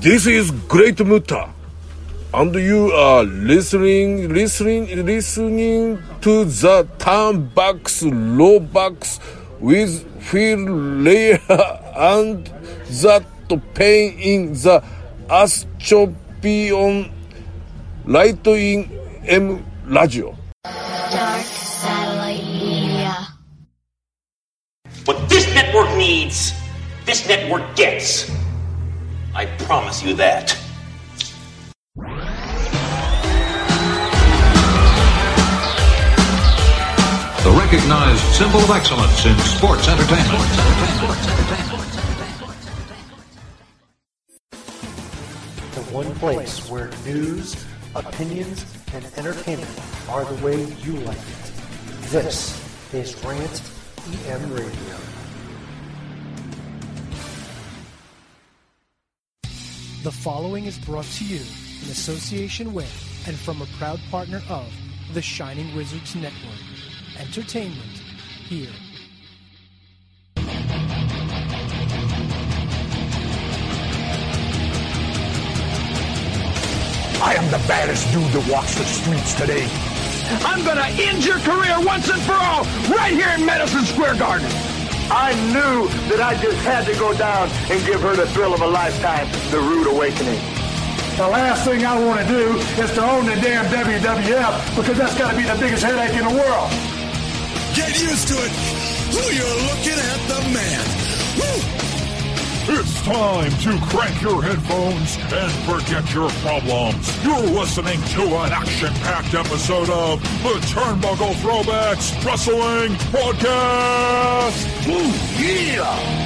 This is Great Muta, and you are listening to the Turnbacks Lowbacks with Phil Leah and that pain in the Astropion Light in M Radio. Dark Satellite Media. What this network needs, this network gets. I promise you that. The recognized symbol of excellence in sports entertainment. The one place where news, opinions, and entertainment are the way you like it. This is Rant EM Radio. The following is brought to you in association with and from a proud partner of the Shining Wizards Network. Entertainment here. I am the baddest dude that walks the streets today. I'm gonna end your career once and for all right here in Madison Square Garden. I knew that I just had to go down and give her the thrill of a lifetime, the rude awakening. The last thing I want to do is to own the damn WWF because that's got to be the biggest headache in the world. Get used to it. Ooh, you're looking at the man. Woo! It's time to crank your headphones and forget your problems. You're listening to an action-packed episode of the Turnbuckle Throwbacks Wrestling Podcast. Ooh, yeah!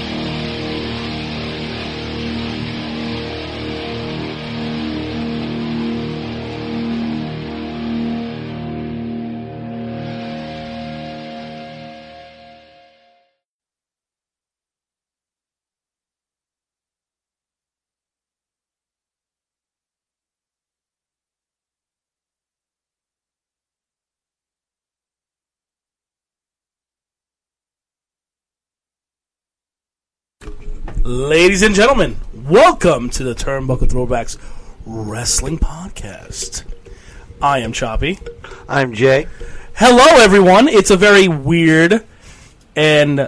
Ladies and gentlemen, welcome to the Turnbuckle Throwbacks Wrestling Podcast. I am Choppy. I'm Jay. Hello, everyone. It's a very weird opening.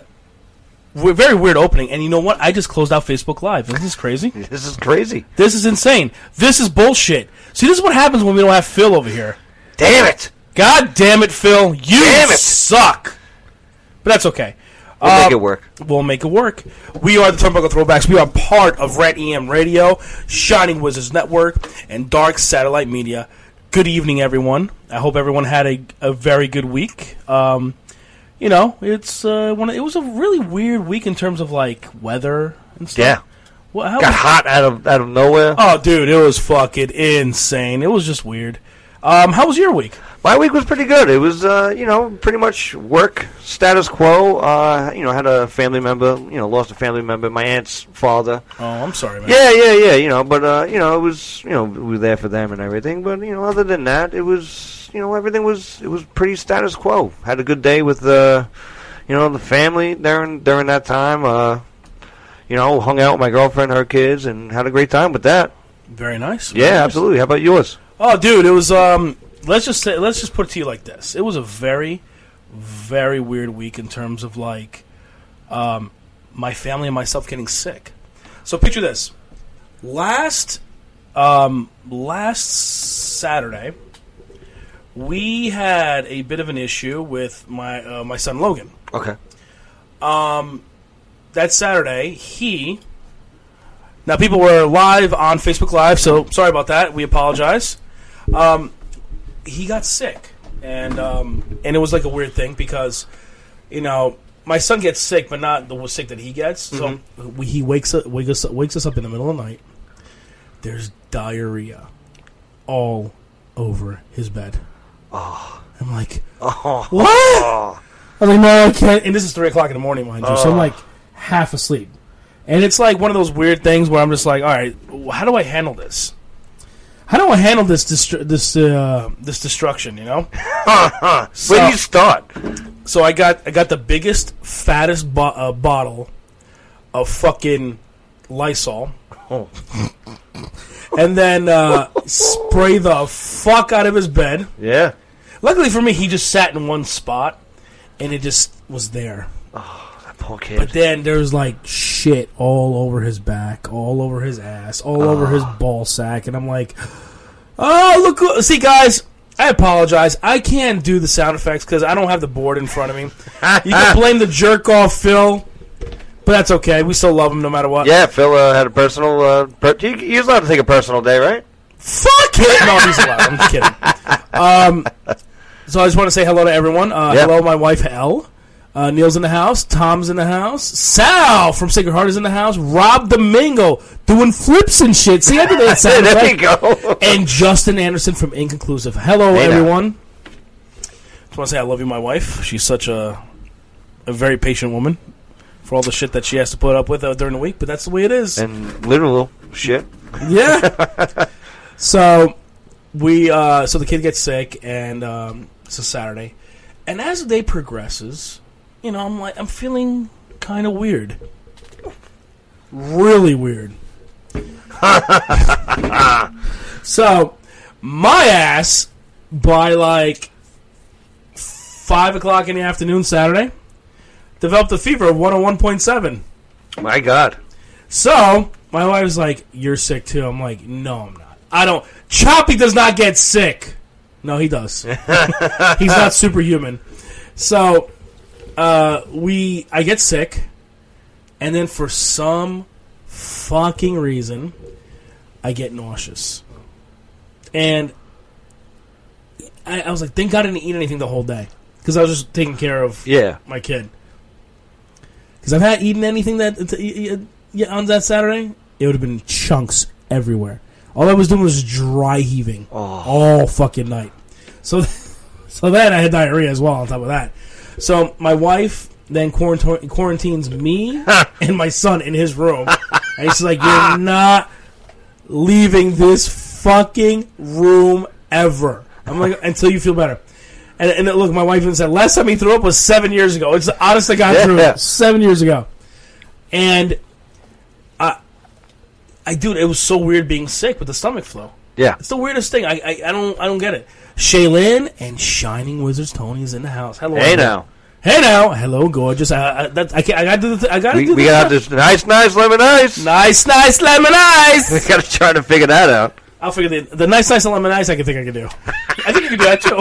And you know what? I just closed out Facebook Live. Isn't this crazy? This is crazy. This is insane. This is bullshit. See, this is what happens when we don't have Phil over here. Damn it. God damn it, Phil. You suck. But that's okay. We'll make it work. We'll make it work. We are the Turnbuckle Throwbacks. We are part of Rant EM Radio, Shining Wizards Network, and Dark Satellite Media. Good evening, everyone. I hope everyone had a very good week. It was a really weird week in terms of like weather and stuff. Yeah. Got hot out of nowhere. Oh, dude, it was fucking insane. It was just weird. How was your week? My week was pretty good. It was, pretty much work status quo. Had a family member, lost a family member, my aunt's father. Oh, I'm sorry, man. Yeah. But, it was, we were there for them and everything. But, other than that, it was, everything was pretty status quo. Had a good day with, the family during that time. Hung out with my girlfriend, her kids, and had a great time with that. Very nice. Yeah, absolutely. How about yours? Oh, dude, it was, let's just put it to you like this. It was a very, very weird week in terms of, like, my family and myself getting sick. So picture this. Last Saturday, we had a bit of an issue with my son Logan. Okay. That Saturday, now people were live on Facebook Live, so sorry about that. We apologize. He got sick, and it was like a weird thing because, my son gets sick, but not the sick that he gets. Mm-hmm. So he wakes us up in the middle of the night. There's diarrhea all over his bed. Oh. I'm like, what? I'm like, no, I can't. And this is 3 o'clock in the morning, mind you. So I'm like half asleep. And it's like one of those weird things where I'm just like, all right, how do I handle this? How do I handle this destruction, Where do you start? So I got the biggest, fattest bottle of fucking Lysol. Oh. And then spray the fuck out of his bed. Yeah. Luckily for me, he just sat in one spot, and it just was there. Oh, that poor kid. But then there was like shit all over his back, all over his ass, all over his ball sack, and I'm like, oh, look. See, guys, I apologize. I can't do the sound effects because I don't have the board in front of me. You can blame the jerk-off, Phil, but that's okay. We still love him no matter what. Yeah, Phil had a personal... he was allowed to take a personal day, right? Fuck it! No, he's allowed. I'm kidding. So I just want to say hello to everyone. Hello, my wife, Elle. Neil's in the house. Tom's in the house. Sal from Sacred Heart is in the house. Rob Domingo doing flips and shit. See, I did that sound There effect. you go. And Justin Anderson from Inconclusive. Hello, everyone. Just want to say I love you, my wife. She's such a very patient woman for all the shit that she has to put up with during the week, but that's the way it is. And literal shit. Yeah. So the kid gets sick, and it's a Saturday. And as the day progresses, I'm feeling kind of weird. Really weird. So, my ass, by like 5 o'clock in the afternoon Saturday, developed a fever of 101.7. My God. So, my wife was like, you're sick too. I'm like, no, I'm not. I don't. Choppy does not get sick. No, he does. He's not superhuman. So, I get sick, and then for some fucking reason, I get nauseous. And I was like, thank God I didn't eat anything the whole day. Because I was just taking care of my kid. Because if I had eaten anything on that Saturday, it would have been chunks everywhere. All I was doing was dry heaving all fucking night. So then I had diarrhea as well on top of that. So my wife then quarantines me and my son in his room. And she's like, you're not leaving this fucking room ever. I'm like, until you feel better. And look, my wife even said, last time he threw up was 7 years ago. It's the honest to God truth. 7 years ago. And dude, it was so weird being sick with the stomach flu. Yeah. It's the weirdest thing. I don't get it. Shaylin and Shining Wizards Tony is in the house. Hello. Hey now. Hey now. Hello, gorgeous. I gotta do the We got this nice lemon ice. Nice lemon ice. We gotta try to figure that out. I'll figure the nice lemon ice I can do. I think you can do that too.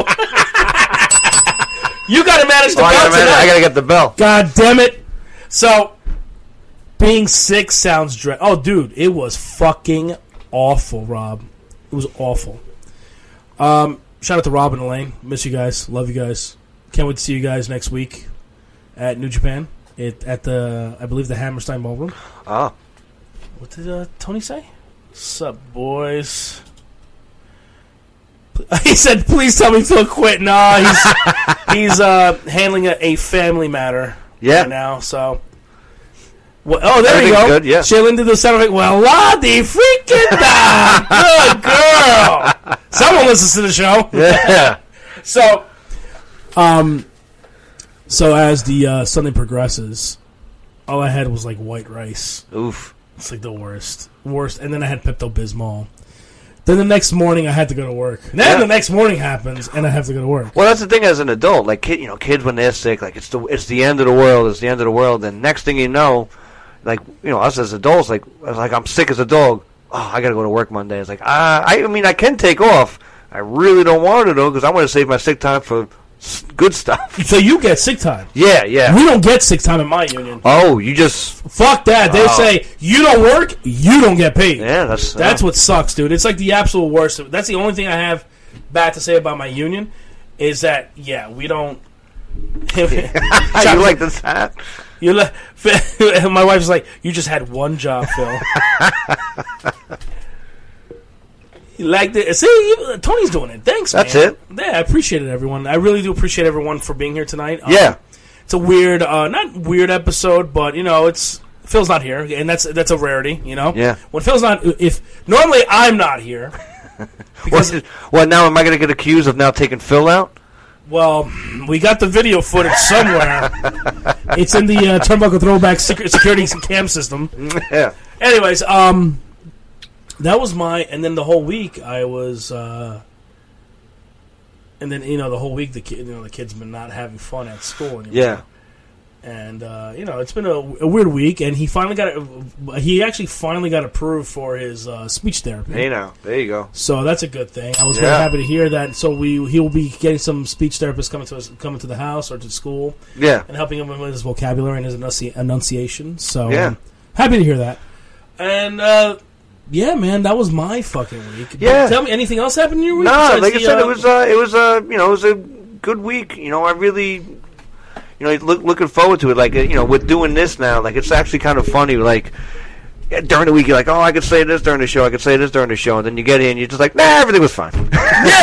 You gotta manage the bell tonight. I gotta get the bell. God damn it. So, being sick sounds dreadful. Oh, dude, it was fucking awful, Rob. It was awful. Shout out to Rob and Elaine. Miss you guys. Love you guys. Can't wait to see you guys next week at New Japan. At I believe, the Hammerstein Ballroom. Ah. What did Tony say? What's up, boys? He said, please tell me Phil quit. Nah, he's handling a family matter right now, so... Well, oh, there you go. Good, yeah. Shaylin did the sound effect. Well, Lottie, freaking down. Good girl. Someone listens to the show. Yeah. So as the Sunday progresses, all I had was like white rice. Oof. It's like the worst. And then I had Pepto-Bismol. Then the next morning I had to go to work. Then the next morning happens and I have to go to work. Well, that's the thing as an adult. Like kids when they're sick, like it's the end of the world. It's the end of the world. And next thing you know, like us as adults, like I'm sick as a dog. Oh, I gotta go to work Monday. It's like I mean I can take off. I really don't want to though because I want to save my sick time for good stuff. So you get sick time? Yeah. We don't get sick time in my union. Oh, you just fuck that. They say you don't work, you don't get paid. Yeah, that's what sucks, dude. It's like the absolute worst. That's the only thing I have bad to say about my union is that we don't. You like this hat? My wife's like, you just had one job, Phil. Like see, Tony's doing it. Thanks, man. That's it. Yeah, I appreciate it, everyone. I really do appreciate everyone for being here tonight. It's a weird, not weird episode, but it's Phil's not here, and that's a rarity. Yeah. When Phil's not, if normally I'm not here. Well, now am I going to get accused of now taking Phil out? Well, we got the video footage somewhere. It's in the Turnbuckle Throwback security cam system. Yeah. Anyways, that was and then the whole week I was, and then the whole week the kids been not having fun at school anymore. Yeah. And it's been a weird week, and he actually finally got approved for his speech therapy. Hey, now there you go. So that's a good thing. I was very happy to hear that. So he will be getting some speech therapists coming to the house or to school, and helping him with his vocabulary and his enunciation. So happy to hear that. And yeah, man, that was my fucking week. Yeah. But tell me, anything else happened in your week? No, like I said, it was a good week. I really. Looking forward to it. Like, with doing this now, like, it's actually kind of funny. Like, during the week, you're like, oh, I could say this during the show, I could say this during the show. And then you get in, you're just like, nah, everything was fine. Yeah,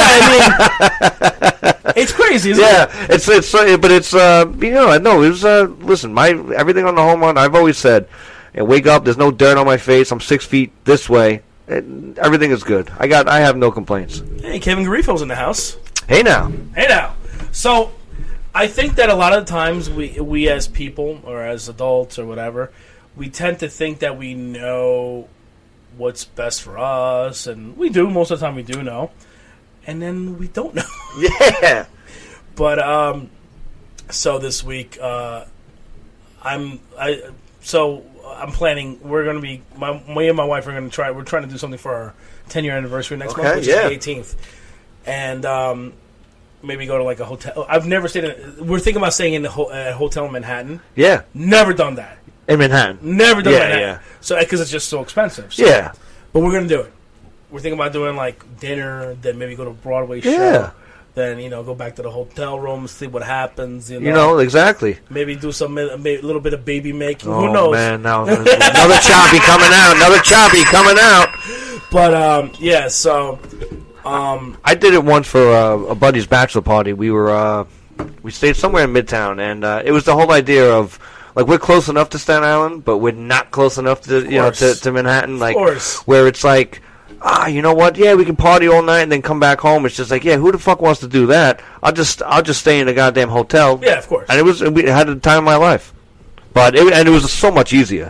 I mean, it's crazy, isn't it? But it's, no, it was, listen, everything on the home run, I've always said, wake up, there's no dirt on my face, I'm 6 feet this way, everything is good. I have no complaints. Hey, Kevin Garifo's in the house. Hey, now. So, I think that a lot of the times we as people or as adults or whatever, we tend to think that we know what's best for us, and we do. Most of the time we do know. And then we don't know. Yeah. But so this week I'm planning, we're going to be me and my wife we're trying to do something for our 10-year anniversary next month, which is the 18th. And maybe go to like a hotel. I've never stayed we're thinking about staying in a hotel in Manhattan. Yeah. Never done that. In Manhattan. Never done Manhattan. Yeah. So, because it's just so expensive. So. Yeah. But we're going to do it. We're thinking about doing like dinner, then maybe go to a Broadway show. Then, go back to the hotel room, see what happens. Exactly. Maybe do a little bit of baby making. Oh, who knows? Man, now another choppy coming out. But, so... I did it once for a buddy's bachelor party. We stayed somewhere in Midtown, and it was the whole idea of like we're close enough to Staten Island, but we're not close enough to to Manhattan. Like where it's like, you know what? Yeah, we can party all night and then come back home. It's just like, yeah, who the fuck wants to do that? I'll just stay in a goddamn hotel. Yeah, of course. And we had the time of my life, but it was so much easier.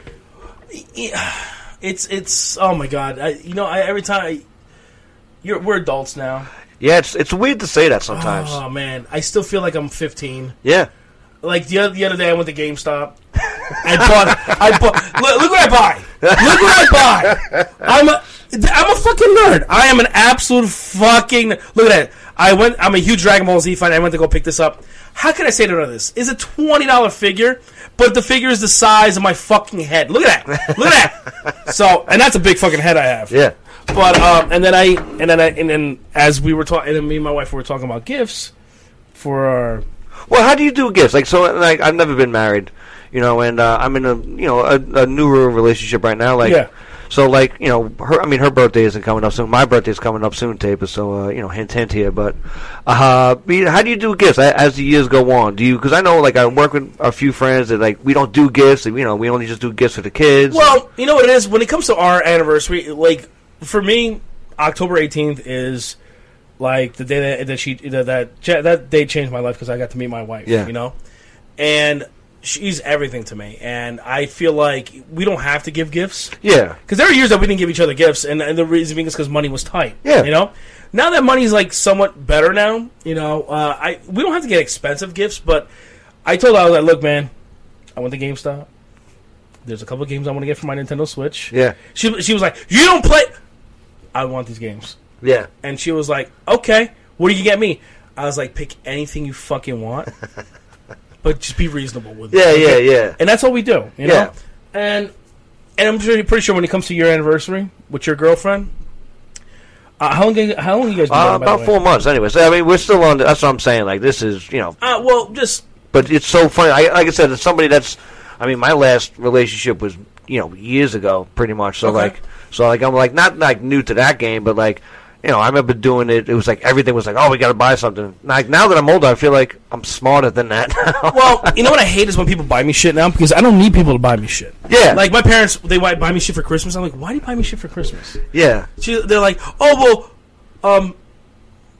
It's oh my god! Every time. We're adults now. Yeah, it's weird to say that sometimes. Oh man, I still feel like I'm 15. Yeah. Like the other day, I went to GameStop. I bought. Look what I buy. Look what I buy. I'm a fucking nerd. I am an absolute fucking. Look at that. I'm a huge Dragon Ball Z fan. I went to go pick this up. How can I say no to this? It's a $20 figure, but the figure is the size of my fucking head. Look at that. Look at that. So, and that's a big fucking head I have. Yeah. But and then as we were talking, and me and my wife were talking about gifts for our. Well, how do you do gifts? Like I've never been married, and I'm in a newer relationship right now. So her birthday isn't coming up soon. My birthday's coming up soon, Taper. So hint here. But how do you do gifts as the years go on? Do you? Because I know I work with a few friends that we don't do gifts. We only just do gifts for the kids. Well, you know what it is when it comes to our anniversary, for me, October 18th is like the day that day changed my life because I got to meet my wife. Yeah. And she's everything to me, and I feel like we don't have to give gifts. Yeah. Because there are years that we didn't give each other gifts, and the reason being is because money was tight. Yeah. Now that money's somewhat better now, we don't have to get expensive gifts, but I told her, I was like, look, man, I went to GameStop. There's a couple of games I want to get for my Nintendo Switch. Yeah. She was like, you don't play. I want these games. Yeah. And she was like, okay, what do you get me? I was like, pick anything you fucking want, but just be reasonable with it. Yeah. And that's what we do, you know? And I'm pretty sure when it comes to your anniversary with your girlfriend, how long you guys been together, about 4 months, anyways. I mean, we're still on. That's what I'm saying. This is, But it's so funny. Like I said, it's somebody that's. I mean, my last relationship was, years ago, pretty much. So I'm not new to that game, but I remember doing it. It was everything was oh, we got to buy something. Now that I'm older, I feel like I'm smarter than that. Well, you know what I hate is when people buy me shit now because I don't need people to buy me shit. Yeah. Like my parents, they buy me shit for Christmas. I'm like, why do you buy me shit for Christmas? Yeah. They're like, oh well,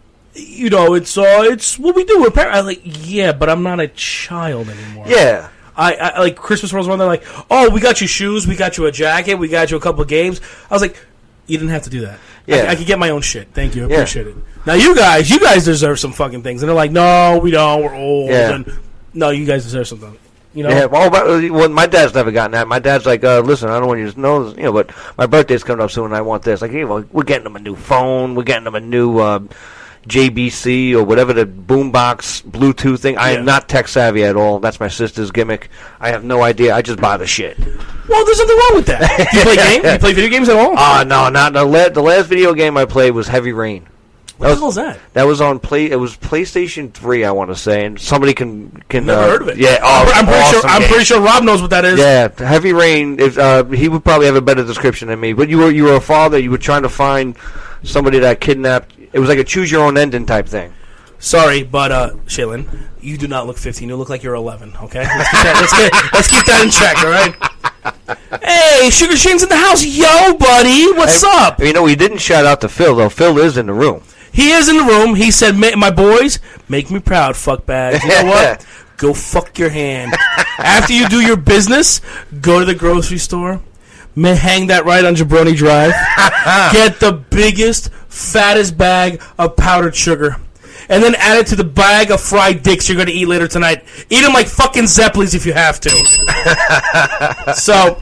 it's what we do. I'm like, yeah, but I'm not a child anymore. Yeah. I like Christmas rolls around. They're like, "Oh, we got you shoes, we got you a jacket, we got you a couple of games." I was like, "You didn't have to do that. Yeah. I could get my own shit. Thank you, I appreciate it." Now you guys deserve some fucking things, and they're like, "No, we don't. We're old." Yeah. And, no, you guys deserve something. You know? Yeah, well, my dad's never gotten that. My dad's like, listen, I don't want you to know this, but my birthday's coming up soon, and I want this. Like, we're getting him a new phone, we're getting him a new JBC or whatever the boombox Bluetooth thing. I am not tech savvy at all. That's my sister's gimmick. I have no idea. I just buy the shit. Well, there's nothing wrong with that. Do you play games? Do you play video games at all? No, not the last video game I played was Heavy Rain. What the hell is that? That was on It was PlayStation 3, I want to say, and somebody can. Never heard of it. Yeah, I'm pretty sure Rob knows what that is. Yeah, Heavy Rain. He would probably have a better description than me. But you were a father. You were trying to find somebody that kidnapped. It was like a choose your own ending type thing. Sorry, but Shaylin, you do not look 15. You look like you're 11. Okay, let's keep that in check. All right. Hey, Sugar Shane's in the house. Yo, buddy, what's up? You know, we didn't shout out to Phil though. Phil is in the room. He is in the room. He said, "My boys, make me proud, fuckbags. You know what? Go fuck your hand. After you do your business, go to the grocery store, hang that right on Jabroni Drive, get the biggest, fattest bag of powdered sugar, and then add it to the bag of fried dicks you're going to eat later tonight. Eat them like fucking Zeppelin's if you have to." So,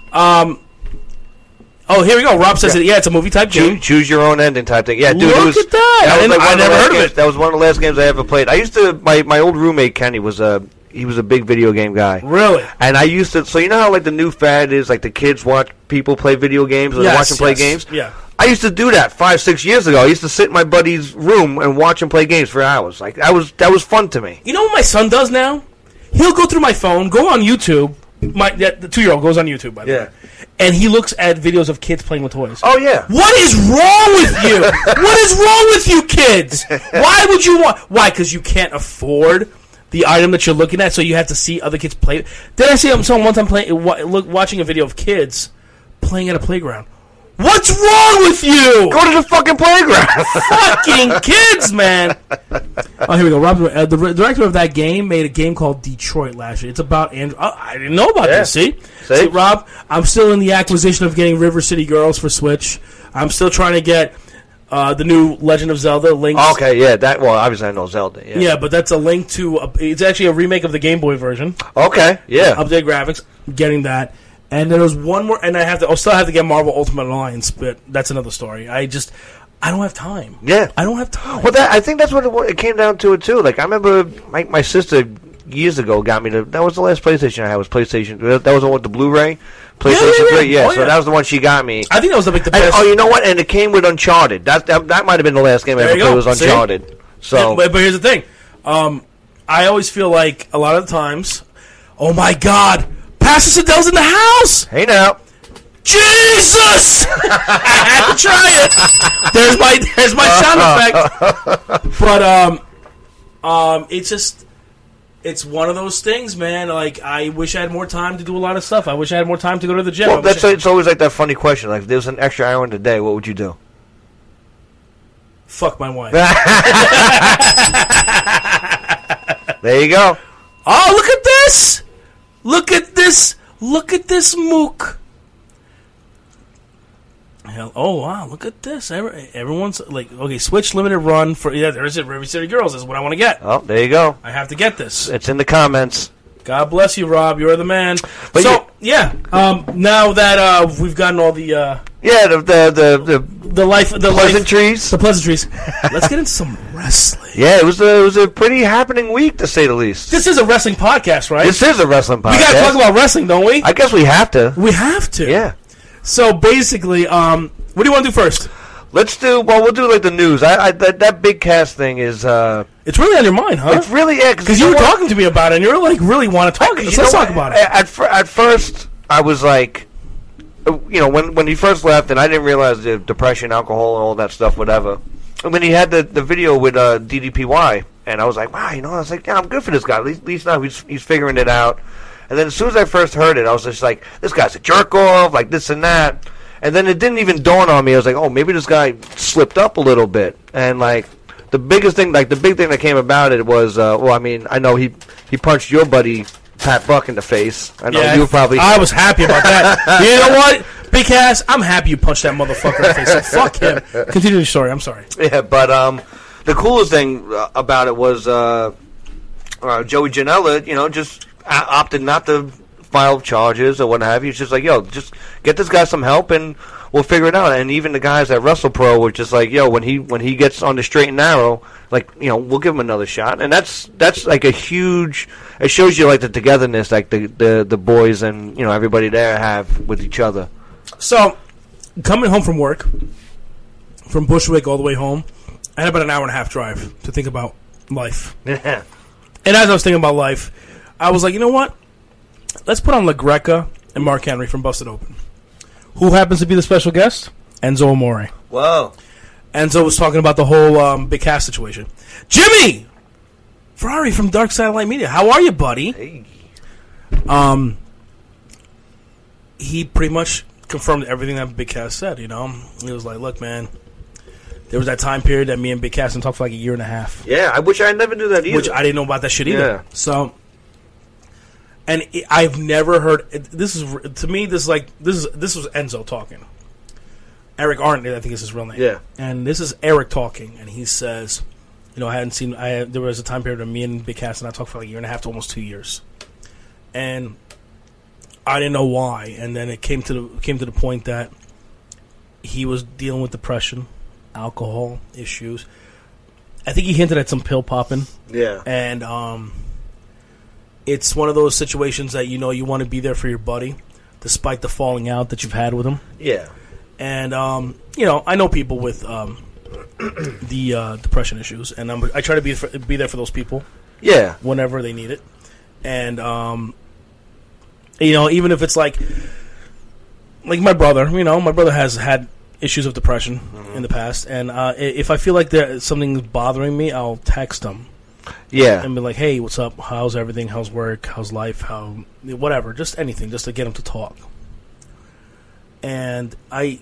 oh, here we go. Rob says it's a movie type game. Choose your own ending type thing. Yeah, dude. Look at that. I never heard of it. That was one of the last games I ever played. I used to. My old roommate Kenny was he was a big video game guy. Really? And I used to. So you know how like the new fad is like the kids watch people play video games and watch them play games. Yeah. I used to do that 5-6 years ago. I used to sit in my buddy's room and watch him play games for hours. Like that was fun to me. You know what my son does now? He'll go through my phone, go on YouTube. The 2-year-old goes on YouTube, by the way. And he looks at videos of kids playing with toys. Oh, yeah. What is wrong with you? What is wrong with you kids? Why would you want... Why? Because you can't afford the item that you're looking at, so you have to see other kids play. Then I see someone one time watching a video of kids playing at a playground. What's wrong with you? Go to the fucking playground. Fucking kids, man. Oh, here we go. Rob, the director of that game made a game called Detroit last year. It's about Andrew. I didn't know about this. See, Rob, I'm still in the acquisition of getting River City Girls for Switch. I'm still trying to get the new Legend of Zelda Link. Okay, yeah. Well, obviously I know Zelda. Yeah, but that's a link to. It's actually a remake of the Game Boy version. Okay, yeah. Updated graphics. Getting that. And there was one more, and I'll still have to get Marvel Ultimate Alliance, but that's another story. I don't have time. Yeah. I don't have time. Well, I think that's what it came down to, too. Like, I remember my sister years ago got me that was the last PlayStation I had, was PlayStation. That was the one with the Blu-ray? PlayStation 3, yeah. So that was the one she got me. I think that was the best. Oh, you know what? And it came with Uncharted. That might have been the last game I ever played was Uncharted. See? So, but here's the thing. I always feel like, a lot of the times, oh my God, Pastor Siddell's in the house! Hey now. Jesus! I had to try it. There's my sound effect. But it's one of those things, man. Like, I wish I had more time to do a lot of stuff. I wish I had more time to go to the gym. Well, it's always like that funny question. Like, if there was an extra hour in the day, what would you do? Fuck my wife. There you go. Oh, look at this! Look at this! Look at this mook! Hell, oh wow! Look at this! Everyone's like, okay, Switch limited run for there's it. River City Girls is what I want to get. Oh, there you go. I have to get this. It's in the comments. God bless you, Rob. You're the man. But now that we've gotten all the pleasantries, let's get into some wrestling. Yeah, it was a pretty happening week, to say the least. This is a wrestling podcast, right? This is a wrestling podcast. We got to talk about wrestling, don't we? I guess we have to. We have to. Yeah. So basically, what do you want to do first? We'll do like the news. That big cast thing is. It's really on your mind, huh? It's really because you were talking to me about it, and you're like really want to talk. Let's talk about it. At first, I was like, when he first left, and I didn't realize the depression, alcohol, and all that stuff, whatever. And then he had the video with DDPY, and I was like, wow, I was like, yeah, I'm good for this guy. At least now he's figuring it out. And then as soon as I first heard it, I was just like, this guy's a jerk off, like this and that. And then it didn't even dawn on me. I was like, oh, maybe this guy slipped up a little bit. And like the big thing that came about it was, I know he punched your buddy Pat Buck in the face. I know Yeah, you were probably. I was happy about that. You know what, Big Cass? I'm happy you punched that motherfucker in the face. So fuck him. Continue your story. I'm sorry. Yeah, but the coolest thing about it was Joey Janela, just opted not to file charges or what have you. It's just like, yo, just get this guy some help and we'll figure it out. And even the guys at WrestlePro were just like, yo, when he gets on the straight and narrow, like, we'll give him another shot. And that's like a huge. It shows you like the togetherness, like the boys and everybody there have with each other. So, coming home from work, from Bushwick all the way home, I had about an hour and a half drive to think about life. Yeah. And as I was thinking about life, I was like, you know what? Let's put on LaGreca and Mark Henry from Busted Open. Who happens to be the special guest? Enzo Amore. Whoa. Enzo was talking about the whole Big Cass situation. Jimmy Ferrari from Dark Satellite Media. How are you, buddy? Hey. He pretty much confirmed everything that Big Cass said, He was like, look, man, there was that time period that me and Big Cass talked for like a year and a half. Yeah, I wish I never knew that either. Which I didn't know about that shit either. Yeah. So, and I've never heard, this was Enzo talking. Eric Arndt, I think is his real name. Yeah. And this is Eric talking, and he says, there was a time period of me and Big Cass and I talked for like a year and a half to almost 2 years. And I didn't know why, and then it came to the point that he was dealing with depression, alcohol issues. I think he hinted at some pill popping. Yeah. And it's one of those situations that you want to be there for your buddy, despite the falling out that you've had with him. Yeah. And I know people with the depression issues, and I try to be there for those people. Yeah. Whenever they need it, and even if it's like my brother, my brother has had issues of depression in the past, and if I feel like something's bothering me, I'll text him. Yeah. And be like, hey, what's up? How's everything? How's work? How's life? Whatever. Just anything, just to get him to talk. And I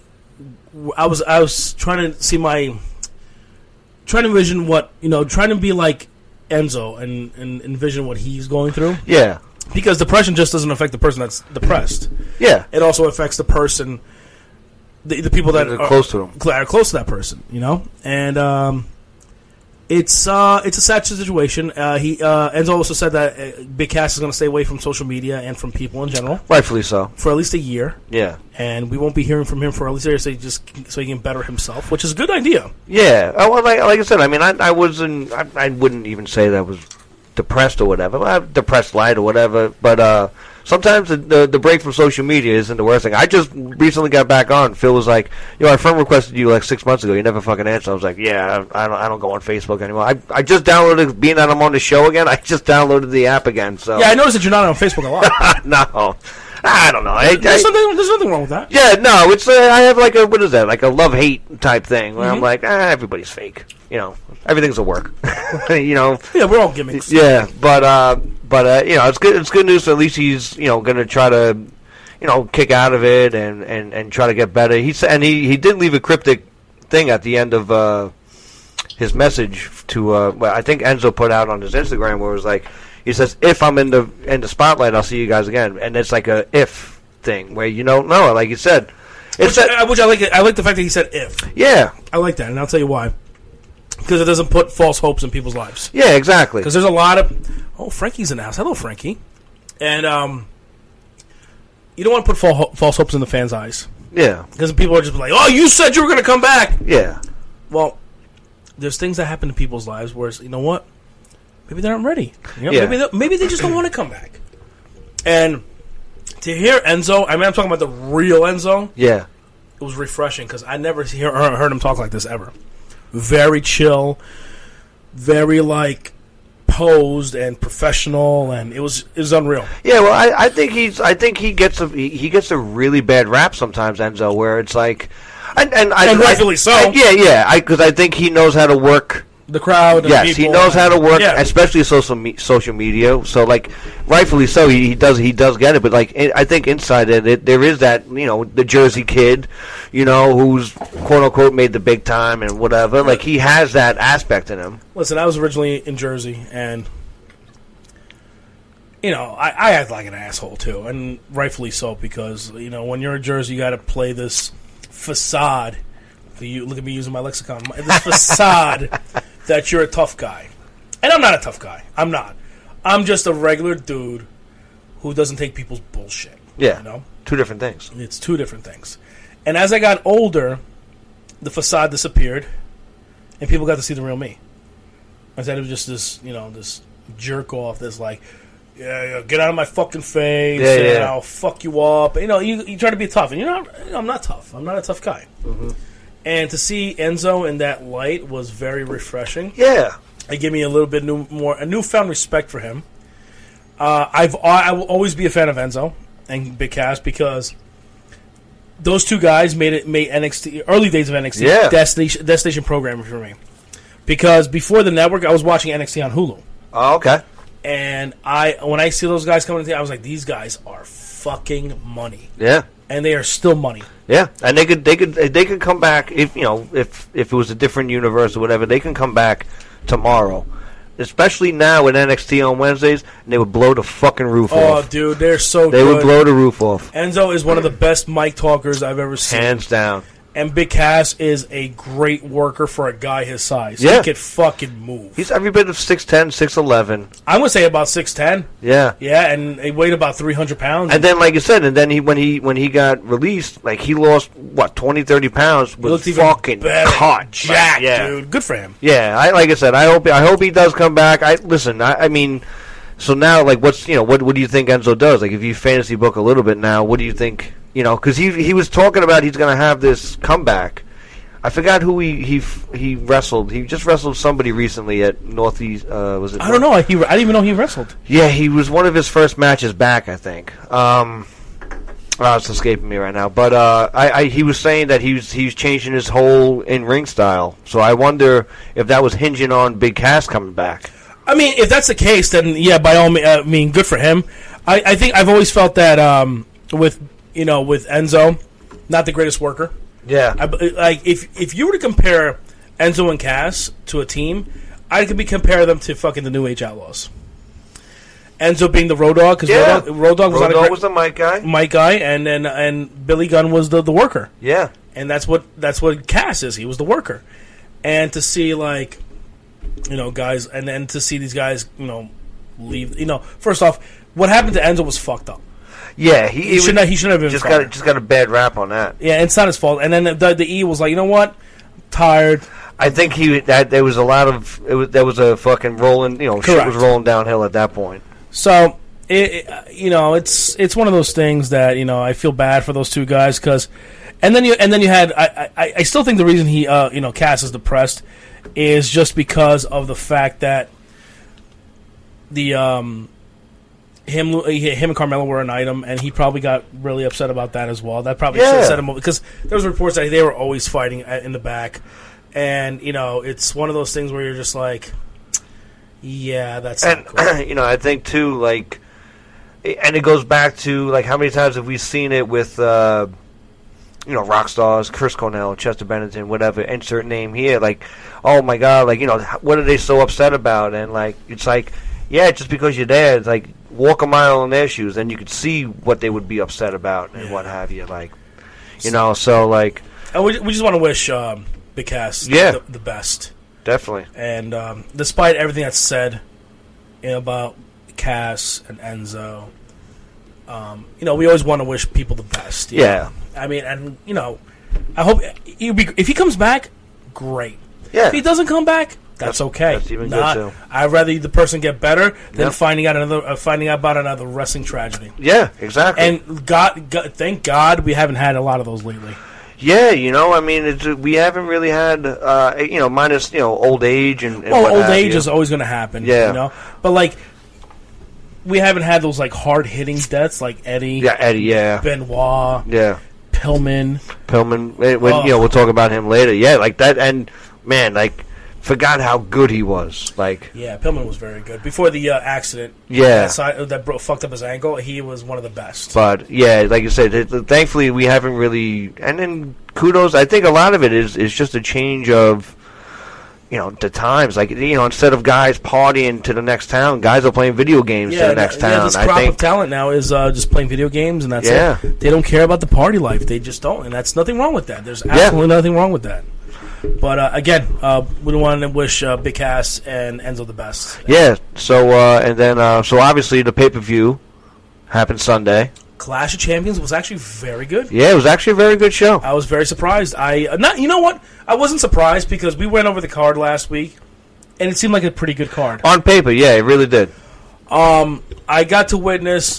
was trying to see trying to envision what, trying to be like Enzo and envision what he's going through. Yeah. Because depression just doesn't affect the person that's depressed. Yeah. It also affects the person, the people that are close to them. Are close to that person, And it's a sad situation. Enzo also said that Big Cass is going to stay away from social media and from people in general. Rightfully so. For at least a year. Yeah. And we won't be hearing from him for at least a year, so he can better himself, which is a good idea. Yeah. Well, like I said, I mean, I wouldn't even say that I was depressed or whatever. I have depressed light or whatever, but sometimes the break from social media isn't the worst thing. I just recently got back on. Phil was like, our friend requested you like 6 months ago. You never fucking answered. I was like, yeah, I don't go on Facebook anymore. I just downloaded, being that I'm on the show again, I just downloaded the app again. So yeah, I noticed that you're not on Facebook a lot. No. I don't know. There's nothing wrong with that. Yeah, no, it's I have like what is that? Like a love-hate type thing where I'm like, everybody's fake. Everything's a work. Yeah, we're all gimmicks. Yeah, but it's good. It's good news. So at least he's going to try to kick out of it and try to get better. He said, and he did leave a cryptic thing at the end of his message to I think Enzo put out on his Instagram where it was like, he says, if I'm in the spotlight, I'll see you guys again. And it's like a if thing where you don't know, like you said. Which I like it. I like the fact that he said if. Yeah. I like that, and I'll tell you why. Because it doesn't put false hopes in people's lives. Yeah, exactly. Because there's a lot of... Oh, Frankie's in the house. Hello, Frankie. And you don't want to put false hopes in the fans' eyes. Yeah. Because people are just like, oh, you said you were going to come back. Yeah. Well, there's things that happen in people's lives where, you know what? Maybe they aren't ready. Yeah. Maybe they just don't want to come back. And to hear Enzo, I mean, I'm talking about the real Enzo. Yeah. It was refreshing because I never heard him talk like this ever. Very chill, very posed and professional, and it was unreal. Yeah, well, I think he gets a really bad rap sometimes, Enzo, where it's like, and rightfully so. Because I think he knows how to work the crowd. And yes, people he knows how to work, especially social media. So, rightfully so, he does get it. But I think inside it, there is that the Jersey kid, who's quote unquote made the big time and whatever. Like he has that aspect in him. Listen, I was originally in Jersey, and you know, I act like an asshole too, and rightfully so, because, you know, when you're a Jersey, you got to play this facade. Look at me using my lexicon. This facade that you're a tough guy. And I'm not a tough guy. I'm not. I'm just a regular dude who doesn't take people's bullshit. Yeah. You know? Two different things. It's two different things. And as I got older, the facade disappeared, and people got to see the real me. Instead of just this, you know, this jerk off that's like, yeah, get out of my fucking face, and I'll fuck you up. You know, you try to be tough, and I'm not tough. I'm not a tough guy. Mm-hmm. And to see Enzo in that light was very refreshing. Yeah. It gave me a little bit a newfound respect for him. I will always be a fan of Enzo and Big Cass because those two guys made NXT early days of NXT destination programming for me. Because before the network, I was watching NXT on Hulu. Oh, okay. And when I see those guys coming in, I was like, these guys are fucking money. Yeah. And they are still money. Yeah, and they could come back if it was a different universe or whatever. They can come back tomorrow, especially now with NXT on Wednesdays, and they would blow the fucking roof off. Oh, dude, they're so good. They would blow the roof off. Enzo is one of the best mic talkers I've ever seen. Hands down. And Big Cass is a great worker for a guy his size. Yeah. He can fucking move. He's every bit of 6'10", 6'11". I'm going to say about 6'10". Yeah. Yeah, and he weighed about 300 pounds. And then, like you said, and then when he got released, like, he lost, 20, 30 pounds with fucking cut. Jack, dude. Good for him. Yeah, like I said, I hope he does come back. I mean, so now, like, what do you think Enzo does? Like, if you fantasy book a little bit now, what do you think? You know, because he was talking about he's going to have this comeback. I forgot who he wrestled. He just wrestled somebody recently at Northeast. Was it? I don't know. I didn't even know he wrestled. Yeah, he was one of his first matches back, I think. It's escaping me right now. But he was saying that he's changing his whole in-ring style. So I wonder if that was hinging on Big Cass coming back. I mean, if that's the case, then yeah, by all means, good for him. I think I've always felt that with Enzo, not the greatest worker. Yeah. If you were to compare Enzo and Cass to a team, I could compare them to fucking the New Age Outlaws. Enzo being the Road Dogg, because Road Dogg was the mic guy, and Billy Gunn was the worker. Yeah, and that's what Cass is. He was the worker, and to see guys, and then to see these guys, leave. First off, what happened to Enzo was fucked up. Yeah, he shouldn't have been. Just got a bad rap on that. Yeah, it's not his fault. And then the E was like, you know what, I'm tired. I think there was a lot of there was a fucking rolling. Shit was rolling downhill at that point. So it's one of those things that I feel bad for those two guys because, and then you had I still think the reason he Cass is depressed is just because of the fact that him and Carmelo were an item, and he probably got really upset about that as well. That probably should have set him up because there was reports that they were always fighting in the back, and it's one of those things where you're just like, yeah, that's not cool. I think too, like, and it goes back to like how many times have we seen it with rock stars, Chris Cornell, Chester Bennington, whatever, insert name here, like, oh my god, like, what are they so upset about? And like, it's like, yeah, just because you're there, it's like, walk a mile in their shoes, and you could see what they would be upset about and what have you, like, so like, and we just want to wish Big Cass the best. Definitely. And despite everything that's said about Cass and Enzo, we always want to wish people the best. Yeah. I mean, and, I hope if he comes back, great. Yeah. If he doesn't come back, that's okay. That's even good, too. I'd rather the person get better than finding out about another wrestling tragedy. Yeah, exactly. And thank God we haven't had a lot of those lately. Yeah, I mean, we haven't really had, minus, old age and well, old age is always going to happen, yeah. But, like, we haven't had those, like, hard-hitting deaths like Eddie. Yeah, Eddie, yeah. Benoit. Yeah. Pillman. We'll talk about him later. Yeah, like that, and, man, like, forgot how good he was. Like, yeah, Pillman was very good. Before the accident that fucked up his ankle, he was one of the best. But, yeah, like you said, thankfully we haven't really... And then kudos, I think a lot of it is just a change of, the times, like, instead of guys partying to the next town, guys are playing video games to the next town. This crop of talent now is just playing video games, and that's it. They don't care about the party life. They just don't, and that's nothing wrong with that. There's absolutely nothing wrong with that. But again, we want to wish Big Cass and Enzo the best. Yeah. So and then so obviously the pay-per-view happened Sunday. Clash of Champions was actually very good. Yeah, it was actually a very good show. I was very surprised. You know what? I wasn't surprised because we went over the card last week, and it seemed like a pretty good card. On paper, yeah, it really did. I got to witness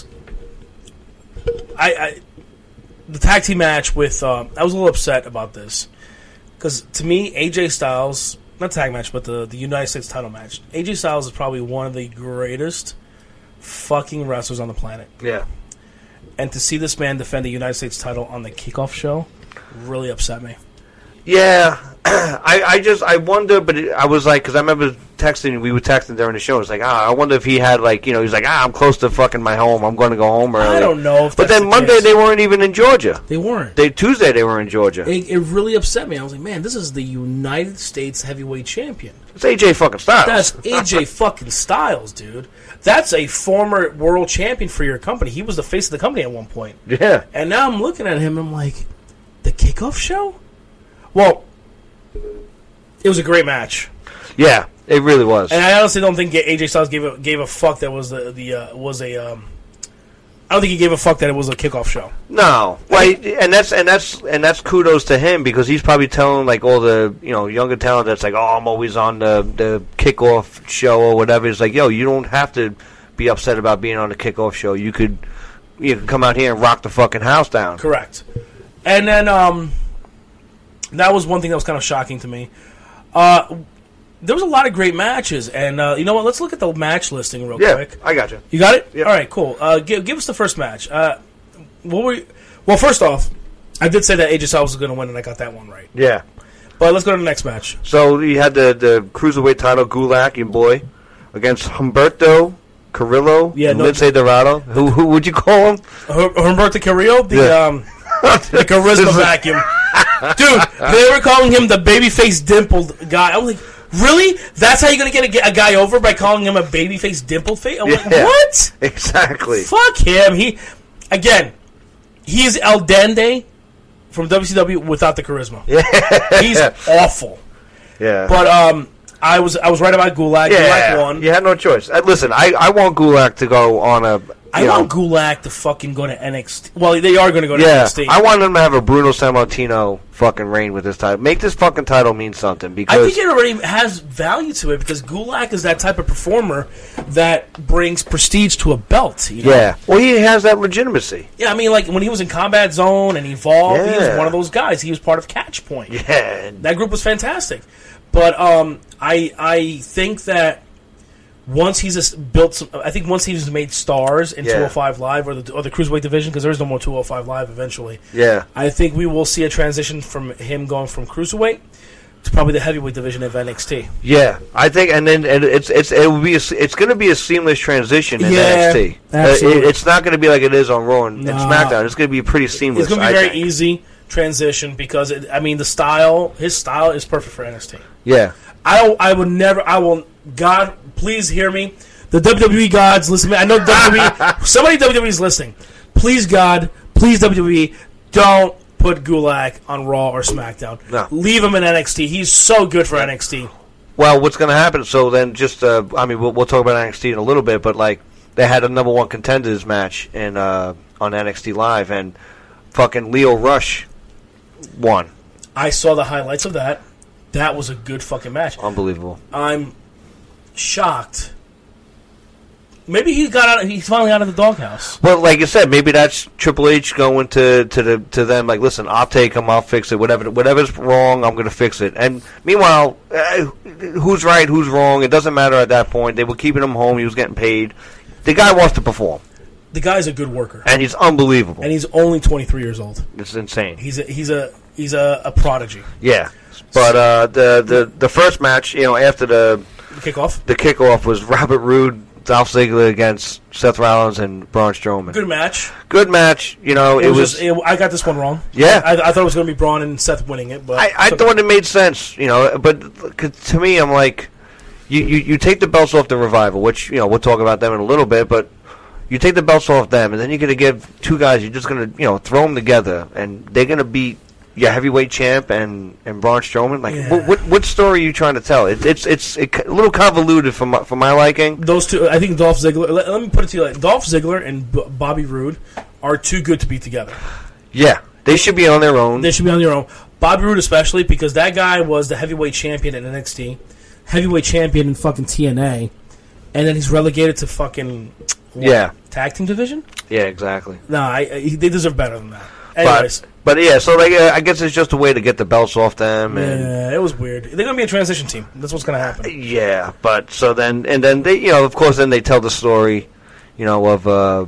the tag team match with. I was a little upset about this because to me, AJ Styles, not tag match, but the United States title match. AJ Styles is probably one of the greatest fucking wrestlers on the planet. Yeah. And to see this man defend the United States title on the kickoff show really upset me. Yeah, I wonder, but I was like, because I remember we were texting during the show. It's like, I wonder if he had he's like, I'm close to fucking my home. I'm going to go home early. I don't know. But then Monday they weren't even in Georgia. They weren't. Tuesday they were in Georgia. It really upset me. I was like, man, this is the United States heavyweight champion. It's AJ fucking Styles. That's AJ fucking Styles, dude. That's a former world champion for your company. He was the face of the company at one point. Yeah. And now I'm looking at him, I'm like, the kickoff show? Well, it was a great match. Yeah, it really was. And I honestly don't think AJ Styles gave a fuck that was I don't think he gave a fuck that it was a kickoff show. No, and that's kudos to him because he's probably telling all the younger talent that's like, I'm always on the kickoff show or whatever. It's like, yo, you don't have to be upset about being on the kickoff show. You could come out here and rock the fucking house down. Correct. And then that was one thing that was kind of shocking to me. There was a lot of great matches, and you know what? Let's look at the match listing real quick. Yeah, I got you. You got it? Yep. All right, cool. Give us the first match. Well, first off, I did say that AJ Styles was going to win, and I got that one right. Yeah. But let's go to the next match. So you had the Cruiserweight title, Gulak, your boy, against Humberto Carrillo, Lince Dorado. Who would you call him? Humberto Carrillo? The charisma vacuum. Dude, they were calling him the babyface dimpled guy. I was like, really? That's how you're going to get a guy over, by calling him a babyface dimpled face? I'm like, what? Exactly. Fuck him. He's El Dende from WCW without the charisma. Yeah. He's awful. Yeah. But I was right about Gulak. Yeah. Gulak won. You had no choice. Listen, I want Gulak to go on a... I want Gulak to fucking go to NXT. Well, they are going to go to NXT. I want them to have a Bruno Sammartino fucking reign with this title. Make this fucking title mean something. Because I think it already has value to it because Gulak is that type of performer that brings prestige to a belt. You know? Yeah. Well, he has that legitimacy. Yeah, I mean, like when he was in Combat Zone and Evolve, he was one of those guys. He was part of Catch Point. Yeah. That group was fantastic. But I think that once he's once he's made stars in 205 Live or the Cruiserweight division, because there is no more 205 Live eventually. Yeah. I think we will see a transition from him going from Cruiserweight to probably the heavyweight division of NXT. Yeah, I think, and it's going to be a seamless transition in NXT. Absolutely. It's not going to be like it is on Raw and SmackDown. It's going to be pretty seamless. It's going to be very easy transition because his style is perfect for NXT. Yeah. I will, God, please hear me. The WWE gods, listen to me. I know WWE, somebody at WWE is listening. Please, God, please, WWE, don't put Gulak on Raw or SmackDown. No. Leave him in NXT. He's so good for NXT. Well, what's going to happen, so then just, we'll talk about NXT in a little bit, but, they had a number one contenders match on NXT Live, and fucking Leo Rush won. I saw the highlights of that. That was a good fucking match. Unbelievable. I'm shocked. Maybe he's finally out of the doghouse. Well, like you said, maybe that's Triple H going to them like, listen, I'll take him, I'll fix it. Whatever's wrong, I'm going to fix it. And meanwhile, who's right, who's wrong? It doesn't matter at that point. They were keeping him home. He was getting paid. The guy wants to perform. The guy's a good worker, and he's unbelievable. And he's only 23 years old. It's insane. He's a prodigy. Yeah. But the first match, after the kickoff, was Robert Roode Dolph Ziggler against Seth Rollins and Braun Strowman. Good match. Good match. You know, it was. I got this one wrong. Yeah, I thought it was going to be Braun and Seth winning it, but I thought it made sense. You know, but to me, I'm like, you take the belts off the Revival, which we'll talk about them in a little bit, but you take the belts off them, and then you're going to give two guys. You're just going to throw them together, and they're going to beat your heavyweight champ and Braun Strowman. Like, what story are you trying to tell? It's a little convoluted for my liking. Those two, I think Dolph Ziggler. Let me put it to you like Dolph Ziggler and Bobby Roode are too good to be together. Yeah, they should be on their own. They should be on their own. Bobby Roode especially because that guy was the heavyweight champion in NXT, heavyweight champion in fucking TNA, and then he's relegated to fucking tag team division. Yeah, exactly. No, they deserve better than that. Anyways. But yeah, so I guess it's just a way to get the belts off them. And it was weird. They're gonna be a transition team. That's what's gonna happen. Yeah, but so then they of course then they tell the story, of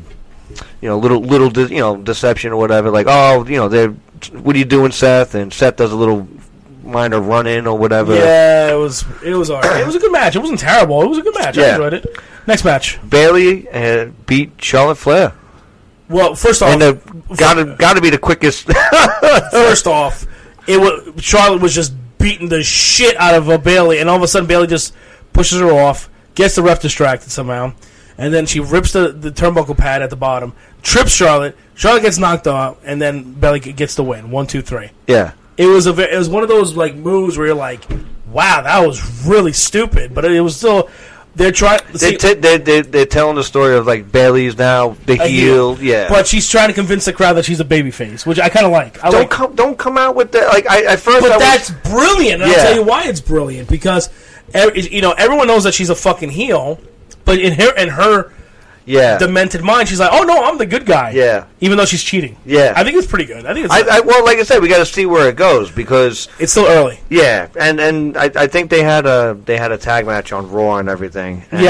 little deception or whatever. Like they're what are you doing, Seth? And Seth does a little minor run in or whatever. Yeah, it was alright. It was a good match. It wasn't terrible. It was a good match. I enjoyed it. Next match, Bayley beat Charlotte Flair. Well, first off, and got to be the quickest. First off, Charlotte was just beating the shit out of Bayley, and all of a sudden Bayley just pushes her off, gets the ref distracted somehow, and then she rips the turnbuckle pad at the bottom, trips Charlotte. Charlotte gets knocked out, and then Bayley gets the win. 1, 2, 3. Yeah, it was one of those like moves where you're like, wow, that was really stupid, but it was still. They're trying. They're telling the story of like Bayley's now the heel, yeah. But she's trying to convince the crowd that she's a babyface, which I kind of like. Don't come out with that. Like at first, but that's brilliant. And I'll tell you why it's brilliant because everyone knows that she's a fucking heel, but in her demented mind, she's like, oh no, I'm the good guy. Yeah, even though she's cheating. Yeah, I think it's pretty good. I think it's. Well, like I said, we got to see where it goes because it's still early. Yeah, and I think they had a tag match on Raw and everything. And,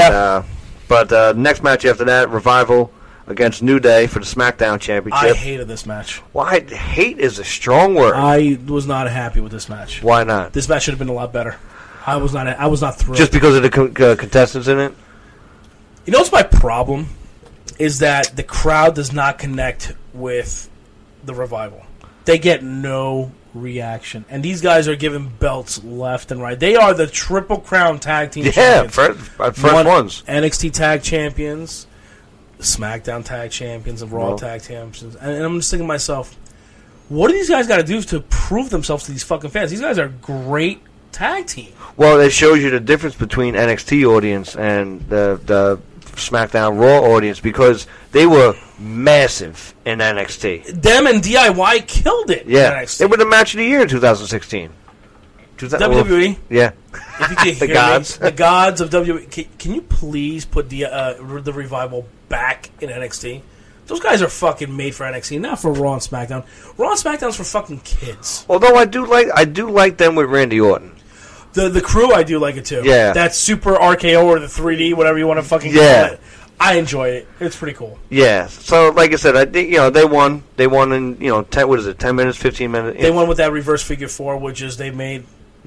but next match after that, Revival against New Day for the SmackDown Championship. I hated this match. Well, hate is a strong word. I was not happy with this match. Why not? This match should have been a lot better. I was not thrilled. Just because of the contestants in it. You know what's my problem? Is that the crowd does not connect with the Revival. They get no reaction. And these guys are given belts left and right. They are the Triple Crown Tag Team champions. First ones. NXT Tag Champions, SmackDown Tag Champions, and Raw Tag Champions. And I'm just thinking to myself, what do these guys got to do to prove themselves to these fucking fans? These guys are great tag team. Well, it shows you the difference between NXT audience and the SmackDown Raw audience because they were massive in NXT. Them and DIY killed it. Yeah, in NXT. They were the match of the year in 2016. WWE. Yeah, if you can hear the gods of WWE. Can you please put the Revival back in NXT? Those guys are fucking made for NXT, not for Raw and SmackDown. Raw and SmackDown's for fucking kids. Although I do like them with Randy Orton. The crew, I do like it too. Yeah. That Super RKO or the 3D, whatever you want to fucking call it. I enjoy it. It's pretty cool. Yeah. So, like I said, I think they won. They won in 10 minutes, 15 minutes. They won with that reverse figure 4, which is they made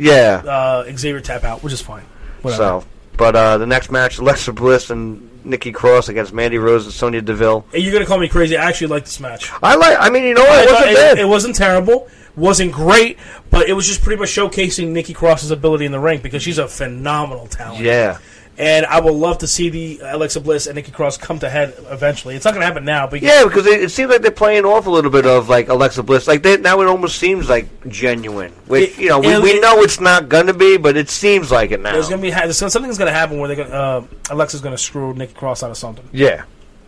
Xavier tap out, which is fine. Whatever. So, but the next match, Alexa Bliss and Nikki Cross against Mandy Rose and Sonya Deville. And you're gonna call me crazy? I actually like this match. It wasn't bad. It wasn't terrible. Wasn't great, but it was just pretty much showcasing Nikki Cross's ability in the ring because she's a phenomenal talent. Yeah. And I would love to see the Alexa Bliss and Nikki Cross come to head eventually. It's not going to happen now. But because it seems like they're playing off a little bit of like Alexa Bliss. Like now it almost seems like genuine. Which, we know it's not going to be, but it seems like it now. There's going to be something's going to happen where Alexa's going to screw Nikki Cross out of something. Yeah.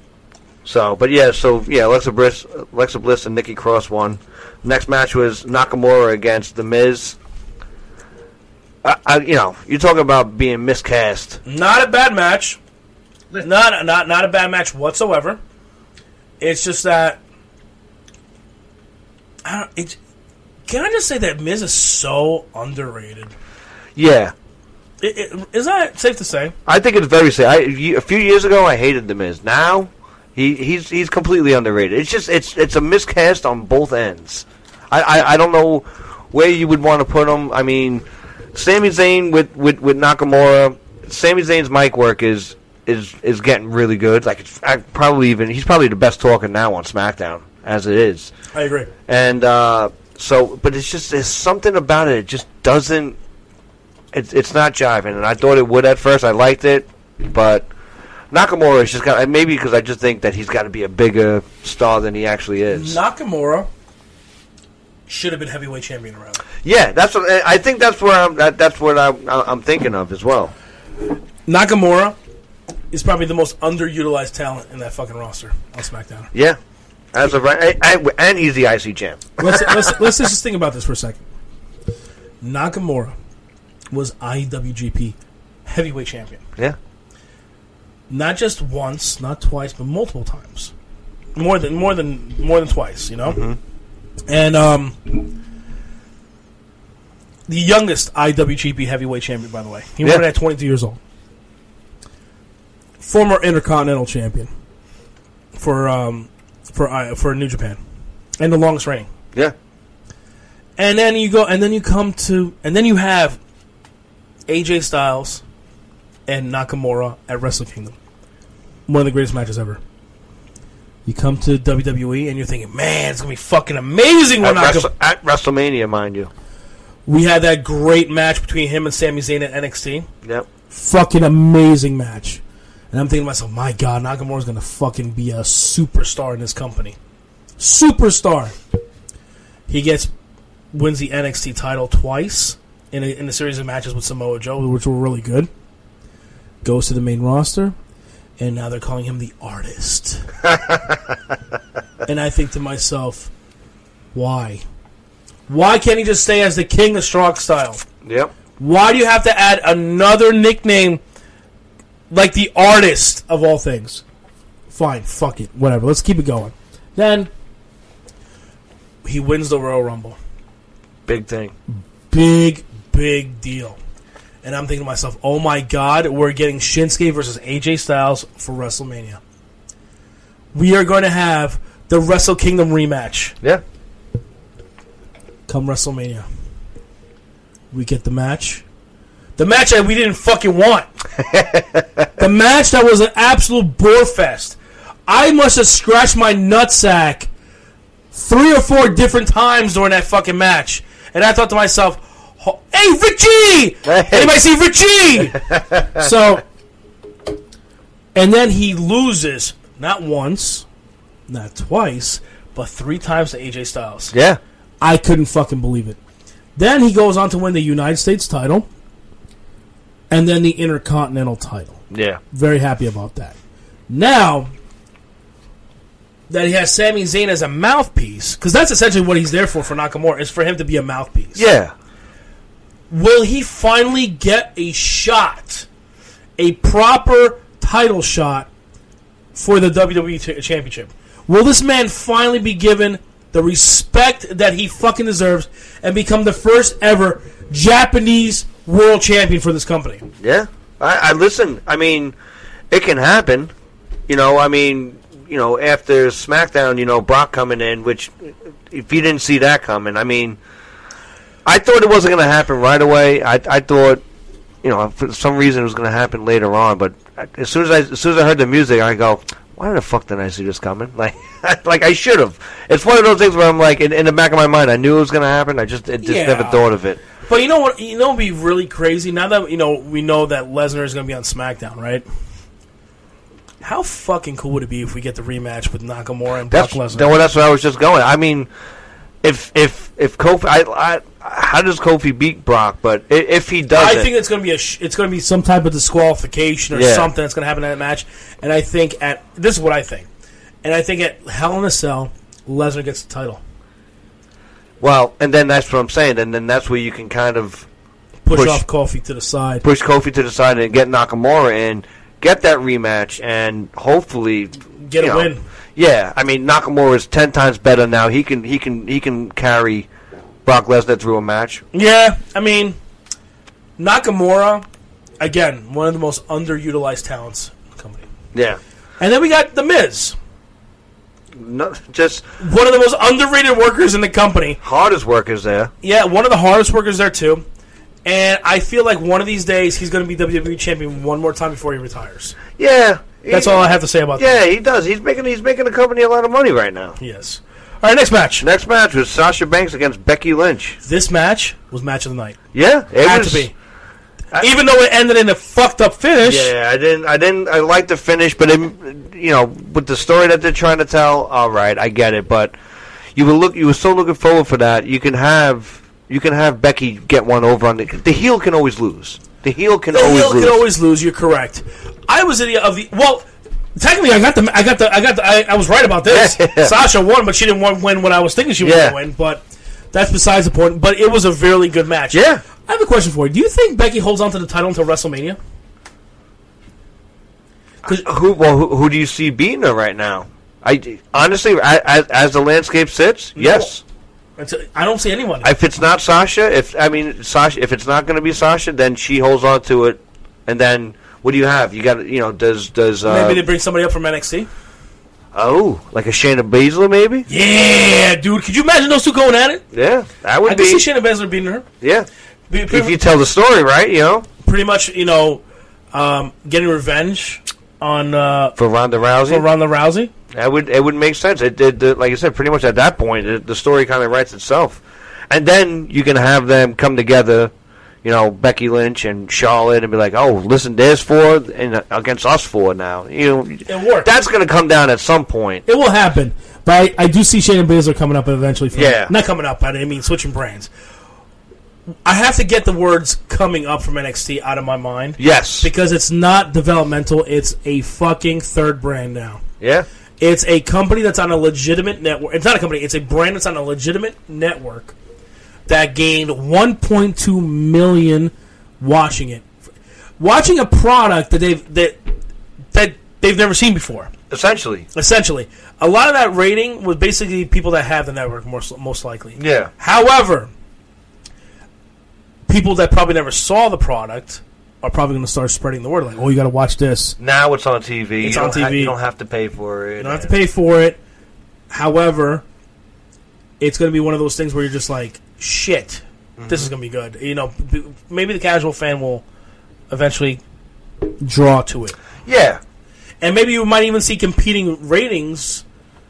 Alexa Bliss and Nikki Cross won. Next match was Nakamura against The Miz. You're talking about being miscast. Not a bad match. Not a bad match whatsoever. It's just that can I just say that Miz is so underrated? Yeah. Is that safe to say? I think it's very safe. A few years ago, I hated The Miz. Now, he's completely underrated. It's just it's a miscast on both ends. I don't know where you would want to put him. I mean, Sami Zayn with Nakamura. Sami Zayn's mic work is is getting really good. Like he's probably the best talker now on SmackDown as it is. I agree. And but it's just there's something about it. It just doesn't. It's not jiving, and I thought it would at first. I liked it, but Nakamura is just got maybe because I just think that he's got to be a bigger star than he actually is. Nakamura should have been heavyweight champion around. Yeah, that's what I think. That's what I'm thinking of as well. Nakamura is probably the most underutilized talent in that fucking roster on SmackDown. Yeah, as of right, and he's the IC champ. Let's just think about this for a second. Nakamura was IWGP heavyweight champion. Yeah, not just once, not twice, but multiple times. More than twice. You know, and the youngest IWGP heavyweight champion, by the way, he won it at 22 years old. Former Intercontinental champion for New Japan, and the longest reigning. Yeah. And then you have AJ Styles and Nakamura at Wrestle Kingdom, one of the greatest matches ever. You come to WWE and you're thinking, man, it's gonna be fucking amazing when at WrestleMania, mind you. We had that great match between him and Sami Zayn at NXT. Yep. Fucking amazing match. And I'm thinking to myself, my God, Nakamura's going to fucking be a superstar in this company. Superstar. He wins the NXT title twice in a series of matches with Samoa Joe, which were really good. Goes to the main roster, and now they're calling him the Artist. And I think to myself, why? Why can't he just stay as the King of Strong Style? Yep. Why do you have to add another nickname like the Artist of all things? Fine, fuck it, whatever. Let's keep it going. Then he wins the Royal Rumble. Big thing. Big deal. And I'm thinking to myself, oh my God, we're getting Shinsuke versus AJ Styles for WrestleMania. We are going to have the Wrestle Kingdom rematch. Yeah. Come WrestleMania. We get the match. The match that we didn't fucking want. The match that was an absolute bore fest. I must have scratched my nutsack 3 or 4 different times during that fucking match. And I thought to myself, hey, Richie! Hey. Anybody see Richie? So, and then he loses, not once, not twice, but 3 times to AJ Styles. Yeah. I couldn't fucking believe it. Then he goes on to win the United States title and then the Intercontinental title. Yeah. Very happy about that. Now that he has Sami Zayn as a mouthpiece, because that's essentially what he's there for Nakamura, is for him to be a mouthpiece. Yeah. Will he finally get a shot, a proper title shot for the WWE Championship? Will this man finally be given the respect that he fucking deserves and become the first ever Japanese world champion for this company? Yeah. I listen, I mean, it can happen. After SmackDown, Brock coming in, which, if you didn't see that coming, I mean, I thought it wasn't going to happen right away. I thought, for some reason it was going to happen later on, but as soon as I heard the music, I go, why the fuck didn't I see this coming? Like I should have. It's one of those things where I'm like, in the back of my mind, I knew it was going to happen. I just never thought of it. But you know what? You know what would be really crazy? Now that we know that Lesnar is going to be on SmackDown, right? How fucking cool would it be if we get the rematch with Nakamura and Brock Lesnar? Well, that's where I was just going. I mean, if Kofi, how does Kofi beat Brock? But if he doesn't, I think it's going to be some type of disqualification or something that's going to happen in that match. And I think this is what I think. And I think at Hell in a Cell, Lesnar gets the title. Well, and then that's what I'm saying. And then that's where you can kind of push off Kofi to the side. Push Kofi to the side and get Nakamura in, get that rematch, and hopefully get a win. Yeah, I mean Nakamura is 10 times better now. He can carry Brock Lesnar through a match. Yeah, I mean Nakamura, again, one of the most underutilized talents in the company. Yeah, and then we got The Miz. Just one of the most underrated workers in the company. Hardest workers there. Yeah, one of the hardest workers there too. And I feel like one of these days he's going to be WWE champion one more time before he retires. Yeah. That's all I have to say about that. Yeah, he does. He's making the company a lot of money right now. Yes. All right, next match. Next match was Sasha Banks against Becky Lynch. This match was match of the night. Yeah, it had was, to be. Even though it ended in a fucked up finish. Yeah, I liked the finish, but with the story that they're trying to tell, all right, I get it. But you were so looking forward for that. You can have Becky get one over on the heel can always lose. The heel can always lose. You're correct. I was technically I was right about this. Yeah. Sasha won, but she didn't win when I was thinking she was going to win. But that's besides the point. But it was a really good match. Yeah. I have a question for you. Do you think Becky holds on to the title until WrestleMania? Who do you see beating her right now? Honestly, as the landscape sits, yes. I don't see anyone. If it's not Sasha, if it's not going to be Sasha, then she holds on to it, and then what do you have? You got does maybe they bring somebody up from NXT? Oh, like a Shayna Baszler, maybe? Yeah, dude. Could you imagine those two going at it? Yeah, that would I be. I could see Shayna Baszler beating her. Yeah, if you tell the story right, Pretty much, getting revenge on for Ronda Rousey. It would make sense. It did, like I said, pretty much at that point, the story kind of writes itself, and then you can have them come together, Becky Lynch and Charlotte, and be like, oh, listen, there's 4 and against us 4 now. It worked. That's going to come down at some point. It will happen, but I do see Shayna Baszler coming up eventually. Yeah, not coming up. I mean, switching brands. I have to get the words coming up from NXT out of my mind. Yes. Because it's not developmental. It's a fucking third brand now. Yeah. It's a company that's on a legitimate network. It's not a company. It's a brand that's on a legitimate network that gained 1.2 million watching it. Watching a product that they've never seen before. Essentially. A lot of that rating was basically people that have the network, most likely. Yeah. However, people that probably never saw the product are probably going to start spreading the word. Like, oh, you got to watch this. Now it's on TV. It's on TV. You don't have to pay for it. You don't have to pay for it. However, it's going to be one of those things where you're just like, shit, this is going to be good. Maybe the casual fan will eventually draw to it. Yeah. And maybe you might even see competing ratings.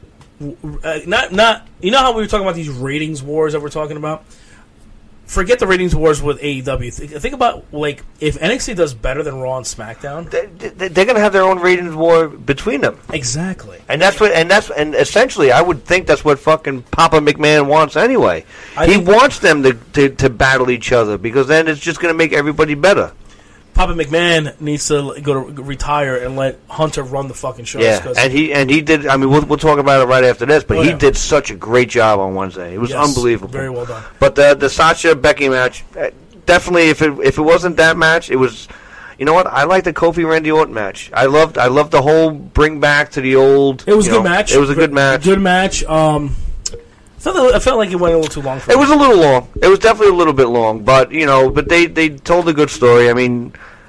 Not. You know how we were talking about these ratings wars that we're talking about? Forget the ratings wars with AEW. Think about if NXT does better than Raw and SmackDown, they're going to have their own ratings war between them. Exactly. And essentially, I would think that's what fucking Papa McMahon wants anyway. He wants them to battle each other because then it's just going to make everybody better. Papa McMahon needs to go to retire and let Hunter run the fucking shows. Yeah, and he did. I mean, we'll talk about it right after this. But he did such a great job on Wednesday. It was unbelievable. Very well done. But the Sasha Becky match, definitely. If it wasn't that match, it was. You know what? I like the Kofi Randy Orton match. I loved the whole bring back to the old. It was a good match. It was a good match. Good match. I felt like it went a little too long for me. It was a little long. It was definitely a little bit long, but they told a good story. I mean,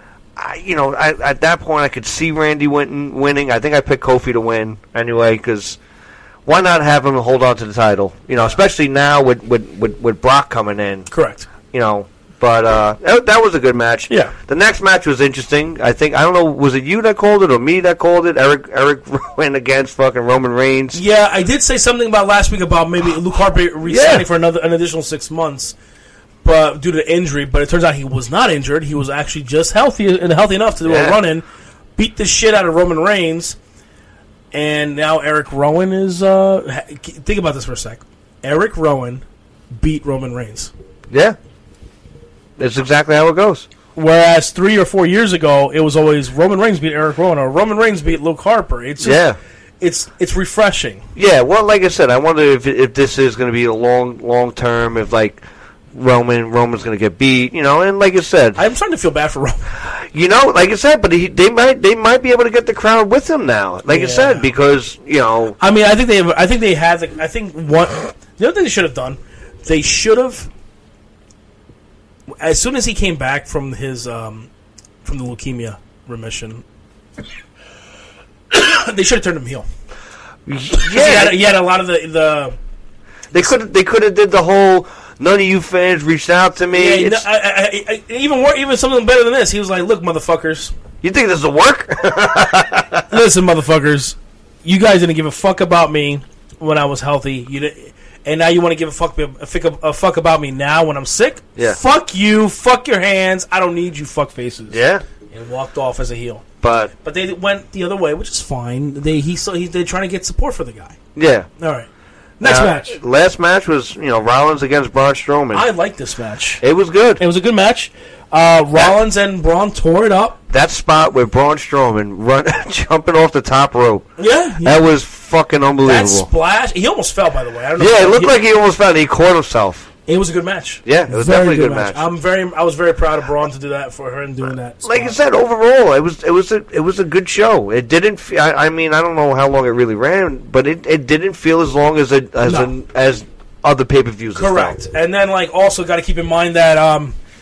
at that point I could see Randy winning. I think I picked Kofi to win anyway because why not have him hold on to the title? Especially now with Brock coming in. Correct. But that was a good match. Yeah. The next match was interesting. I don't know, was it you that called it or me that called it? Eric Rowan against fucking Roman Reigns. Yeah, I did say something about last week about maybe Luke Harper re-signing for an additional 6 months, but due to injury. But it turns out he was not injured. He was actually just healthy enough to do a run-in, beat the shit out of Roman Reigns, and now Eric Rowan is. Think about this for a sec. Eric Rowan beat Roman Reigns. Yeah. That's exactly how it goes. Whereas 3 or 4 years ago, it was always Roman Reigns beat Eric Rowan or Roman Reigns beat Luke Harper. It's just, it's refreshing. Yeah, well, like I said, I wonder if this is going to be a long term. If Roman's going to get beat, and like I said, I'm starting to feel bad for Roman. Like I said, but they might be able to get the crowd with him now. Like I said, because I mean, I think the other thing they should have done, they should have. As soon as he came back from his from the leukemia remission, they should have turned him heel. Yeah, he had a lot of the. They could have did the whole None of you fans reached out to me. Yeah, even something better than this. He was like, "Look, motherfuckers. You think this will work? Listen, motherfuckers. You guys didn't give a fuck about me when I was healthy. And now you want to give a fuck about me now when I'm sick? Yeah. Fuck you. Fuck your hands. I don't need you fuck faces." Yeah. And walked off as a heel. But they went the other way, which is fine. They're trying to get support for the guy. Yeah. All right. Next match. Last match was, Rollins against Braun Strowman. I like this match. It was good. It was a good match. Rollins and Braun tore it up. That spot with Braun Strowman jumping off the top rope. Yeah. That was fucking unbelievable. That splash. He almost fell, by the way. I don't know. Yeah, it looked like he almost fell. He caught himself. It was a good match. Yeah, it was definitely a good match. I was very proud of Braun to do that for her and doing that. Like I said, overall, it was a good show. It didn't. I mean, I don't know how long it really ran, but it didn't feel as long as other pay-per-views. Correct. And then also got to keep in mind that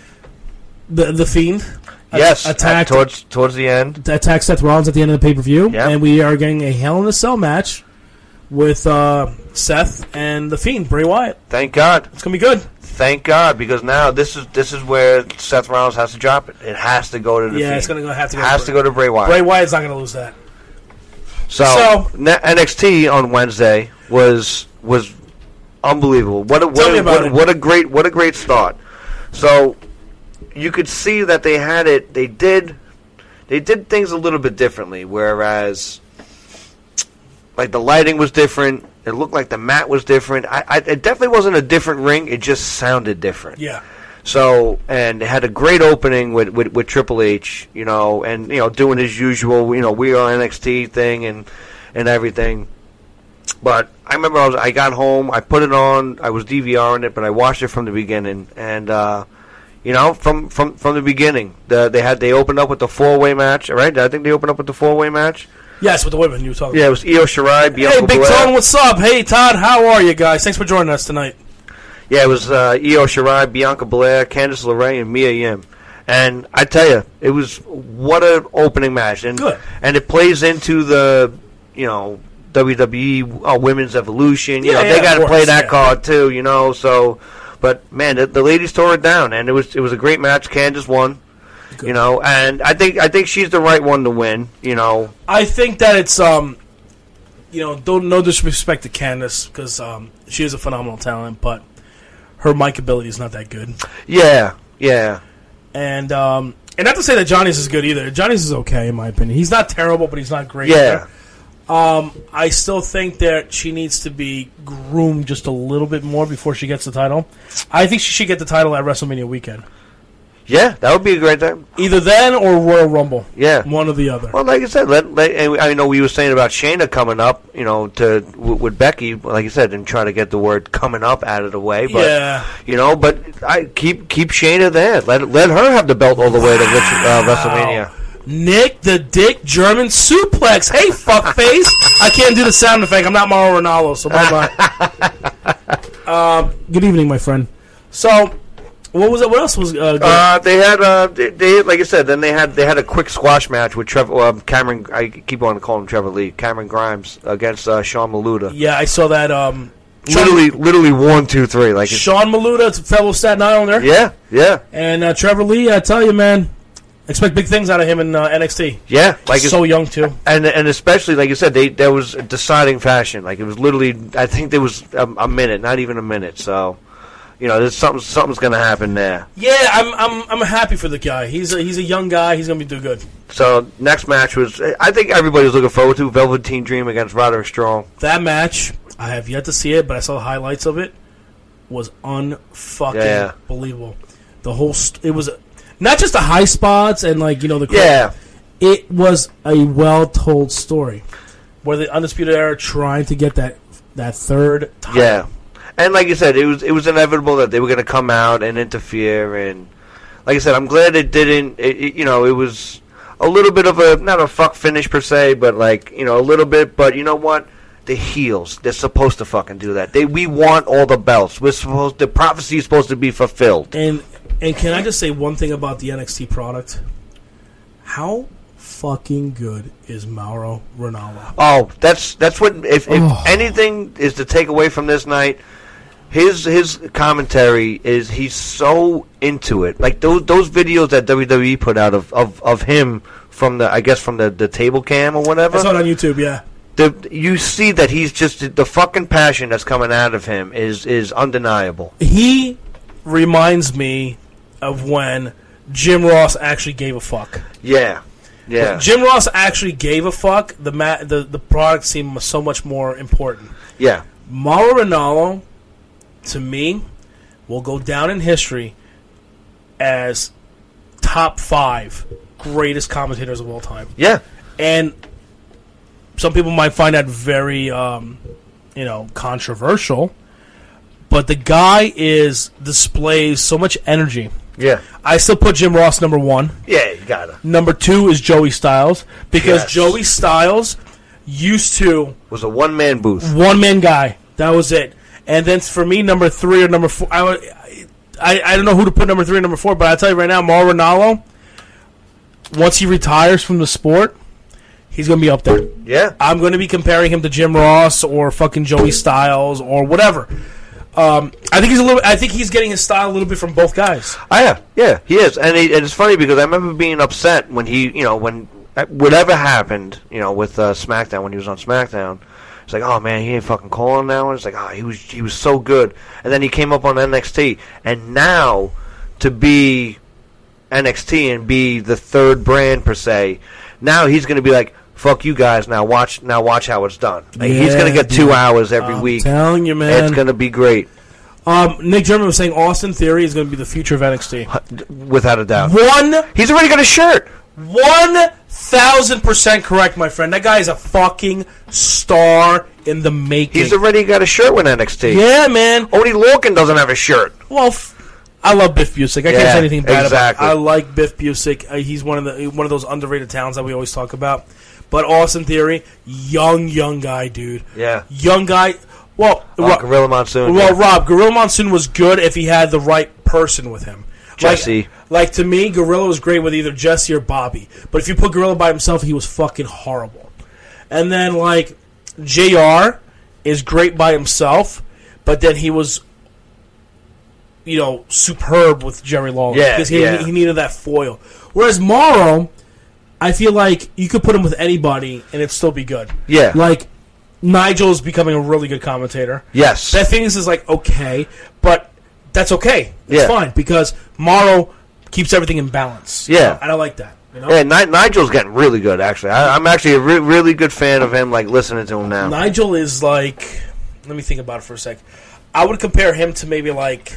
the Fiend. Yes, attacked towards the end. Attacked Seth Rollins at the end of the pay-per-view, yep. And we are getting a Hell in a Cell match with Seth and the Fiend, Bray Wyatt. Thank God. It's gonna be good. Thank God, because now this is where Seth Rollins has to drop it. It has to go to the Fiend. It's gonna have to. Has to go to Bray Wyatt. Bray Wyatt's not gonna lose that. So NXT on Wednesday was unbelievable. What a great start. So you could see that they had it. They did things a little bit differently, whereas like the lighting was different. It looked like the mat was different. It definitely wasn't a different ring. It just sounded different. Yeah. So, and it had a great opening with Triple H, and doing his usual, we are NXT thing and everything. But I remember I got home, I put it on, I was DVRing it, but I watched it from the beginning, and from the beginning, they opened up with the 4-way match, right? I think they opened up with the 4-way match. Yes, with the women you were talking about. Yeah, it was Io Shirai, Bianca Hey, Big Belair. Tone, what's up? Hey, Todd, how are you guys? Thanks for joining us tonight. Yeah, it was Io Shirai, Bianca Belair, Candice LeRae, and Mia Yim. And I tell you, it was what an opening match. And good. And it plays into the, WWE Women's Evolution. They got to play that card too, So, but man, the ladies tore it down, and it was a great match. Candice won. Good. And I think she's the right one to win. I think that it's no disrespect to Candice because she is a phenomenal talent, but her mic ability is not that good. Yeah. And not to say that Johnny's is good either. Johnny's is okay in my opinion. He's not terrible, but he's not great. Yeah. Either. I still think that she needs to be groomed just a little bit more before she gets the title. I think she should get the title at WrestleMania weekend. Yeah, that would be a great time. Either then or Royal Rumble. Yeah. One or the other. Well, like I said, I know we were saying about Shayna coming up, with Becky, like you said, and try to get the word coming up out of the way. But, yeah. But I keep Shayna there. Let her have the belt all the way to WrestleMania. Nick the Dick German suplex. Hey, fuckface. I can't do the sound effect. I'm not Mauro Ranallo, so bye-bye. Good evening, my friend. So, what was it? What else was good? They had like I said, then they had a quick squash match with Trevor Cameron. I keep on calling him Trevor Lee. Cameron Grimes against Sean Maluda. Yeah, I saw that. Literally 1, 2, 3. Like Sean Maluda, fellow Staten Islander. Yeah. And Trevor Lee, I tell you, man, expect big things out of him in NXT. Yeah, like so young too, and especially like you said, there was a deciding fashion. Like it was literally, I think there was a minute, not even a minute. So, there's something's going to happen there. Yeah, I'm happy for the guy. He's a young guy. He's going to do good. So next match was, I think everybody was looking forward to Velveteen Dream against Roderick Strong. That match, I have yet to see it, but I saw the highlights of it. Was unfucking believable. The whole it was. Not just the high spots and the yeah. It was a well told story where the Undisputed Era trying to get that third title. Yeah, and like you said, it was inevitable that they were going to come out and interfere. And like I said, I'm glad it didn't. It was a little bit of not a fuck finish per se, but a little bit. But you know what? The heels, they're supposed to fucking do that. We want all the belts. The prophecy is supposed to be fulfilled. And can I just say one thing about the NXT product? How fucking good is Mauro Ranallo? Oh, that's what if anything is to take away from this night, his commentary is he's so into it. Like those videos that WWE put out of him from the table cam or whatever. I saw it on YouTube. Yeah. You see that he's just the fucking passion that's coming out of him is undeniable. He reminds me of when Jim Ross actually gave a fuck. Yeah. Yeah. When Jim Ross actually gave a fuck. The product seemed so much more important. Yeah. Mauro Ranallo, to me, will go down in history as top 5 greatest commentators of all time. Yeah. And some people might find that very, controversial. But the guy displays so much energy. Yeah. I still put Jim Ross number 1. Yeah, you gotta. Number 2 is Joey Styles. Because Joey Styles was a one-man booth. One-man guy. That was it. And then for me, number 3 or number 4, I don't know who to put number 3 or number 4, but I'll tell you right now, Mauro Ranallo, once he retires from the sport, he's going to be up there. Yeah. I'm going to be comparing him to Jim Ross or fucking Joey Styles or whatever. I think he's getting his style a little bit from both guys. Oh, yeah, he is, and it's funny because I remember being upset when when whatever happened, with SmackDown when he was on SmackDown. It's like, oh man, he ain't fucking calling now. And it's like, oh, he was so good, and then he came up on NXT, and now to be NXT and be the third brand per se, now he's going to be like, fuck you guys, now watch how it's done. Like, he's going to get 2 hours every week. I'm telling you, man. It's going to be great. Nick German was saying Austin Theory is going to be the future of NXT. Without a doubt. He's already got a shirt. 1,000% correct, my friend. That guy is a fucking star in the making. He's already got a shirt with NXT. Yeah, man. Only Lorcan doesn't have a shirt. Well, I love Biff Busick. I can't say anything bad about him. I like Biff Busick. He's one of those underrated talents that we always talk about. But Austin Theory, young guy, dude. Yeah. Young guy. Well, Gorilla Monsoon. Well, Rob, Gorilla Monsoon was good if he had the right person with him. Jesse. Like to me, Gorilla was great with either Jesse or Bobby. But if you put Gorilla by himself, he was fucking horrible. And then, like, JR is great by himself, but then he was, superb with Jerry Lawler. Yeah, because he needed that foil. Whereas Mauro, I feel like you could put him with anybody and it'd still be good. Yeah. Like, Nigel's becoming a really good commentator. Yes. Beth Phoenix is like, okay, but that's okay. It's Yeah. fine because Mauro keeps everything in balance. Yeah. And I like that. Yeah, Nigel's getting really good, actually. I'm actually a really good fan of him, like, listening to him now. Nigel is like, let me think about it for a sec. I would compare him to maybe like,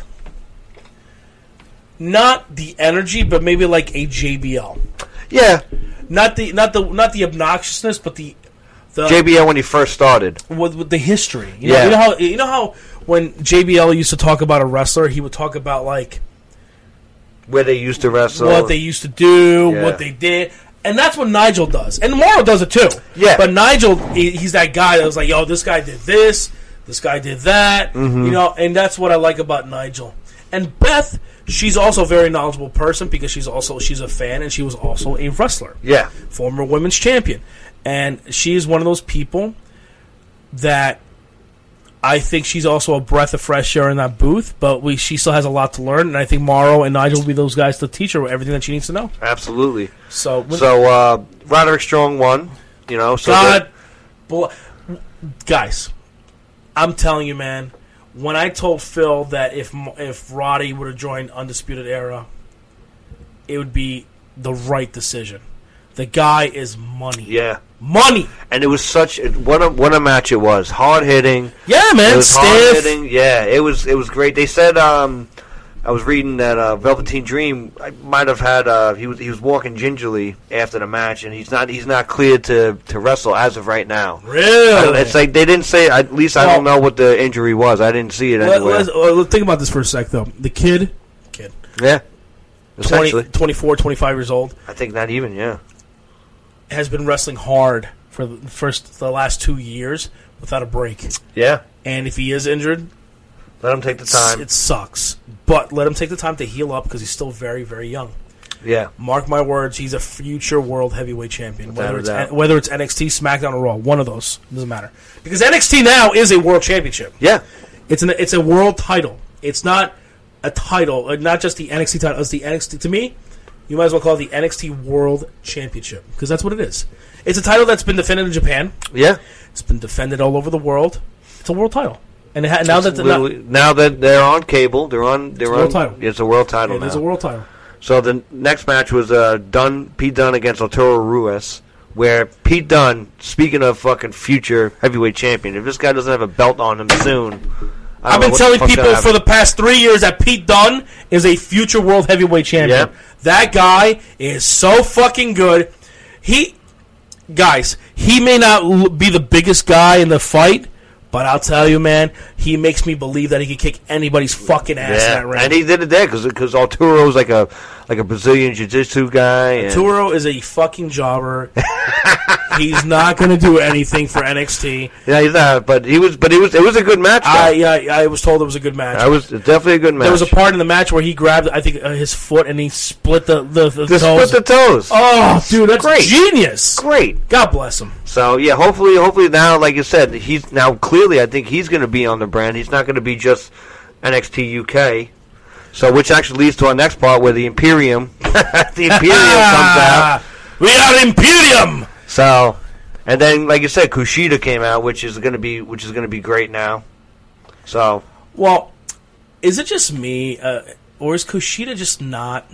not the energy, but maybe like a JBL. Yeah. Not the obnoxiousness, but the JBL when he first started. With the history. Yeah. You know how when JBL used to talk about a wrestler, he would talk about like where they used to wrestle, what they used to do, what they did. And that's what Nigel does. And Mauro does it too. Yeah. But Nigel, he's that guy that was like, yo, this guy did this guy did that, and that's what I like about Nigel. And Beth, she's also a very knowledgeable person because she's a fan and she was also a wrestler. Yeah. Former women's champion. And she's one of those people that I think she's also a breath of fresh air in that booth, but she still has a lot to learn, and I think Mauro and Nigel will be those guys to teach her everything that she needs to know. Absolutely. So Roderick Strong won, guys, I'm telling you, man, when I told Phil that if Roddy would have joined Undisputed Era, it would be the right decision. The guy is money. Yeah. Money. And it was what a match it was. Hard hitting. Yeah, man. It was hard hitting. Yeah, it was great. They said I was reading that Velveteen Dream might have had he was walking gingerly after the match, and he's not cleared to wrestle as of right now. Really? It's like they didn't say. At least I don't know what the injury was. I didn't see it anywhere. Let's think about this for a sec, though. The kid. Yeah. 24, 25 years old. I think not even. Yeah. Has been wrestling hard for the last 2 years without a break. Yeah. And if he is injured, let him take the time. It sucks. But let him take the time to heal up because he's still very, very young. Yeah. Mark my words, he's a future world heavyweight champion. Whether it's NXT, SmackDown, or Raw. One of those. It doesn't matter. Because NXT now is a world championship. Yeah. It's a world title. It's not a title, not just the NXT title. It's the NXT. To me, you might as well call it the NXT World Championship because that's what it is. It's a title that's been defended in Japan. Yeah, it's been defended all over the world. It's a world title, and now that they're on cable, they're on. World title. It's a world title. It is a world title. So the next match was Pete Dunne against Arturo Ruiz, where Pete Dunne, speaking of fucking future heavyweight champion, if this guy doesn't have a belt on him soon, I've been telling people for the past 3 years that Pete Dunne is a future world heavyweight champion. Yep. That guy is so fucking good. He may not be the biggest guy in the fight, but I'll tell you, man, he makes me believe that he can kick anybody's fucking ass in that ring. And he did it there because Arturo's like a Brazilian jiu-jitsu guy. Arturo is a fucking jobber. He's not going to do anything for NXT. Yeah, he's not. But it was a good match. I was told it was a good match. It was definitely a good match. There was a part in the match where he grabbed, I think, his foot and he split the toes. Split the toes. Oh, dude, that's great. Genius. Great. God bless him. So yeah, hopefully now, like you said, he's now clearly. I think he's going to be on the brand. He's not going to be just NXT UK. So, which actually leads to our next part where the Imperium, comes out. We are Imperium. So, and then, like you said, Kushida came out, which is going to be great now. So, well, is it just me, or is Kushida just not?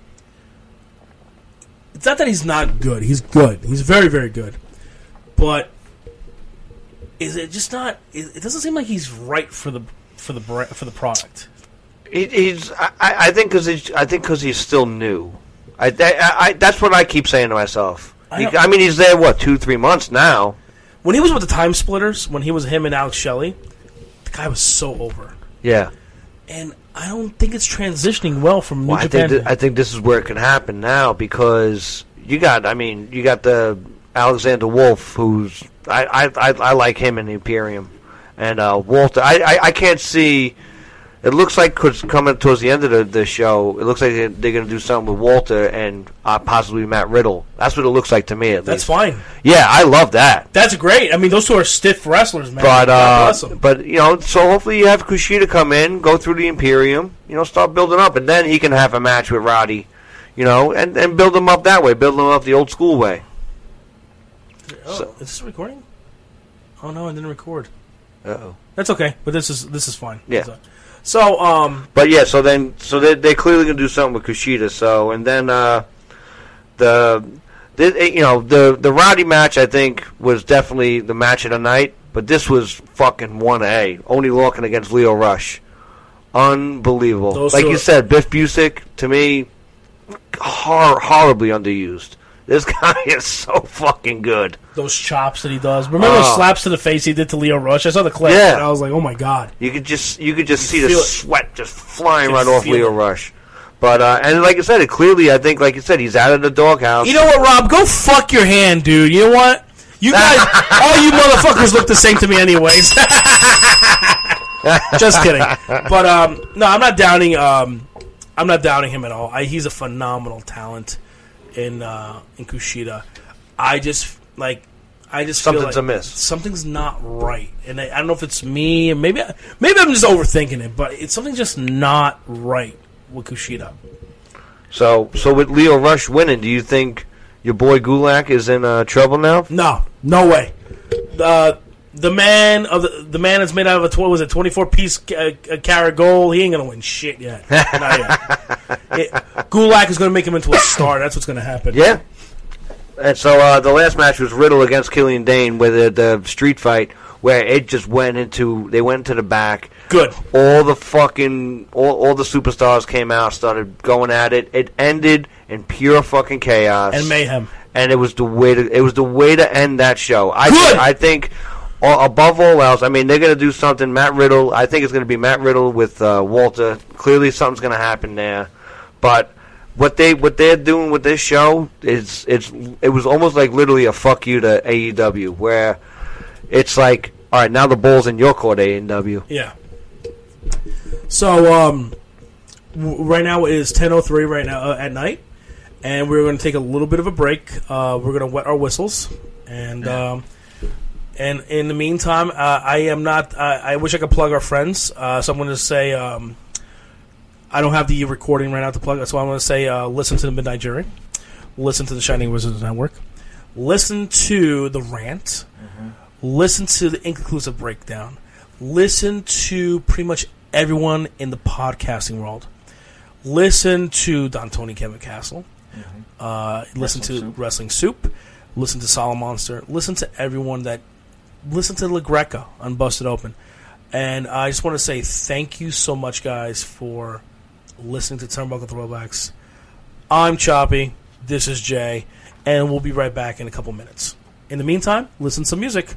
It's not that he's not good. He's good. He's very, very good. But is it just not? It doesn't seem like he's right for the product. I think because he's still new. That's what I keep saying to myself. I mean, he's there, 2-3 months now. When he was with the Time Splitters, when he was him and Alex Shelley, the guy was so over. Yeah. And I don't think it's transitioning well from New Japan. I think this is where it can happen now because you got the Alexander Wolf, who's I like him in the Imperium, and Walter. I can't see. It looks like coming towards the end of the show, it looks like they're going to do something with Walter and possibly Matt Riddle. That's what it looks like to me, at least. That's fine. Yeah, I love that. That's great. I mean, those two are stiff wrestlers, man. But so hopefully you have Kushida come in, go through the Imperium, start building up, and then he can have a match with Roddy, and build him up that way, build him up the old school way. Oh, is this recording? Oh no, I didn't record. Uh-oh. That's okay, but this is fine. Yeah. So, but yeah, so they're clearly gonna do something with Kushida. So, and then the Roddy match I think was definitely the match of the night. But this was fucking 1A. Only Lorcan against Leo Rush, unbelievable. Like you said, Biff Busick to me, horribly underused. This guy is so fucking good. Those chops that he does. Remember those slaps to the face he did to Leo Rush? I saw the clip and I was like, oh my god. You could just see the sweat just flying right off Leo Rush. But and like I said, it clearly, I think, like you said, he's out of the doghouse. You know what, Rob? Go fuck your hand, dude. You know what? You guys, all you motherfuckers look the same to me anyways. Just kidding. But no, I'm not downing him at all. He's a phenomenal talent. In Kushida, I just something's feel like amiss. Something's not right, and I don't know if it's me. Maybe I'm just overthinking it, but it's something just not right with Kushida. So with Leo Rush winning, do you think your boy Gulak is in trouble now? No way. The man that's made out of a 24-piece carat gold. He ain't gonna win shit yet. Not yet. Gulak is gonna make him into a star. That's what's gonna happen. Yeah. And so the last match was Riddle against Killian Dane with the street fight where it just went into the back. Good. All the superstars came out, started going at it. It ended in pure fucking chaos and mayhem. And it was the way to end that show. I think. Above all else, I mean, they're going to do something. Matt Riddle, I think it's going to be Matt Riddle with Walter. Clearly, something's going to happen there. But what they're doing with this show it was almost like literally a fuck you to AEW, where it's like, all right, now the ball's in your court, AEW. Yeah. So right now it is 10:03 right now at night, and we're going to take a little bit of a break. We're going to wet our whistles and. And in the meantime, I am not. I wish I could plug our friends. So I'm going to say I don't have the recording right now to plug. So I'm going to say listen to the Midnight Jury, listen to the Shining Wizards Network, listen to the Rant, listen to the Inconclusive Breakdown, listen to pretty much everyone in the podcasting world. Listen to Don Tony Kevin Castle. Listen to Wrestling Soup. Listen to Solid Monster. Listen to everyone that. Listen to La Greca on Busted Open. And I just want to say thank you so much, guys, for listening to Turnbuckle Throwbacks. I'm Choppy. This is Jay. And we'll be right back in a couple minutes. In the meantime, listen to some music.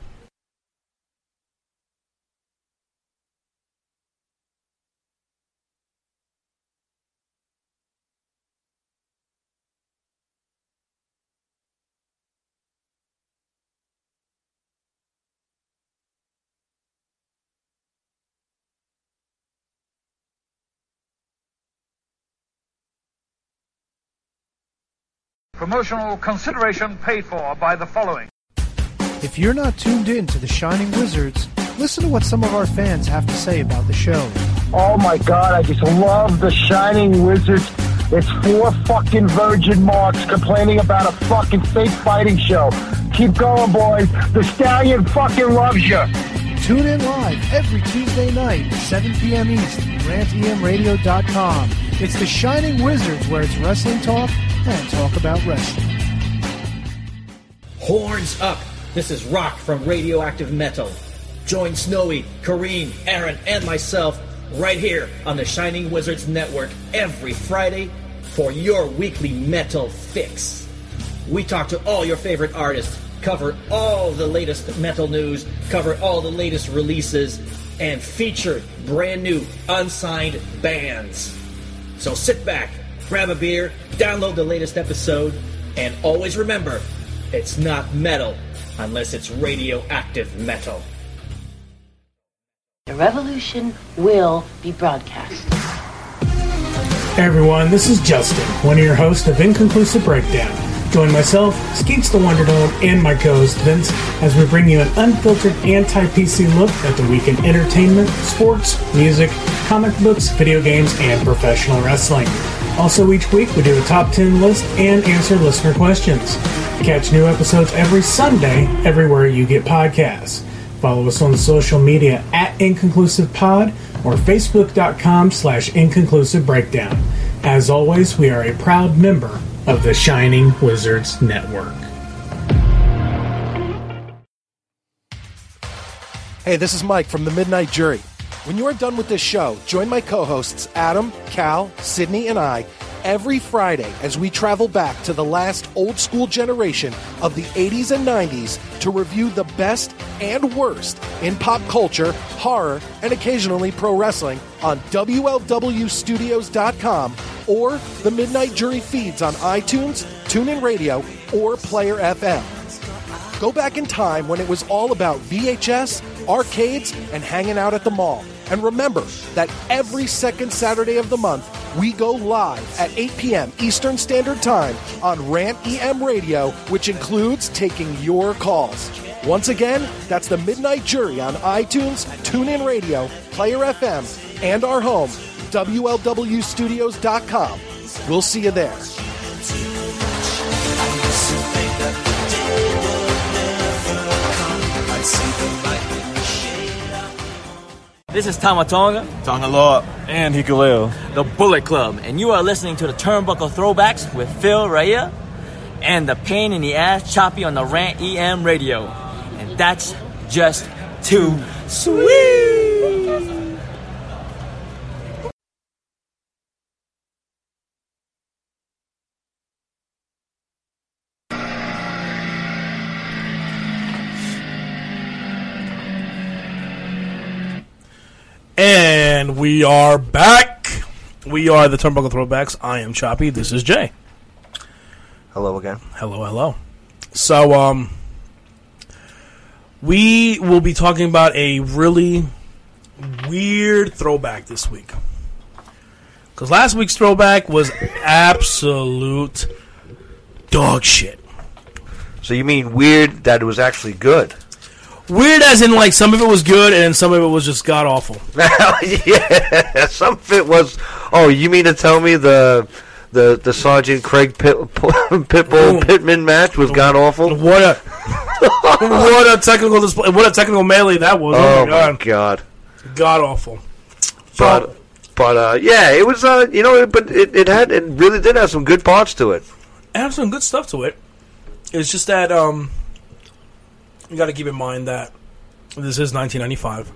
Promotional consideration paid for by the following. If you're not tuned in to the Shining Wizards, listen to what some of our fans have to say about the show. Oh my God, I just love the Shining Wizards. It's 4 fucking virgin marks complaining about a fucking fake fighting show. Keep going, boys. The Stallion fucking loves you. Tune in live every Tuesday night, 7 p.m. East, rantemradio.com. It's the Shining Wizards, where it's wrestling talk and talk about wrestling. Horns up! This is Rock from Radioactive Metal. Join Snowy, Kareem, Aaron, and myself right here on the Shining Wizards Network every Friday for your weekly metal fix. We talk to all your favorite artists, cover all the latest metal news, cover all the latest releases, and feature brand new unsigned bands. So sit back, grab a beer, download the latest episode, and always remember, it's not metal unless it's radioactive metal. The revolution will be broadcast. Hey everyone, this is Justin, one of your hosts of Inconclusive Breakdown. Join myself, Skeets the Wonder Dome, and my co-host Vince as we bring you an unfiltered anti-PC look at the week in entertainment, sports, music, comic books, video games, and professional wrestling. Also, each week we do a top 10 list and answer listener questions. Catch new episodes every Sunday everywhere you get podcasts. Follow us on social media at InconclusivePod or Facebook.com/InconclusiveBreakdown. As always, we are a proud member of the Shining Wizards Network. Hey, this is Mike from the Midnight Jury. When you are done with this show, join my co-hosts Adam, Cal, Sydney, and I every Friday as we travel back to the last old-school generation of the 80s and 90s to review the best and worst in pop culture, horror, and occasionally pro wrestling on WLWstudios.com or the Midnight Jury feeds on iTunes, TuneIn Radio, or Player FM. Go back in time when it was all about VHS, arcades, and hanging out at the mall. And remember that every second Saturday of the month, we go live at 8 p.m. Eastern Standard Time on Rant EM Radio, which includes taking your calls. Once again, that's the Midnight Jury on iTunes, TuneIn Radio, Player FM, and our home, WLWstudios.com. We'll see you there. This is Tamatonga, Tonga and Hikuleo, the Bullet Club, and you are listening to the Turnbuckle Throwbacks with Phil Raya and the Pain in the Ass Choppy on the Rant EM Radio. And that's just too sweet! And we are back. We are the Turnbuckle Throwbacks. I am Choppy. This is Jay. Hello again. Hello. So, we will be talking about a really weird throwback this week. Because last week's throwback was absolute dog shit. So you mean weird that it was actually good? Weird as in, like, some of it was good and some of it was just god-awful. Yeah, some of it was... Oh, you mean to tell me the Sergeant Craig Pitbull Pittman match was god-awful? What a technical display. What a technical melee that was. Oh, my God. God-awful. But yeah, it was, but it really did have some good parts to it. It had some good stuff to it. It's just that, you got to keep in mind that this is 1995.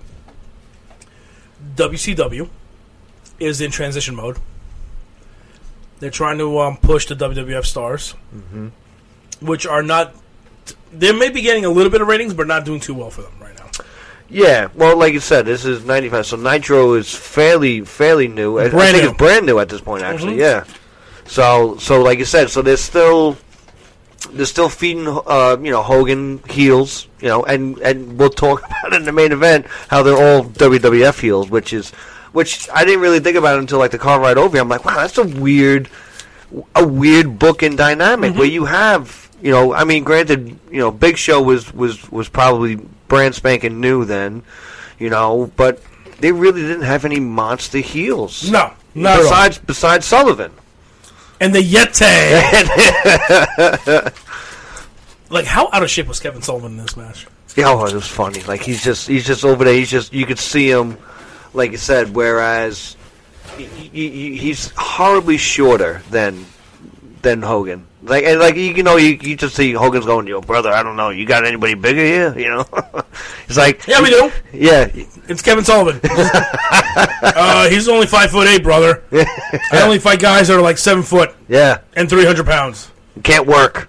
WCW is in transition mode. They're trying to push the WWF stars, which are not... They may be getting a little bit of ratings, but not doing too well for them right now. Yeah, well, like you said, this is 95, so Nitro is fairly new. I think it's brand new at this point, actually, yeah. So like you said, so they're still feeding, Hogan heels, and we'll talk about it in the main event how they're all WWF heels, which I didn't really think about it until like the car ride over here. I'm like, wow, that's a weird booking dynamic where you have, granted, Big Show was probably brand spanking new then, but they really didn't have any monster heels. No, not besides Sullivan. And the Yeti. Like, how out of shape was Kevin Sullivan in this match? Yeah, it was funny. Like, he's just over there. You could see him, like you said, whereas he's horribly shorter than Hogan. You just see Hogan's going, yo, brother, I don't know, you got anybody bigger here? He's like, yeah, we do. Yeah. It's Kevin Sullivan. He's only 5'8", brother. I only fight guys that are like 7 foot. Yeah. And 300 pounds. Can't work.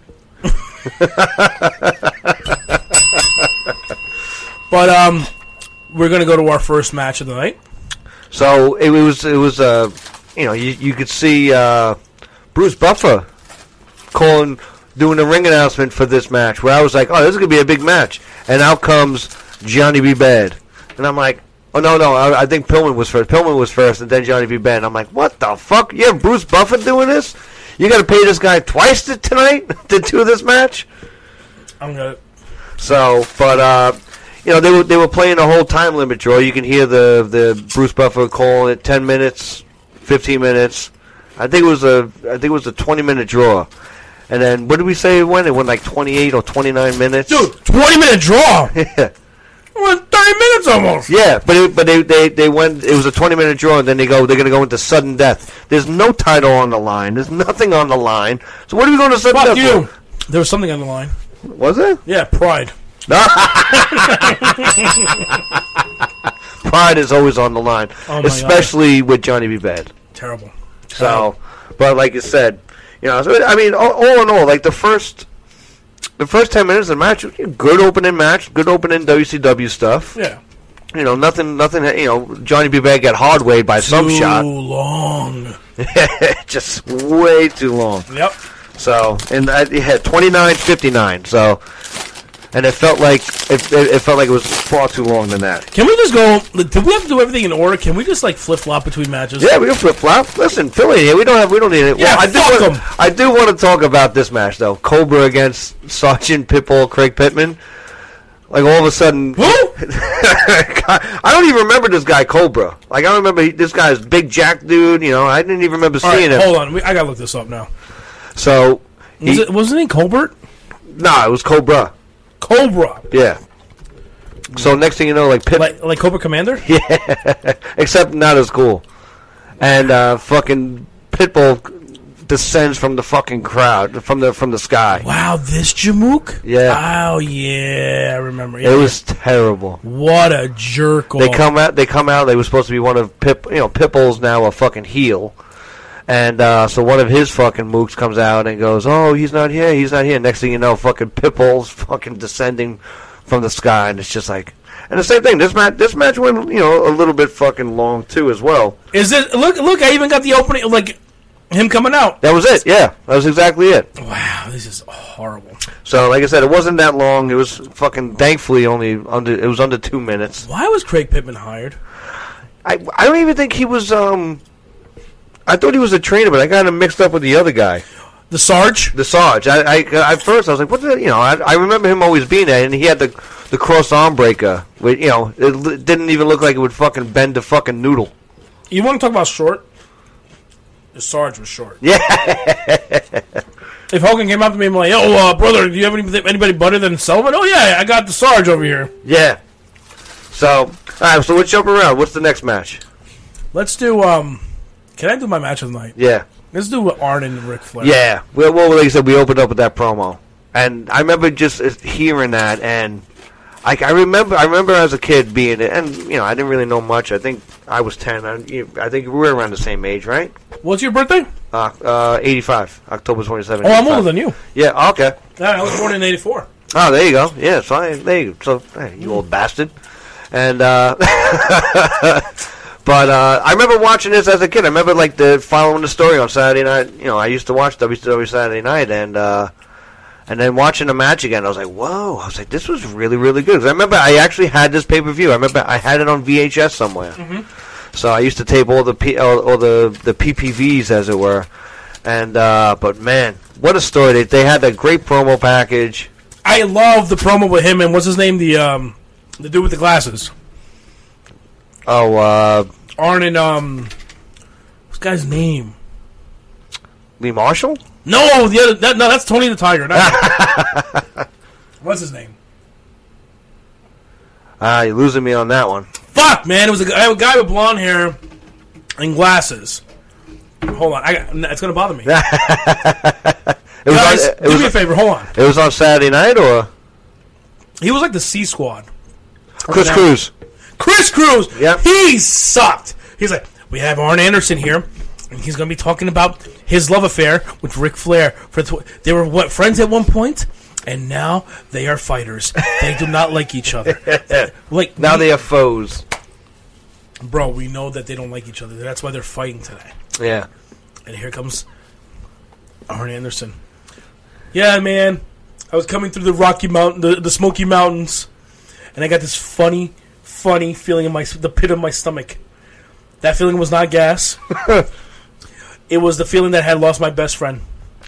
But we're gonna go to our first match of the night. So it was you could see Bruce Buffer doing a ring announcement for this match, where I was like, oh, this is gonna be a big match, and out comes Johnny B. Bad, and I'm like, oh no, I think Pillman was first, and then Johnny B. Bad. And I'm like, what the fuck? You have Bruce Buffer doing this? You got to pay this guy twice tonight to do this match? I'm gonna. So, but they were playing a whole time limit draw. You can hear the Bruce Buffer calling it 10 minutes, 15 minutes. I think it was a 20-minute draw. And then what did we say it went? It went like 28 or 29 minutes. Dude, 20-minute draw. Yeah. It went 30 minutes almost. Yeah, but they went. It was a 20-minute draw, and then they're going to go into sudden death. There's no title on the line. There's nothing on the line. So what are we going to sudden death for? There was something on the line. Was there? Yeah, pride. Pride is always on the line, especially with Johnny B. Bad. Terrible. So, but like you said, all in all, like the first 10 minutes of the match, good opening match, good opening WCW stuff. Yeah. Nothing. Johnny B. Bad got hard weighed by some shot. Too long. Just way too long. Yep. So, and it had 29:59. So, and it felt like it was far too long than that. Can we just go? Do we have to do everything in order? Can we just like flip flop between matches? Yeah, we can flip flop. Listen, Philly here. We don't need it. Yeah, well, I do want to talk about this match though. Cobra against Sergeant Pitbull, Craig Pittman. Like all of a sudden, who? I don't even remember this guy Cobra. Like I don't remember this guy's big jack dude. I didn't even remember seeing him. Hold on, I gotta look this up now. So wasn't he Colbert? Nah, it was Cobra. Cobra. Yeah. So next thing you know, like Cobra Commander. Yeah. Except not as cool. And fucking Pitbull descends from the fucking crowd, from the sky. Wow, this Jamook? Yeah. Oh yeah, I remember. Yeah, it was terrible. What a jerk off. They come out. They were supposed to be one of Pitbull's now a fucking heel. And so one of his fucking mooks comes out and goes, oh, he's not here. Next thing you know, fucking Pitbull's fucking descending from the sky, and it's just like, and the same thing. This match went a little bit fucking long too as well. Is it? Look! I even got the opening, like him coming out. That was it. Yeah, that was exactly it. Wow, this is horrible. So, like I said, it wasn't that long. It was fucking thankfully under 2 minutes. Why was Craig Pittman hired? I don't even think he was. I thought he was a trainer, but I got him mixed up with the other guy. The Sarge? The Sarge. I at first I was like, what the, I remember him always being there, and he had the the cross arm breaker. With, you know, it didn't even look like it would fucking bend a fucking noodle. You want to talk about short? The Sarge was short. Yeah. If Hogan came up to me and like, "Yo, brother, do you have anybody better than Sullivan?" "Oh yeah, I got the Sarge over here." Yeah. So, all right. So let's jump around. What's the next match? Let's do. Can I do my match of the night? Yeah. Let's do Arn and Ric Flair. Yeah. Well, like I said, we opened up with that promo, and I remember just hearing that, and I remember as a kid being, and you know, I didn't really know much. I think I was 10. I think we were around the same age, right? What's your birthday? 85, October 27th. Oh, I'm older than you. Yeah. Okay. Yeah, I was born in '84. Oh, there you go. Yeah. So there you go. So hey, you old bastard. And but I remember watching this as a kid. I remember like following the story on Saturday night. You know, I used to watch WCW Saturday night, and then watching the match again, I was like, whoa! I was like, this was really, really good. 'Cause I remember I actually had this pay-per-view. I remember I had it on VHS somewhere. Mm-hmm. So I used to tape all the PPVs, as it were. And but man, what a story! They had that great promo package. I love the promo with him and what's his name, the dude with the glasses. Oh, Arn and what's the guy's name? Lee Marshall? No, the other. That's Tony the Tiger. What's his name? You're losing me on that one. Fuck, man! It was a guy with blonde hair and glasses. Hold on, it's gonna bother me. Guys, do me a favor. Hold on. It was on Saturday night, or he was like the C Squad. Chris Cruz. Chris Cruz. Yep. He sucked. He's like, we have Arn Anderson here, and he's going to be talking about his love affair with Ric Flair. They were friends at one point, and now they are fighters. They do not like each other. Like now they are foes. Bro, we know that they don't like each other. That's why they're fighting today. Yeah. And here comes Arn Anderson. Yeah, man. I was coming through the Rocky Mountain, the Smoky Mountains, and I got this funny feeling in the pit of my stomach. That feeling was not gas. It was the feeling that I had lost my best friend.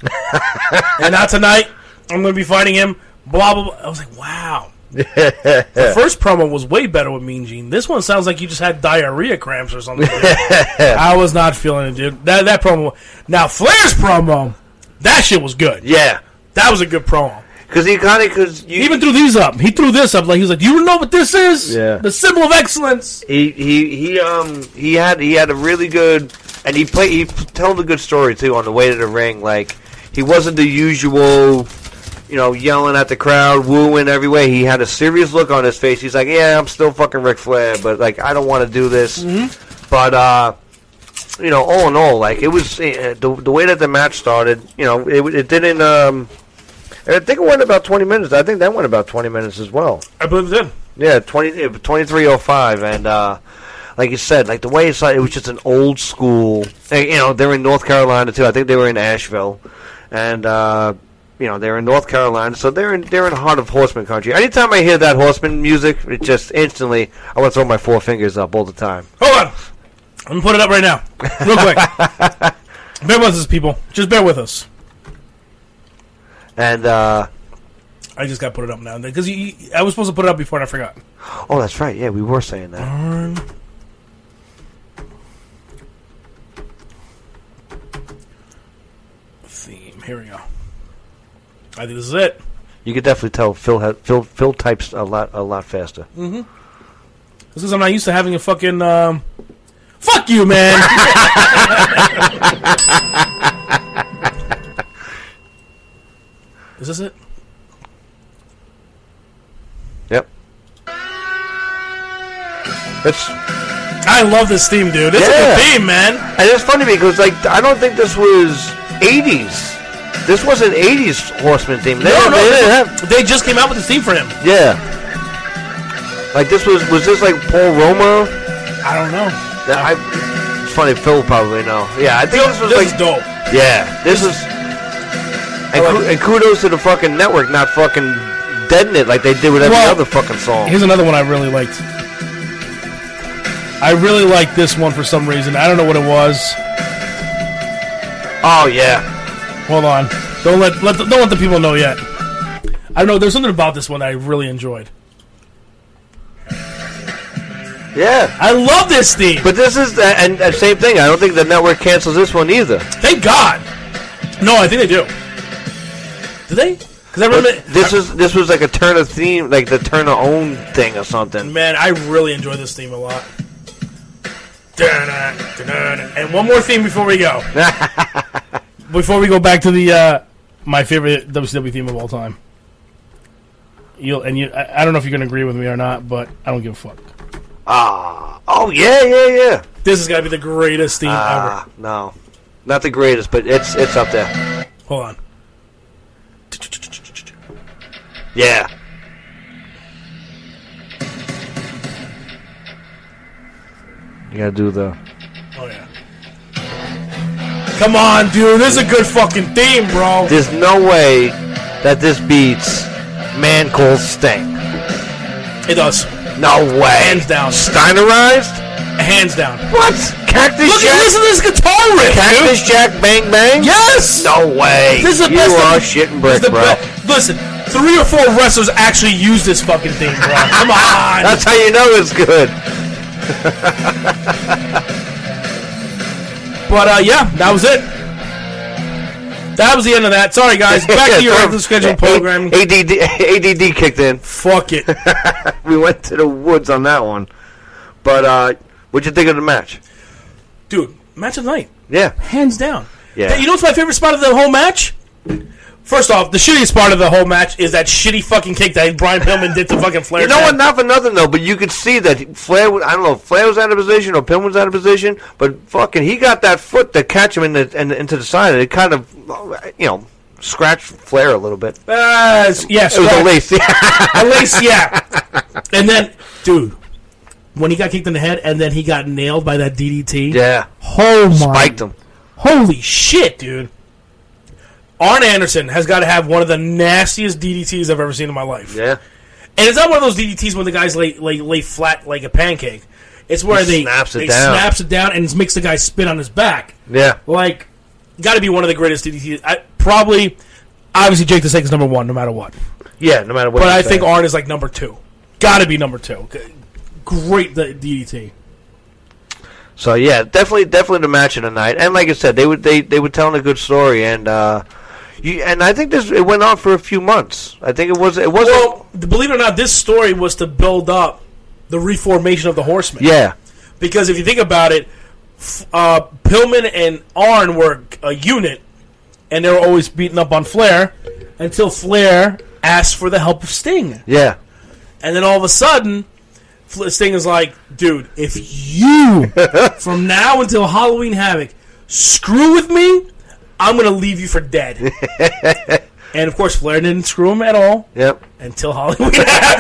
And now tonight, I'm going to be fighting him. Blah, blah, blah. I was like, wow. The first promo was way better with Mean Gene. This one sounds like you just had diarrhea cramps or something. I was not feeling it, dude. That promo. Now, Flair's promo, that shit was good. Yeah. That was a good promo. Because he even threw these up. He threw this up like he was like, "You know what this is? Yeah. The symbol of excellence." He had a really good, and he told a good story too on the way to the ring. Like he wasn't the usual, you know, yelling at the crowd, wooing every way. He had a serious look on his face. He's like, "Yeah, I'm still fucking Ric Flair, but like I don't want to do this." Mm-hmm. But you know, all in all, like it was the way that the match started. You know, it didn't. I think it went about 20 minutes. I think that went about 20 minutes as well. I believe it did. Yeah, 23:05, and like you said, like the way it started, it was just an old school. You know, they're in North Carolina too. I think they were in Asheville, and you know they're in North Carolina, so they're in the heart of Horseman country. Anytime I hear that Horseman music, it just instantly I want to throw my four fingers up all the time. Hold on, I'm gonna put it up right now, real quick. Bear with us, people. Just bear with us. And I just got to put it up now because I was supposed to put it up before and I forgot. Oh, that's right. Yeah, we were saying that. Arn. Theme. Here we go. I think this is it. You could definitely tell Phil types a lot faster. Mm-hmm. This is I'm not used to having a fucking fuck you, man. Is this it? Yep. I love this theme, dude. It's a good theme, man. And it's funny because, like, I don't think this was 80s. This wasn't 80s Horseman theme. They just came out with this theme for him. Yeah. Like, this was this like Paul Roma? I don't know. It's funny, Phil probably know. Yeah, I think this was is dope. Yeah, this is... And kudos to the fucking network not fucking deadening it like they did with every other fucking song. Here's another one I really liked. I really liked this one for some reason. I don't know what it was. Oh yeah. Hold on. Don't let the people know yet. I don't know. There's something about this one that I really enjoyed. Yeah. I love this theme. But this is, and same thing, I don't think the network cancels this one either. Thank God. No, I think they do. Do they? Because I remember... This was like a Turner theme, like the Turner own thing or something. Man, I really enjoy this theme a lot. And one more theme before we go. Before we go back to the my favorite WCW theme of all time. I don't know if you're going to agree with me or not, but I don't give a fuck. Oh, yeah. This has got to be the greatest theme ever. No. Not the greatest, but it's up there. Hold on. Yeah. You gotta do the... Oh, yeah. Come on, dude. This is a good fucking theme, bro. There's no way that this beats Man Calls Sting. It does. No way. Hands down. Steinerized? Hands down. What? Cactus Jack? Listen to this guitar riff, Cactus dude. Jack Bang Bang? Yes! No way. This is the you best are shitting brick, bro. Listen, 3 or 4 wrestlers actually use this fucking thing, bro. Come on. That's how you know it's good. But, yeah, that was it. That was the end of that. Sorry, guys. Back to your regular scheduled programming. ADD kicked in. Fuck it. We went to the woods on that one. But, what'd you think of the match? Dude, match of the night. Yeah. Hands down. Yeah. You know what's my favorite spot of the whole match? First off, the shittiest part of the whole match is that shitty fucking kick that Brian Pillman did to fucking Flair. You know what? Not for nothing, though, but you could see that Flair, I don't know if Flair was out of position or Pillman was out of position, but fucking he got that foot to catch him into the side, and it kind of, scratched Flair a little bit. Yes. It was a lace. A lace, yeah. And then, dude, when he got kicked in the head, and then he got nailed by that DDT. Yeah. Oh, my. Spiked him. Holy shit, dude. Arn Anderson has got to have one of the nastiest DDTs I've ever seen in my life. Yeah. And it's not one of those DDTs when the guys lay flat like a pancake. It's where they snaps it down and makes the guy spin on his back. Yeah. Like, got to be one of the greatest DDTs. Probably, obviously, Jake the Snake is number 1 no matter what. Yeah, no matter what. But I think Arn is like number 2. Got to be number 2. Great DDT. So yeah, definitely the match of the night. And like I said, they were telling a good story, and I think it went on for a few months. I think it was. Well, believe it or not, this story was to build up the reformation of the Horsemen. Yeah. Because if you think about it, Pillman and Arn were a unit, and they were always beating up on Flair until Flair asked for the help of Sting. Yeah. And then all of a sudden, Sting is like, dude, if you, from now until Halloween Havoc, screw with me, I'm going to leave you for dead. And, of course, Flair didn't screw him at all. Yep. Until Halloween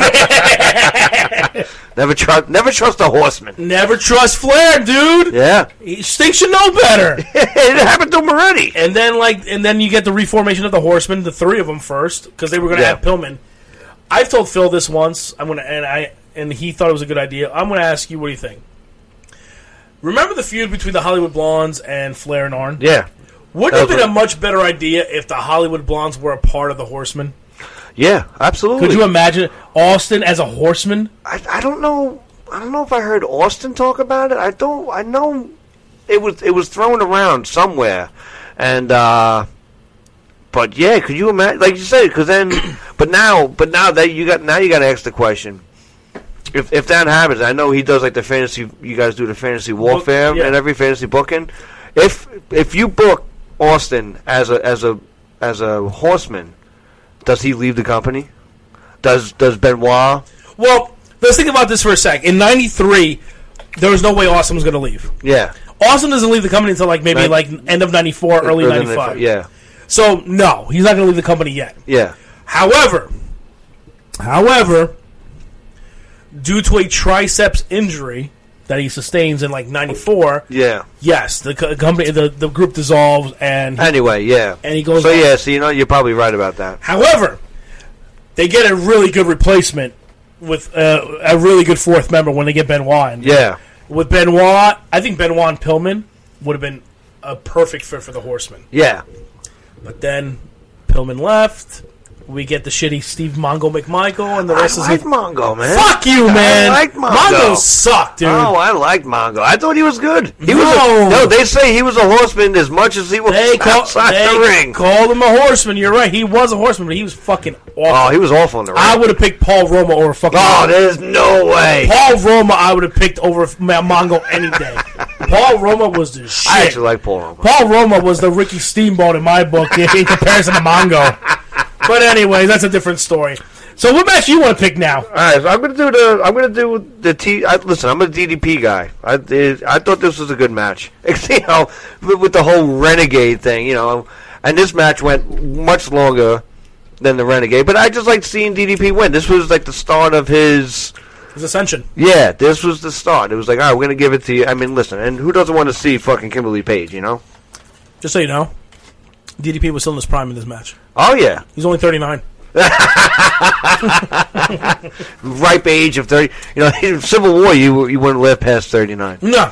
Havoc. Never trust a Horseman. Never trust Flair, dude. Yeah. Sting should know better. It happened to him already. And then you get the reformation of the Horsemen, the 3 of them first, because they were going to have Pillman. I've told Phil this once. And he thought it was a good idea. I'm going to ask you, what do you think? Remember the feud between the Hollywood Blondes and Flair and Arn? Yeah. Wouldn't it have been a much better idea if the Hollywood Blondes were a part of the Horsemen? Yeah, absolutely. Could you imagine Austin as a Horseman? I don't know. I don't know if I heard Austin talk about it. I know it was thrown around somewhere, and but yeah, could you imagine? Like you said, because then, but now that you got to ask the question. If that happens, I know he does like the fantasy. You guys do the fantasy warfare and every fantasy booking. If you book Austin as a Horseman, does he leave the company? Does Benoit? Well, let's think about this for a sec. In '93, there was no way Austin was going to leave. Yeah, Austin doesn't leave the company until maybe end of '94, early '95. Yeah. So no, he's not going to leave the company yet. Yeah. However, due to a triceps injury that he sustains in '94, yes, the company, the group dissolves, and and he goes. So you're probably right about that. However, they get a really good replacement with a really good 4th member when they get Benoit in. Yeah, with Benoit, I think Benoit and Pillman would have been a perfect fit for the Horsemen. Yeah, but then Pillman left. We get the shitty Steve Mongo McMichael, and the rest I like Mongo, man. Fuck you, man. I like Mongo. Mongo sucked, dude. Oh, I liked Mongo. I thought he was good. No. They say he was a horseman as much as he was outside the ring. Called him a horseman. You're right. He was a horseman, but he was fucking awful. Oh, he was awful in the ring. I would have picked Paul Roma over fucking. Oh, there's no way. Paul Roma, I would have picked over Mongo any day. Paul Roma was the shit. I actually like Paul Roma. Paul Roma was the Ricky Steamboat in my book in comparison to Mongo. But anyway, that's a different story. So what match you want to pick now? All right, so I'm gonna do the listen, I'm a DDP guy. I thought this was a good match. You know, with the whole Renegade thing, you know, and this match went much longer than the Renegade. But I just like seeing DDP win. This was like the start of his ascension. Yeah, this was the start. It was like, all right, we're gonna give it to you. I mean, listen, and who doesn't want to see fucking Kimberly Page? You know. Just so you know, DDP was still in his prime in this match. Oh yeah, he's only 39. Ripe age of 30. You know, in Civil War, you wouldn't live past 39. No.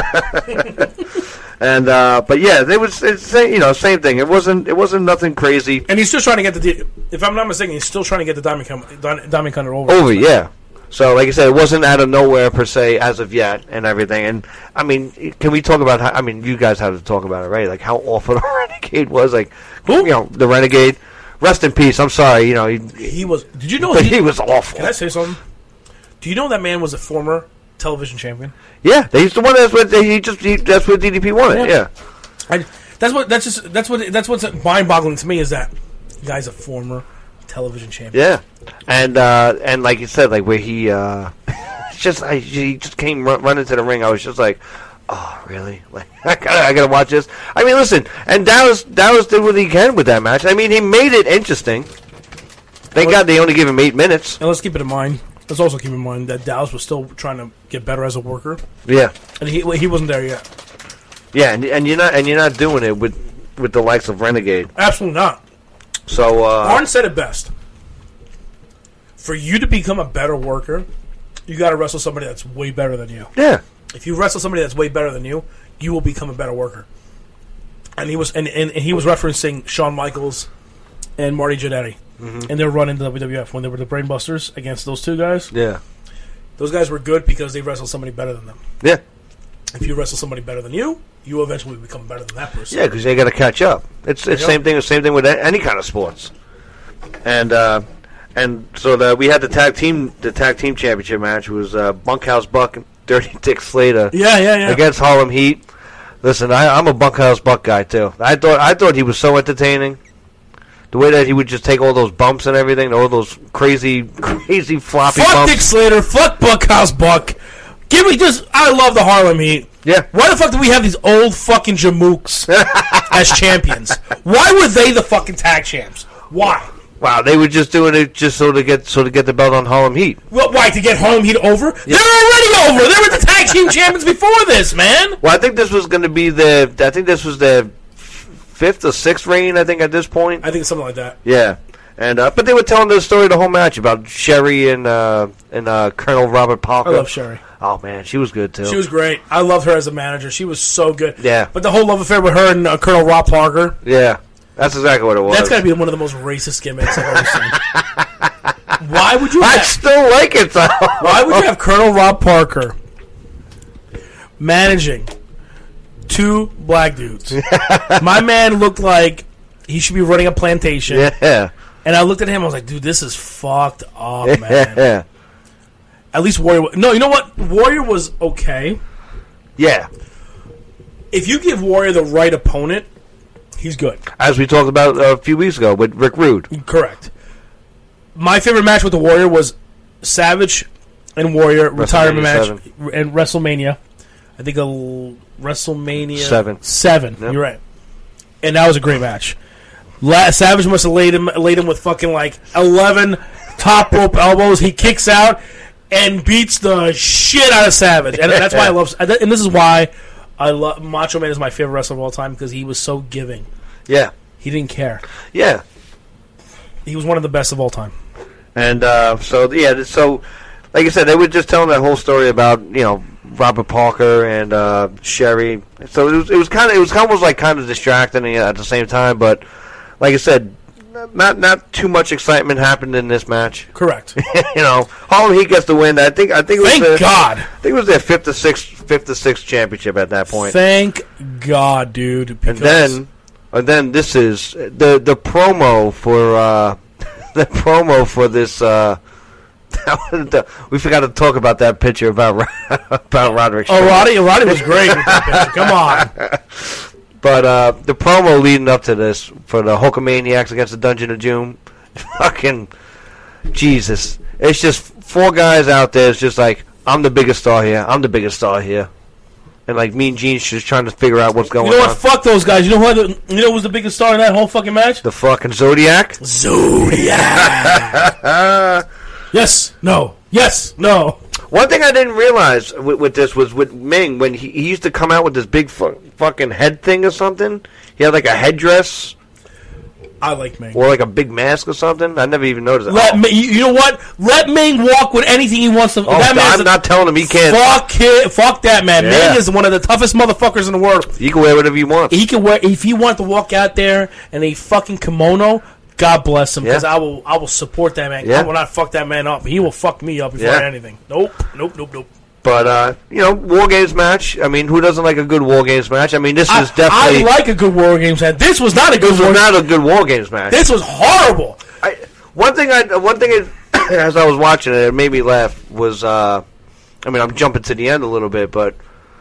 And but yeah, same thing. It wasn't nothing crazy. And he's still trying to get if I'm not mistaken, he's still trying to get the Diamond Cutter over. Over, yeah. So, like I said, it wasn't out of nowhere per se as of yet, and everything. And I mean, can we talk about how? I mean, you guys have to talk about it, right? Like how awful the Renegade was. Like, you know, the Renegade. Rest in peace. I'm sorry. You know, he was. Did you know he was awful? Can I say something? Do you know that man was a former television champion? Yeah, he's the one that's what that's what DDP wanted. Yeah. That's what's mind-boggling to me is that the guy's a former television champion. Yeah, and like you said, like where he he just came running to the ring. I was just like, oh really? Like I gotta watch this. I mean, listen, and Dallas did what he can with that match. I mean, he made it interesting. Thank God they only gave him 8 minutes. And let's keep it in mind. Let's also keep in mind that Dallas was still trying to get better as a worker. Yeah, and he wasn't there yet. Yeah, and you're not doing it with the likes of Renegade. Absolutely not. So Arn said it best. For you to become a better worker, you got to wrestle somebody that's way better than you. Yeah. If you wrestle somebody that's way better than you, you will become a better worker. And he was he was referencing Shawn Michaels and Marty Jannetty. Mm-hmm. And their run into WWF when they were the Brainbusters against those two guys. Yeah. Those guys were good because they wrestled somebody better than them. Yeah. If you wrestle somebody better than you, you eventually become better than that person. Yeah, because they got to catch up. It's same thing with any kind of sports. And so we had the tag team championship match. It was Bunkhouse Buck and Dirty Dick Slater. Yeah. Against Harlem Heat. Listen, I'm a Bunkhouse Buck guy too. I thought he was so entertaining. The way that he would just take all those bumps and everything, all those crazy floppy bumps. Fuck Dick Slater, fuck Bunkhouse Buck. Give me just, I love the Harlem Heat. Yeah. Why the fuck do we have these old fucking Jamooks as champions? Why were they the fucking tag champs? Why? Wow, they were just doing it just so to get the belt on Harlem Heat. Well, why, to get Harlem Heat over? Yeah. They're already over. They were the tag team champions before this, man. Well, I think this was going to be their 5th or 6th reign, I think, at this point. I think something like that. Yeah. And but they were telling the story the whole match about Sherry and Colonel Robert Parker. I love Sherry. Oh, man, she was good, too. She was great. I loved her as a manager. She was so good. Yeah. But the whole love affair with her and Colonel Rob Parker. Yeah. That's exactly what it was. That's got to be one of the most racist gimmicks I've ever seen. Why would you I still like it, though. Why would you have Colonel Rob Parker managing 2 black dudes? My man looked like he should be running a plantation. Yeah. And I looked at him, I was like, dude, this is fucked up, man. Yeah. At least Warrior... No, you know what? Warrior was okay. Yeah. If you give Warrior the right opponent, he's good. As we talked about a few weeks ago with Rick Rude. Correct. My favorite match with the Warrior was Savage and Warrior retirement match and WrestleMania. I think WrestleMania 7. Yep. You're right. And that was a great match. Savage must have laid him with fucking like 11 top rope elbows. He kicks out and beats the shit out of Savage. And that's why I love... And this is why I love... Macho Man is my favorite wrestler of all time because he was so giving. Yeah. He didn't care. Yeah. He was one of the best of all time. And so like I said, they were just telling that whole story about, you know, Robert Parker and Sherry. So it was almost like kind of distracting at the same time, but like I said, not too much excitement happened in this match. Correct. Harlem Heat gets the win. I think it was Thank God. I think it was their fifth to sixth championship at that point. Thank God, dude. And then this is the promo for this. We forgot to talk about that picture about Roderick. Oh, Roddy was great with that picture. Come on. But the promo leading up to this for the Hulkamaniacs against the Dungeon of Doom, fucking Jesus! It's just four guys out there. It's just like, I'm the biggest star here. I'm the biggest star here, and like Mean Gene's just trying to figure out what's going on. You know what? Fuck those guys. You know who was the biggest star in that whole fucking match? The fucking Zodiac. Yes. No. Yes. No. One thing I didn't realize with this was with Ming, when he used to come out with this big fucking head thing or something. He had like a headdress. I like Ming. Or like a big mask or something. I never even noticed that. You know what? Let Ming walk with anything he wants to. I'm not telling him he can't. Fuck that, man. Yeah. Ming is one of the toughest motherfuckers in the world. He can wear whatever he wants. He can wear, if he wants to walk out there in a fucking kimono, God bless him, because I will support that man. I will not fuck that man up. He will fuck me up before anything. Nope. But, War Games match. I mean, who doesn't like a good War Games match? I mean, this is definitely... I like a good War Games match. This was not a good War Games match. This was horrible. One thing as I was watching it made me laugh was, I'm jumping to the end a little bit, but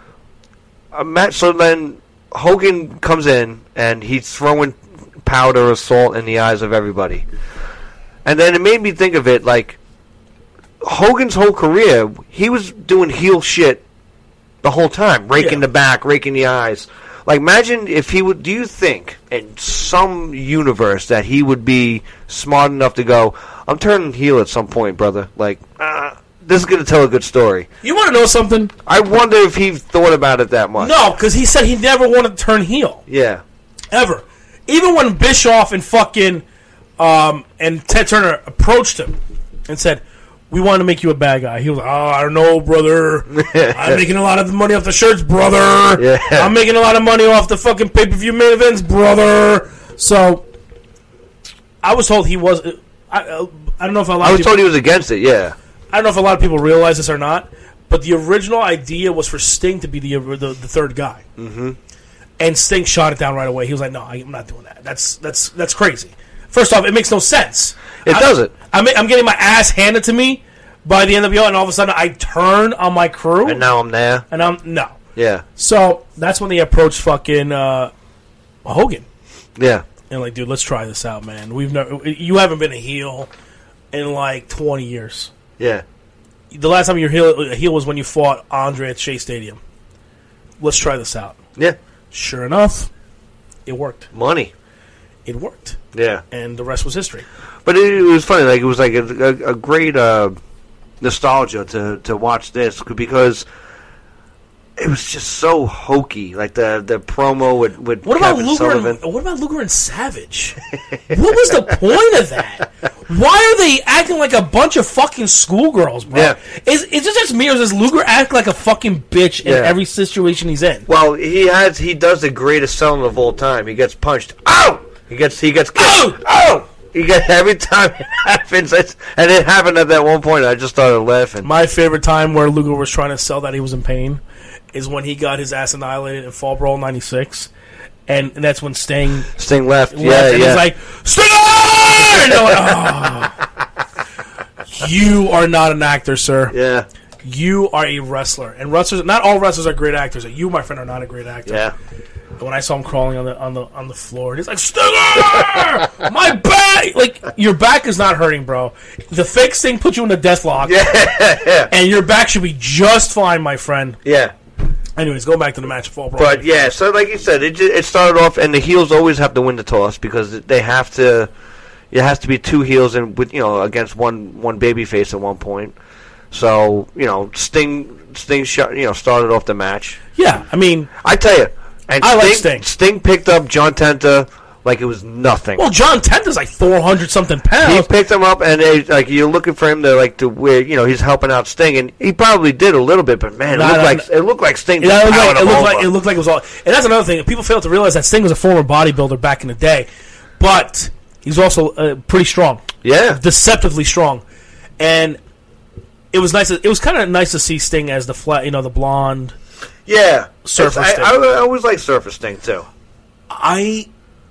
so then Hogan comes in, and he's throwing powder or salt in the eyes of everybody. And then it made me think of it like Hogan's whole career, he was doing heel shit the whole time, raking the back, raking the eyes. Like, imagine if he would, do you think in some universe that he would be smart enough to go, I'm turning heel at some point, brother. Like, this is going to tell a good story. You want to know something? I wonder if he thought about it that much. No, because he said he never wanted to turn heel. Yeah. Ever. Even when Bischoff and fucking and Ted Turner approached him and said, we want to make you a bad guy. He was like, I don't know, brother. I'm making a lot of money off the shirts, brother. Yeah. I'm making a lot of money off the fucking pay-per-view main events, brother. So, I was told he was... I don't know if a lot of people... I was told he was against it, yeah. I don't know if a lot of people realize this or not, but the original idea was for Sting to be the third guy. Mm-hmm. And Sting shot it down right away. He was like, no, I'm not doing that. That's crazy. First off, it makes no sense. It doesn't. I'm getting my ass handed to me by the NWO, and all of a sudden I turn on my crew. And now I'm there. No. Yeah. So that's when they approached fucking Hogan. Yeah. And like, dude, let's try this out, man. You haven't been a heel in like 20 years. Yeah. The last time you were a heel was when you fought Andre at Shea Stadium. Let's try this out. Yeah. Sure enough, it worked. Money. It worked. Yeah. And the rest was history. But it was funny. Like, it was like a great nostalgia to watch this, because it was just so hokey. Like the promo with Kevin Sullivan. What about Luger and Savage? What was the point of that? Why are they acting like a bunch of fucking schoolgirls, bro? Yeah. Is it just me, or does Luger act like a fucking bitch in every situation he's in? Well, he does the greatest selling of all time. He gets punched. Ow! He gets kicked. Oh! He gets every time it happens, and it happened at that one point. I just started laughing. My favorite time where Luger was trying to sell that he was in pain is when he got his ass annihilated in Fall Brawl '96, and that's when Sting left. And he's like, Stinger! And like, you are not an actor, sir. Yeah. You are a wrestler, and wrestlers. Not all wrestlers are great actors. You, my friend, are not a great actor. Yeah. And when I saw him crawling on the floor, and he's like, Stinger! My back! Like, your back is not hurting, bro. The fake Sting put you in the death lock. Yeah. And your back should be just fine, my friend. Yeah. Anyways, going back to the match of Fall Brawl. But yeah, so like you said, it started off, and the heels always have to win the toss, because they have to. It has to be two heels and with against one babyface at one point. So Sting started off the match. Yeah, I mean, I tell you, and I like Sting. Sting picked up John Tenta like it was nothing. Well, John Tenta's like 400-something pounds. He picked him up, and you're looking for him to where he's helping out Sting, and he probably did a little bit, but man, it looked like Sting. It looked like it was all. And that's another thing. People fail to realize that Sting was a former bodybuilder back in the day, but He's also pretty strong. Yeah. Deceptively strong. And it was nice. It was kind of nice to see Sting as the the blonde. Yeah. Surfer Sting. I always like Surfer Sting, too. I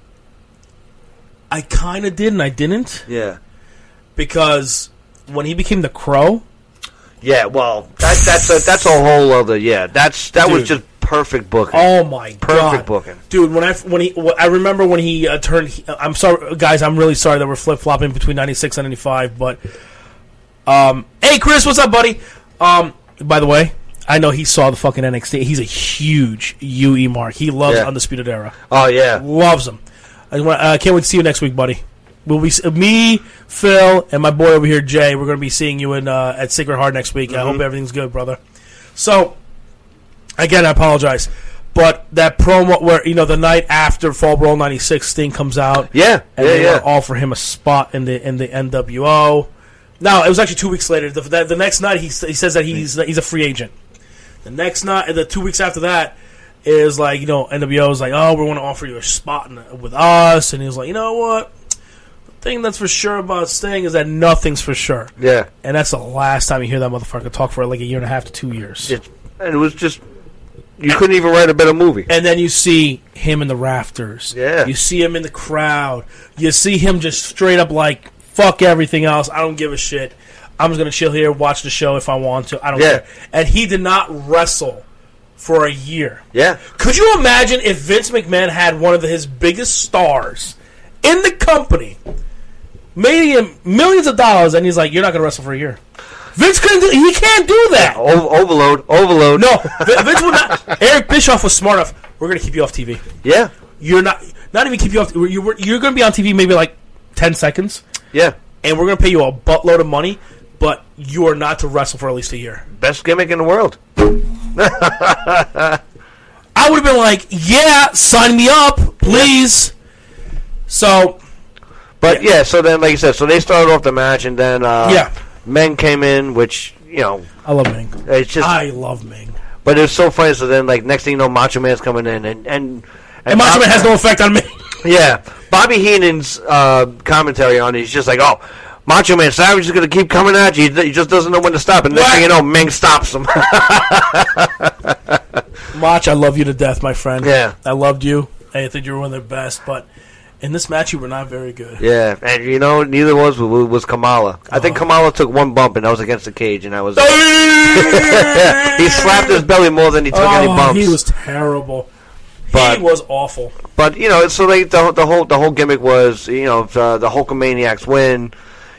kind of did and I didn't. Yeah. Because when he became the Crow... Yeah, well, that's a whole other... Yeah, that was just perfect booking. Oh, my God. Perfect booking. Dude, I remember when he turned... I'm sorry, guys, I'm really sorry that we're flip-flopping between 96 and 95, but... hey, Chris, what's up, buddy? By the way, I know he saw the fucking NXT. He's a huge UE mark. He loves Undisputed Era. Oh, yeah. Loves them. I can't wait to see you next week, buddy. We'll be me, Phil, and my boy over here, Jay. We're going to be seeing you at Sacred Heart next week. I hope everything's good, brother. So, again, I apologize, but that promo where the night after Fall Brawl '96, Sting comes out, and they offer him a spot in the NWO. No, it was actually 2 weeks later. The next night, he says that he's a free agent. The next night, the 2 weeks after that, is like NWO is like, oh, we want to offer you a spot with us, and he was like, you know what? Thing that's for sure about Sting is that nothing's for sure. Yeah. And that's the last time you hear that motherfucker talk for like a year and a half to 2 years. And it was just... You couldn't even write a better movie. And then you see him in the rafters. Yeah. You see him in the crowd. You see him just straight up like, fuck everything else. I don't give a shit. I'm just going to chill here, watch the show if I want to. I don't care. And he did not wrestle for a year. Yeah. Could you imagine if Vince McMahon had one of his biggest stars in the company... made him millions of dollars, and he's like, "You're not going to wrestle for a year." Vince couldn't do. He can't do that. Overload. No, Vince would not. Eric Bischoff was smart enough. We're going to keep you off TV. Yeah, you're not even keep you off. You're going to be on TV maybe like 10 seconds. Yeah, and we're going to pay you a buttload of money, but you are not to wrestle for at least a year. Best gimmick in the world. I would have been like, "Yeah, sign me up, please." So. But so then, like you said, so they started off the match, and then Meng came in, which I love Meng. It's just I love Meng. But it was so funny. So then, like next thing you know, Macho Man's coming in, and Macho Man has no effect on me. Yeah, Bobby Heenan's commentary on it, he's just like, "Oh, Macho Man Savage is going to keep coming at you. He just doesn't know when to stop." And next thing you know, Meng stops him. Mach, I love you to death, my friend. Yeah, I loved you. I think you were one of the best, but. In this match, you were not very good. Yeah, and neither was Kamala. I think Kamala took one bump, and that was against the cage, and I was... He slapped his belly more than he took any bumps. He was terrible. He was awful. But, so like the whole gimmick was, the Hulkamaniacs win.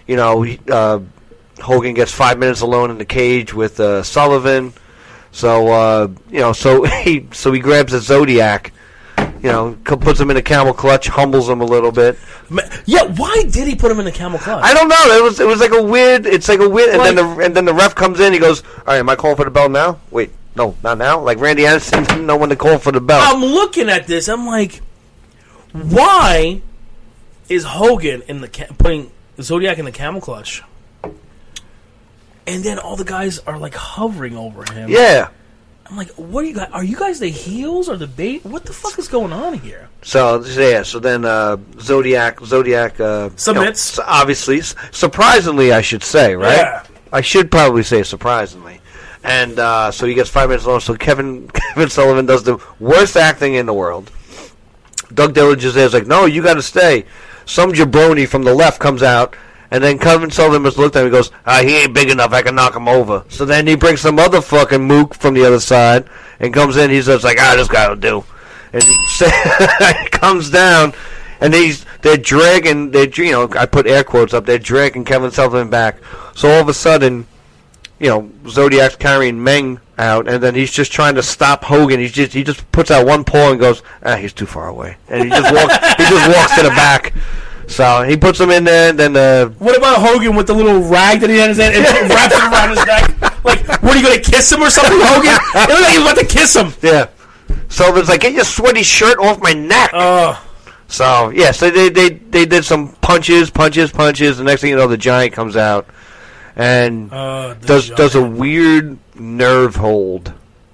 Hogan gets 5 minutes alone in the cage with Sullivan. So, so he grabs the Zodiac. Puts him in a camel clutch, humbles him a little bit. Yeah, why did he put him in a camel clutch? I don't know. It was like a weird. It's like a weird. And then the ref comes in. He goes, "All right, am I calling for the bell now? Wait, no, not now." Like Randy Anderson didn't know when to call for the bell. I'm looking at this. I'm like, why is Hogan putting Zodiac in the camel clutch? And then all the guys are like hovering over him. Yeah. I'm like, what are you guys? Are you guys the heels or the bait? What the fuck is going on here? So then Zodiac submits. Obviously, surprisingly, I should say, right? Yeah. I should probably say surprisingly. And so he gets 5 minutes long. So Kevin Sullivan does the worst acting in the world. Doug Dillinger is like, "No, you got to stay." Some jabroni from the left comes out. And then Kevin Sullivan just looked at him and goes, "He ain't big enough, I can knock him over." So then he brings some other fucking mook from the other side and comes in. He's just like, "This guy will do." And he comes down, and they're dragging, I put air quotes up, they're dragging Kevin Sullivan back. So all of a sudden, Zodiac's carrying Meng out, and then he's just trying to stop Hogan. He just puts out one paw and goes, "He's too far away." And he just walks to the back. So he puts him in there, and then... What about Hogan with the little rag that he had in his hand and wraps it around his neck? Like, what, are you going to kiss him or something, Hogan? It looked like he was about to kiss him. Yeah. Sullivan's like, "Get your sweaty shirt off my neck." So, yeah, so they did some punches. The next thing you know, the Giant comes out and does a weird nerve hold.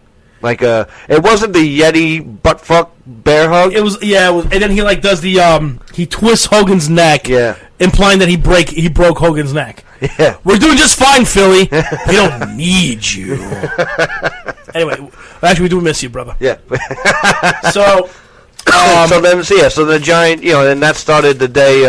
Like it wasn't the Yeti buttfuck bear hug. It was, and then he like does the he twists Hogan's neck, implying that he broke Hogan's neck. Yeah, we're doing just fine, Philly. We don't need you. Anyway, actually, we do miss you, brother. Yeah. So the Giant, and that started the day.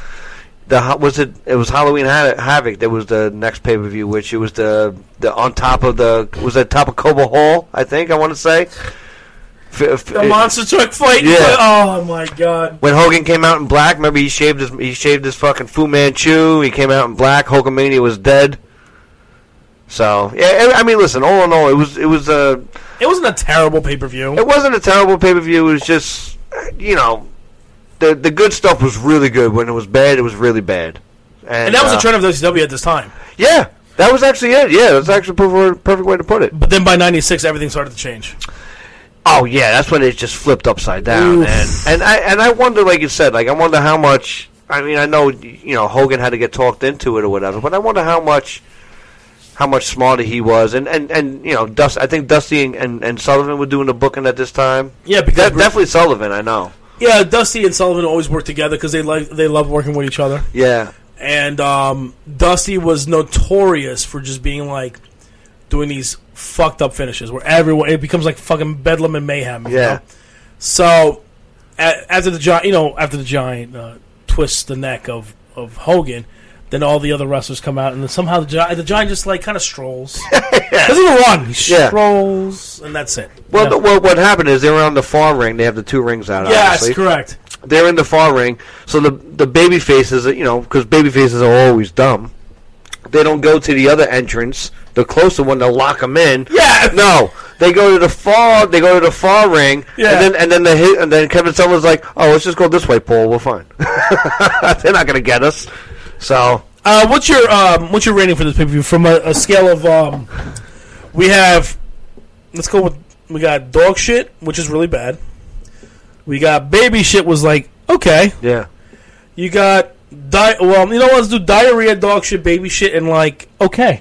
It was Halloween Havoc. That was the next pay per view, which it was the on top of top of Cobo Hall, I think. I want to say the monster truck fight. Yeah. Oh my god. When Hogan came out in black, remember he shaved his fucking Fu Manchu. He came out in black. Hulkamania was dead. So yeah, I mean, listen. All in all, it wasn't a terrible pay per view. It wasn't a terrible pay per view. It was just The good stuff was really good. When it was bad, it was really bad. And that was the trend of WCW at this time. Yeah, that was actually it. Yeah, that's actually a perfect way to put it. But then by '96, everything started to change. Oh yeah, that's when it just flipped upside down. And I wonder, like you said, I wonder how much. I mean, I know Hogan had to get talked into it or whatever, but I wonder how much smarter he was. And I think Dusty and Sullivan were doing the booking at this time. Yeah, because definitely Sullivan. I know. Yeah, Dusty and Sullivan always work together because they love working with each other. Yeah. And Dusty was notorious for just being like doing these fucked up finishes where it becomes like fucking bedlam and mayhem. You know? So after the Giant twists the neck of Hogan, then all the other wrestlers come out, and then somehow the Giant just like kind of strolls. Doesn't even run. He strolls, and that's it. Well, what happened is they were on the far ring. They have the two rings out. Yeah, obviously. that's correct. They're in the far ring, so the baby faces, because baby faces are always dumb. They don't go to the other entrance, the closer one, to lock them in. Yeah. No, they go to the far. They go to the far ring. Yeah. And then Kevin Sullivan's like, "Oh, let's just go this way, Paul. We're fine. They're not gonna get us." So, what's your rating for this pay-per-view from a scale of we got dog shit, which is really bad. We got baby shit, was like okay. Yeah. You got let's do diarrhea, dog shit, baby shit, and like okay.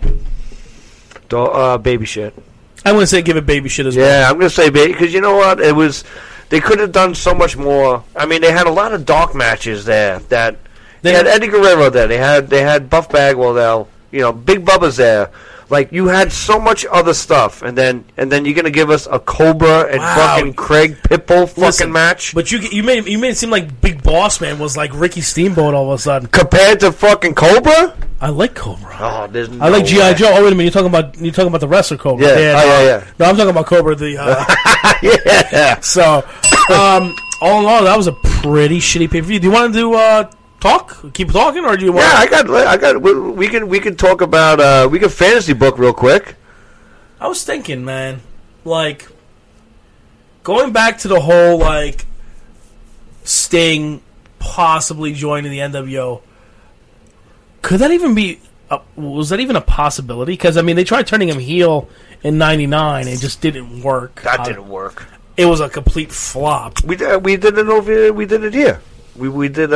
Baby shit. I'm gonna say give it baby shit as well. Yeah, I'm gonna say baby because you know what? It was they could have done so much more. I mean, they had a lot of dark matches there. They had Eddie Guerrero there. They had Buff Bagwell there. Big Bubba's there. Like you had so much other stuff, and then you're gonna give us a Cobra and fucking Craig Pitbull fucking match. But you made it seem like Big Boss Man was like Ricky Steamboat all of a sudden compared to fucking Cobra. I like Cobra. Oh, there's no I like way. G.I. Joe. Oh wait a minute, you're talking about the wrestler Cobra. Yeah. Yeah. No, I'm talking about Cobra. The yeah. So, all in all, that was a pretty shitty pay per view. Do you want to do? Talk? Keep talking, or do you want? Yeah, I got. We can talk about. We can fantasy book real quick. I was thinking, man, like going back to the whole like Sting possibly joining the NWO. Could that even be? Was that even a possibility? Because I mean, they tried turning him heel in '99, and it just didn't work. That didn't work. It was a complete flop. We did it over. We did it here. We did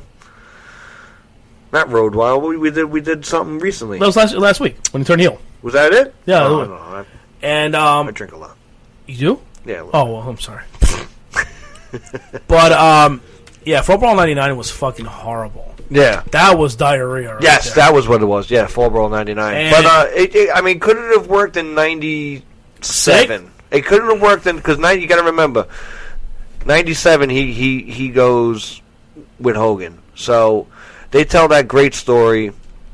not Road Wild. We did something recently. That was last week when he turned heel. Was that it? Yeah. No. And I drink a lot. You do? Yeah. Oh well, I'm sorry. But yeah, Fall Brawl '99 was fucking horrible. Yeah, that was diarrhea. Right yes, there. that was what it was. Yeah, Fall Brawl '99. But I mean, could it have worked in '97? It couldn't have worked in because you got to remember, '97 he goes with Hogan, so they tell that great story.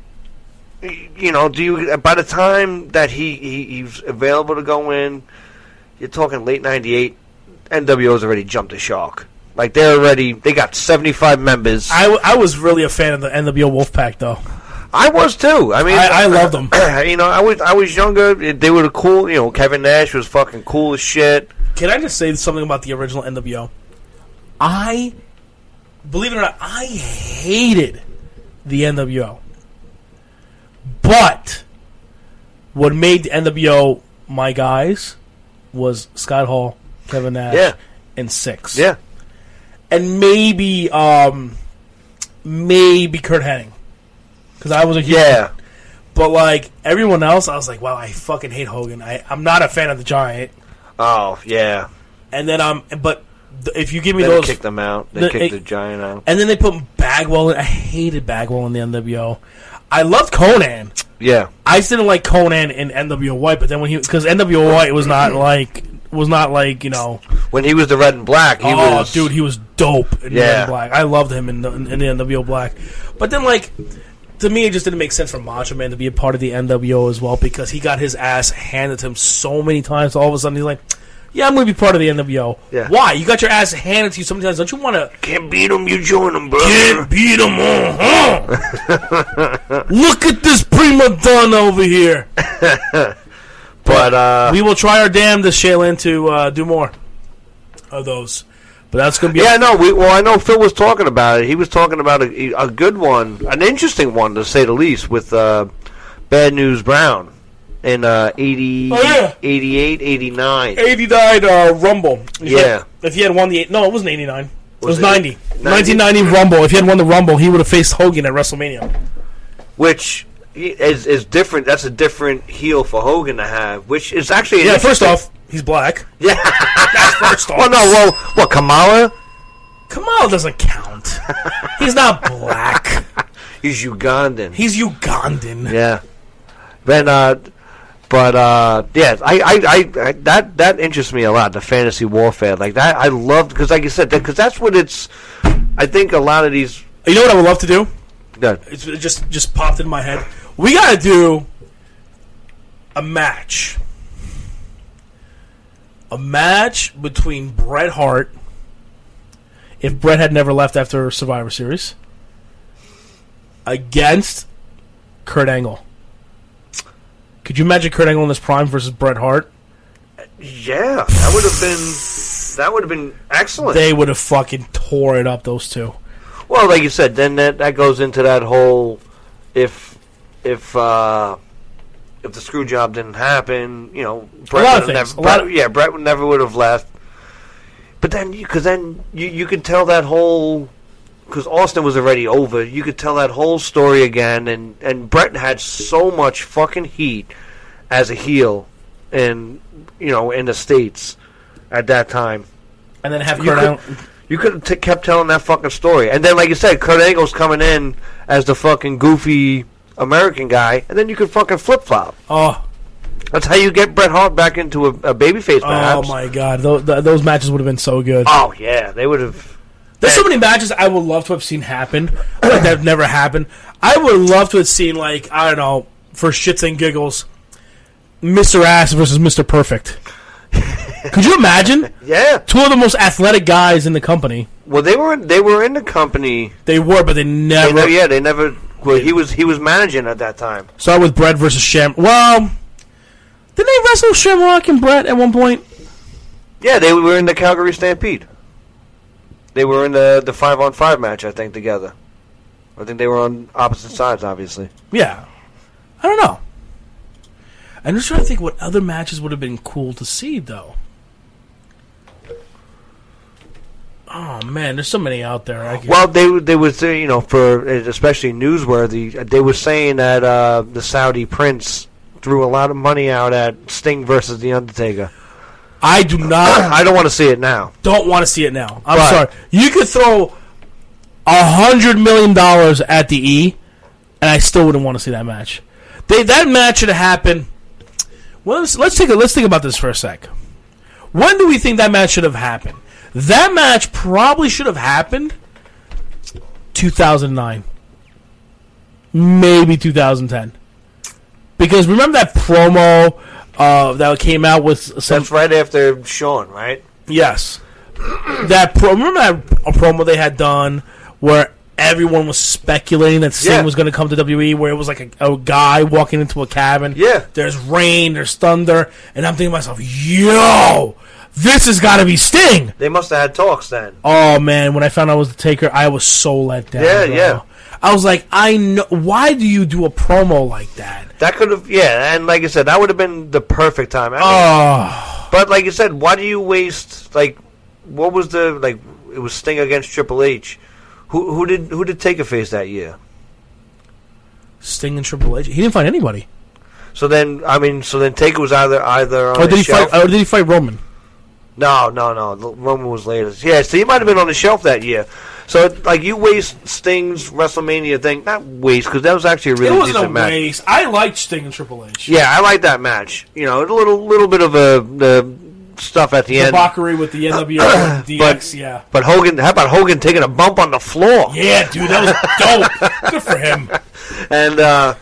By the time that he's available to go in, you're talking late '98. NWO's already jumped the shark. Like they got 75 members. I was really a fan of the NWO Wolfpack though. I was too. I mean, I loved them. I was younger. They were cool. Kevin Nash was fucking cool as shit. Can I just say something about the original NWO? Believe it or not, I hated the NWO. But what made the NWO my guys was Scott Hall, Kevin Nash, and Six. Yeah. And maybe Kurt Hennig. Because I was a huge fan. But like everyone else, I was like, wow, I fucking hate Hogan. I'm not a fan of the Giant. Oh yeah. And then but if you give me then those, they kicked them out. They kicked the Giant out. And then they put Bagwell in. I hated Bagwell in the NWO. I loved Conan. Yeah. I just didn't like Conan in NWO White, but then because NWO White was not like when he was the Red and Black, he was dope in Red and Black. I loved him in the NWO Black. But then to me, it just didn't make sense for Macho Man to be a part of the NWO as well, because he got his ass handed to him so many times. All of a sudden, he's like, yeah, I'm going to be part of the NWO. Yeah. Why? You got your ass handed to you so many times. Don't you want to... Can't beat him, you join him, bro. Can't beat him, Look at this prima donna over here. But we will try our damnedest, Shaylin, to do more of those. But that's going to be... Yeah, I know Phil was talking about it. He was talking about a good one, an interesting one, to say the least, with Bad News Brown in 88, 89. 89 Rumble. If he had won the... No, it wasn't 89. It was 90. 1990 Rumble. If he had won the Rumble, he would have faced Hogan at WrestleMania. Which is different. That's a different heel for Hogan to have, which is actually... Yeah, first off, he's black. Yeah. That's first off. Well, no, what, Kamala? Kamala doesn't count. He's not black. He's Ugandan. Yeah. Then, yeah, I that interests me a lot. The fantasy warfare, like that, I loved, because, like you said, because that's what it's. I think a lot of these. You know what I would love to do? Good. It just popped in my head. We gotta do a match. A match between Bret Hart, if Bret had never left after Survivor Series, against Kurt Angle. Could you imagine Kurt Angle in his prime versus Bret Hart? Yeah, that would have been excellent. They would have fucking tore it up, those two. Well, like you said, then that goes into that whole if the screw job didn't happen, Bret would never have left. But then, you could tell that whole, because Austin was already over, you could tell that whole story again, and Bret had so much fucking heat as a heel in the States at that time. And then have Kurt Angle... You could have kept telling that fucking story. And then, like you said, Kurt Angle's coming in as the fucking goofy American guy, and then you could fucking flip-flop. Oh. That's how you get Bret Hart back into a babyface, perhaps. Oh, my God. Those matches would have been so good. Oh, yeah. They would have... There's so many matches I would love to have seen happen that have never happened. I would love to have seen, I don't know, for shits and giggles, Mr. Ass versus Mr. Perfect. Could you imagine? Yeah. Two of the most athletic guys in the company. Well, they were in the company. They were, but they never... They never... Well, he was managing at that time. Started with Bret versus Shamrock. Well, didn't they wrestle Shamrock and Bret at one point? Yeah, they were in the Calgary Stampede. They were in the 5-on-5 match, I think, together. I think they were on opposite sides, obviously. Yeah. I don't know. I'm just trying to think what other matches would have been cool to see, though. Oh, man, there's so many out there. Well, they was, for especially newsworthy, they were saying that the Saudi prince threw a lot of money out at Sting versus The Undertaker. I do not. I don't want to see it now. Don't want to see it now. I'm sorry. You could throw $100 million at the E, and I still wouldn't want to see that match. That match should have happened. Well, let's think about this for a sec. When do we think that match should have happened? That match probably should have happened 2009. Maybe 2010. Because remember that promo that came out with some... That's right after Shawn, right? Yes. Remember that promo they had done where everyone was speculating that Sting was going to come to WWE, where it was like a guy walking into a cabin. Yeah. There's rain, there's thunder, and I'm thinking to myself, yo, this has got to be Sting. They must have had talks then. Oh, man, when I found out I was the Taker, I was so let down. Yeah, bro. yeah. I was like, I know. Why do you do a promo like that? That could have, and like I said, that would have been the perfect time. But like you said, why do you waste, what was it was Sting against Triple H. Who did Taker face that year? Sting and Triple H. He didn't fight anybody. So then Taker was either on or did he shelf. fight? Or did he fight Roman? No. Roman was later. Yeah, so he might have been on the shelf that year. So, like, you waste Sting's WrestleMania thing. Not waste, because that was actually a really decent match. It wasn't a waste. I liked Sting and Triple H. Yeah, I like that match. You know, a little bit of the stuff at the end. Debauchery with the NWO and DX, yeah. But Hogan, how about Hogan taking a bump on the floor? Yeah, dude, that was dope. Good for him. And,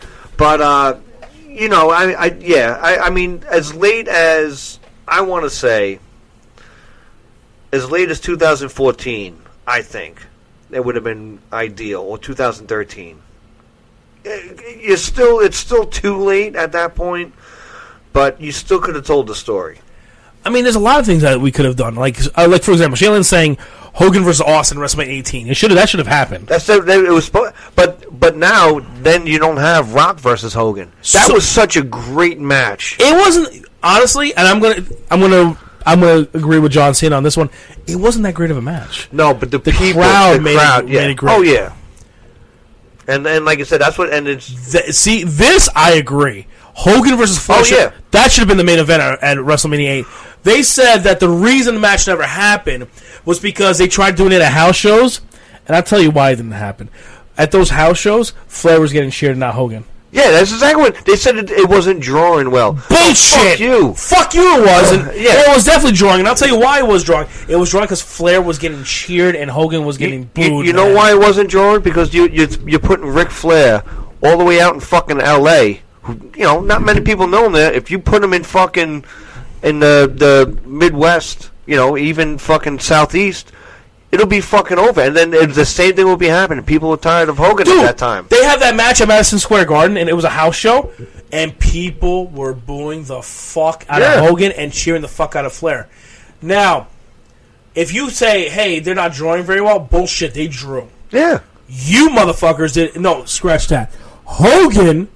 you know, I mean, as late as, I want to say, as late as 2014, I think, it would have been ideal, or 2013. It's still too late at that point, but you still could have told the story. I mean, there's a lot of things that we could have done. Like for example, Shaylin's saying Hogan versus Austin WrestleMania 18. That should have happened. It was, but now then you don't have Rock versus Hogan. That was such a great match. It wasn't, honestly, and I'm gonna agree with John Cena on this one. It wasn't that great of a match. No, but the crowd made it great. Oh yeah. And like I said, that's what. And it's this I agree. Hogan versus Flair. Oh yeah, that should have been the main event at WrestleMania 8. They said that the reason the match never happened was because they tried doing it at house shows, and I'll tell you why it didn't happen. At those house shows, Flair was getting cheered, not Hogan. Yeah, that's exactly what they said. It wasn't drawing well. Bullshit! Fuck you! It wasn't. Yeah, it was definitely drawing, and I'll tell you why it was drawing. It was drawing because Flair was getting cheered and Hogan was getting booed. You know why it wasn't drawing? Because you're putting Ric Flair all the way out in fucking L.A. Who, you know, not many people know him there. If you put him in fucking in the Midwest, you know, even fucking Southeast, it'll be fucking over. And then the same thing will be happening. People are tired of Hogan at that time. They had that match at Madison Square Garden, and it was a house show, and people were booing the fuck out of Hogan and cheering the fuck out of Flair. Now, if you say, hey, they're not drawing very well, bullshit, they drew. Yeah. You motherfuckers did. No, scratch that. Hogan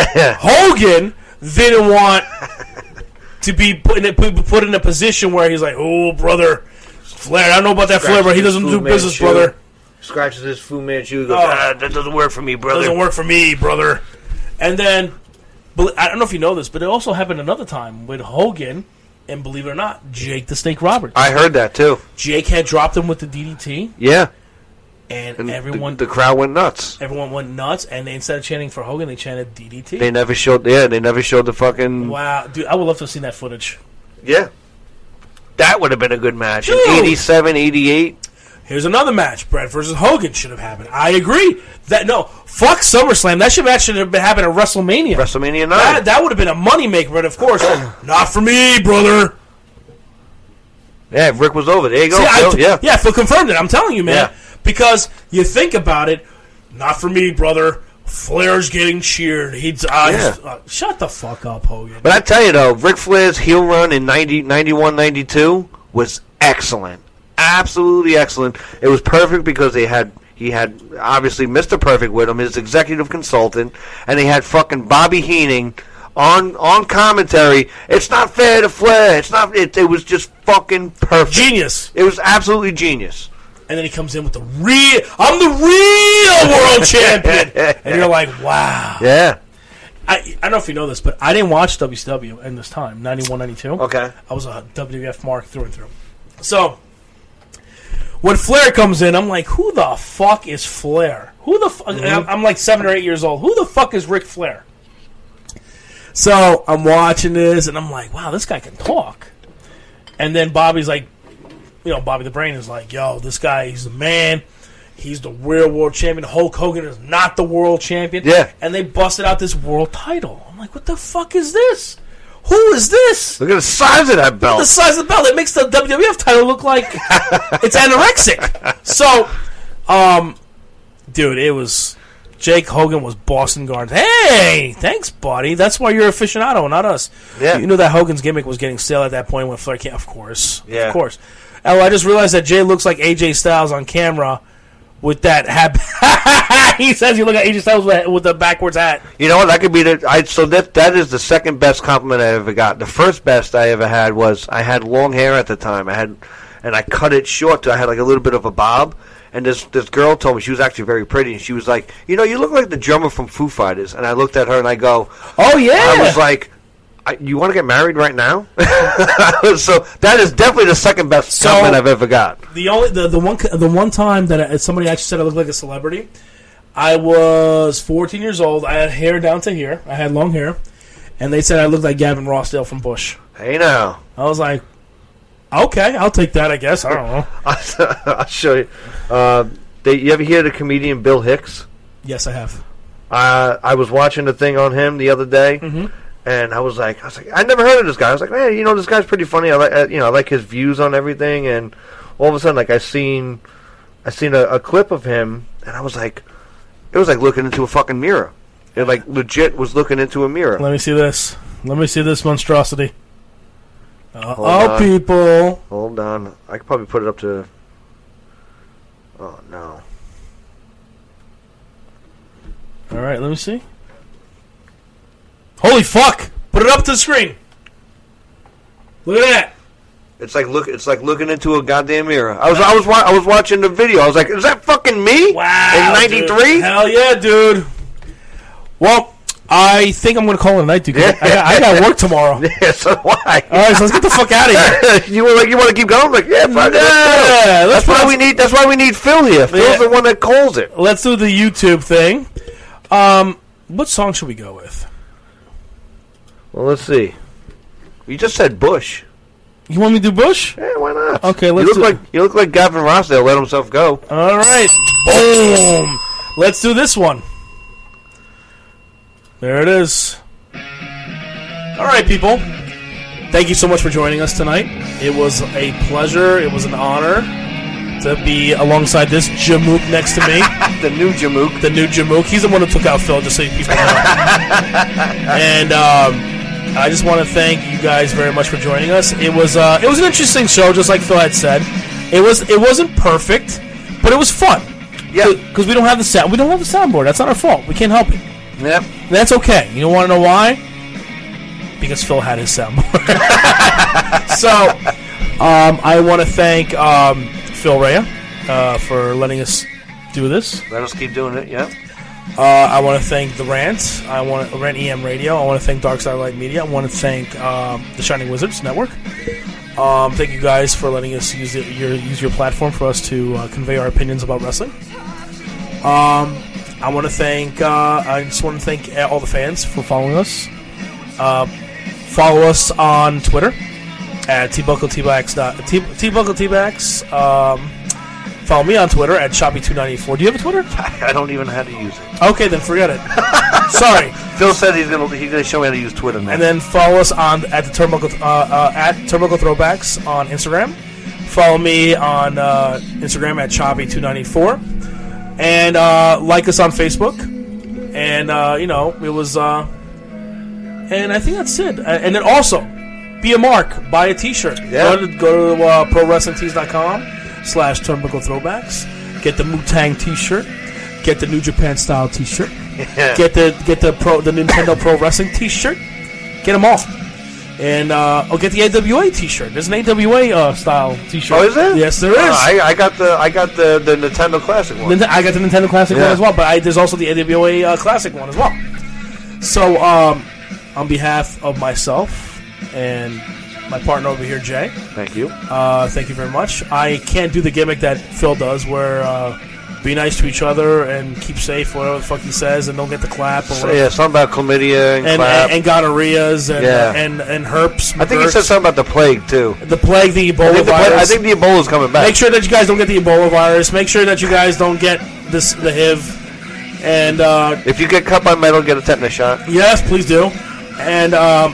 didn't want to be put in a position where he's like, oh, brother, Flair, I don't know about that Flair, but he doesn't do business, brother. Scratches his Fu Manchu, goes, that doesn't work for me, brother. Doesn't work for me, brother. And then, I don't know if you know this, but it also happened another time with Hogan and, believe it or not, Jake the Snake Roberts. I heard that, too. Jake had dropped him with the DDT. Yeah. And everyone, the crowd went nuts. Everyone went nuts, and they, instead of chanting for Hogan, they chanted DDT. They never showed the fucking. Wow, dude, I would love to have seen that footage. Yeah, that would have been a good match. In 87, 88. Here's another match: Bret versus Hogan should have happened. I agree. Fuck SummerSlam. That should have been happening at WrestleMania. WrestleMania 9. That would have been a moneymaker, but of course, not for me, brother. Yeah, Rick was over. There you go. Yeah, Phil confirmed it. I'm telling you, man. Yeah. Because you think about it, not for me, brother. Flair's getting cheered. Shut the fuck up, Hogan. But I tell you, though, Ric Flair's heel run in 91, 92 was excellent. Absolutely excellent. It was perfect because he had obviously Mr. Perfect with him, his executive consultant, and he had fucking Bobby Heenan on commentary. It's not fair to Flair. It was just fucking perfect. Genius. It was absolutely genius. And then he comes in with I'm the real world champion. And you're like, wow. Yeah. I don't know if you know this, but I didn't watch WCW in this time, 91, 92. Okay. I was a WWF mark through and through. So, when Flair comes in, I'm like, who the fuck is Flair? Who the fuck? Mm-hmm. I'm like 7 or 8 years old. Who the fuck is Ric Flair? So, I'm watching this, and I'm like, wow, this guy can talk. And then Bobby's like, Bobby the Brain is like, yo, this guy, he's the man. He's the real world champion. Hulk Hogan is not the world champion. Yeah. And they busted out this world title. I'm like, what the fuck is this? Who is this? Look at the size of that belt. Look at the size of the belt. It makes the WWF title look like it's anorexic. So, dude, it was... Jake Hogan was Boston Garden. Hey, thanks, buddy. That's why you're aficionado, not us. Yeah. You knew that Hogan's gimmick was getting stale at that point when Flair came. Of course. Yeah. Of course. Oh, I just realized that Jay looks like AJ Styles on camera with that hat. He says you look like AJ Styles with the backwards hat. You know what? That could be that is the second best compliment I ever got. The first best I ever had was I had long hair at the time. And I cut it short. I had like a little bit of a bob. And this girl told me, she was actually very pretty, and she was like, you look like the drummer from Foo Fighters. And I looked at her and I go, oh yeah. I was like, You want to get married right now? So that is definitely the second best compliment I've ever got. The one time that somebody actually said I looked like a celebrity, I was 14 years old. I had hair down to here. I had long hair, and they said I looked like Gavin Rossdale from Bush. Hey now, I was like, okay, I'll take that. I guess I don't know. I'll show you. You ever hear the comedian Bill Hicks? Yes, I have. I was watching the thing on him the other day. Mm-hmm. And I was like, I never heard of this guy. I was like, man, this guy's pretty funny. I like his views on everything. And all of a sudden, like, I seen a clip of him, and I was like, it was like looking into a fucking mirror. It like legit was looking into a mirror. Let me see this. Let me see this monstrosity. Hold people. Hold on. I could probably put it up to. Oh no. All right, let me see. Holy fuck! Put it up to the screen. Look at that. It's like looking into a goddamn mirror. I was watching the video. I was like, is that fucking me? Wow. In '93? Hell yeah, dude. Well, I think I'm going to call it a night, dude. I got work tomorrow. Yeah, so why? All right, so let's get the fuck out of here. You want to keep going? I'm like, yeah, fuck it. That's why we need Phil here. Phil's the one that calls it. Let's do the YouTube thing. What song should we go with? Well, let's see. You just said Bush. You want me to do Bush? Yeah, why not? Okay, you look like Gavin Rossdale let himself go. All right. Boom. Let's do this one. There it is. All right, people. Thank you so much for joining us tonight. It was a pleasure. It was an honor to be alongside this Jamook next to me. The new Jamook. The new Jamook. He's the one who took out Phil, just so people know. And I just want to thank you guys very much for joining us. It was an interesting show, just like Phil had said. It wasn't perfect, but it was fun. Yeah. Because we don't have the soundboard. That's not our fault. We can't help it. Yep. That's okay. You don't want to know why? Because Phil had his soundboard. So, I want to thank Phil Rea for letting us do this. Let us keep doing it, yeah. I want to thank The Rant. Rant EM Radio. I want to thank Dark Satellite Media. I want to thank the Shining Wizards Network. Thank you guys for letting us use your platform for us to convey our opinions about wrestling. I just want to thank all the fans for following us. Follow us on Twitter at tbuckletbacks. Follow me on Twitter at Choppy294. Do you have a Twitter? I don't even know how to use it. Okay, then forget it. Sorry. Phil said he's gonna show me how to use Twitter now. And then follow us at the Turnbuckle Throwbacks on Instagram. Follow me on Instagram at Choppy294, and like us on Facebook. And it was. And I think that's it. And then also, be a mark. Buy a T-shirt. Yeah. Go to ProWrestlingTees.com/Turnbuckle Throwbacks. Get the Wu-Tang T-shirt. Get the New Japan style T-shirt. Yeah. Get the Nintendo Pro Wrestling T-shirt. Get them all. And get the AWA T-shirt. There's an AWA style T-shirt. Oh, is there? Yes, there is. I got the Nintendo Classic one. I got the Nintendo Classic one as well. But there's also the AWA Classic one as well. So on behalf of myself and my partner over here, Jay. Thank you. Thank you very much. I can't do the gimmick that Phil does where be nice to each other and keep safe, whatever the fuck he says, and don't get the clap. Or something about chlamydia and clap. And gonorrheas and herpes. I think he said something about the plague, too. The plague, the Ebola virus. I think the Ebola is coming back. Make sure that you guys don't get the Ebola virus. Make sure that you guys don't get the HIV. And if you get cut by metal, get a tetanus shot. Yes, please do. And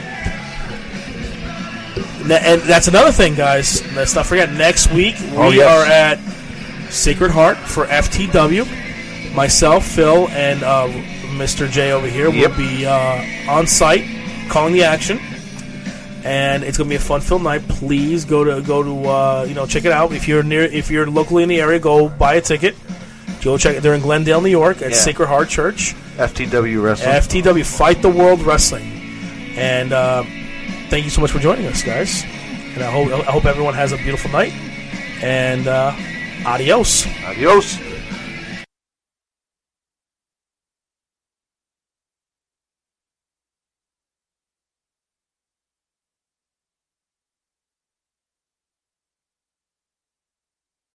that's another thing, guys. Let's not forget, next week we are at Sacred Heart for FTW. Myself, Phil, and Mr. J over here will be on site calling the action. And it's going to be a fun-filled night. Please go to check it out. If you're locally in the area, go buy a ticket. Go check it. They're in Glendale, New York at Sacred Heart Church. FTW Wrestling. FTW, Fight the World Wrestling. And thank you so much for joining us, guys. And I hope everyone has a beautiful night. And adios. Adios.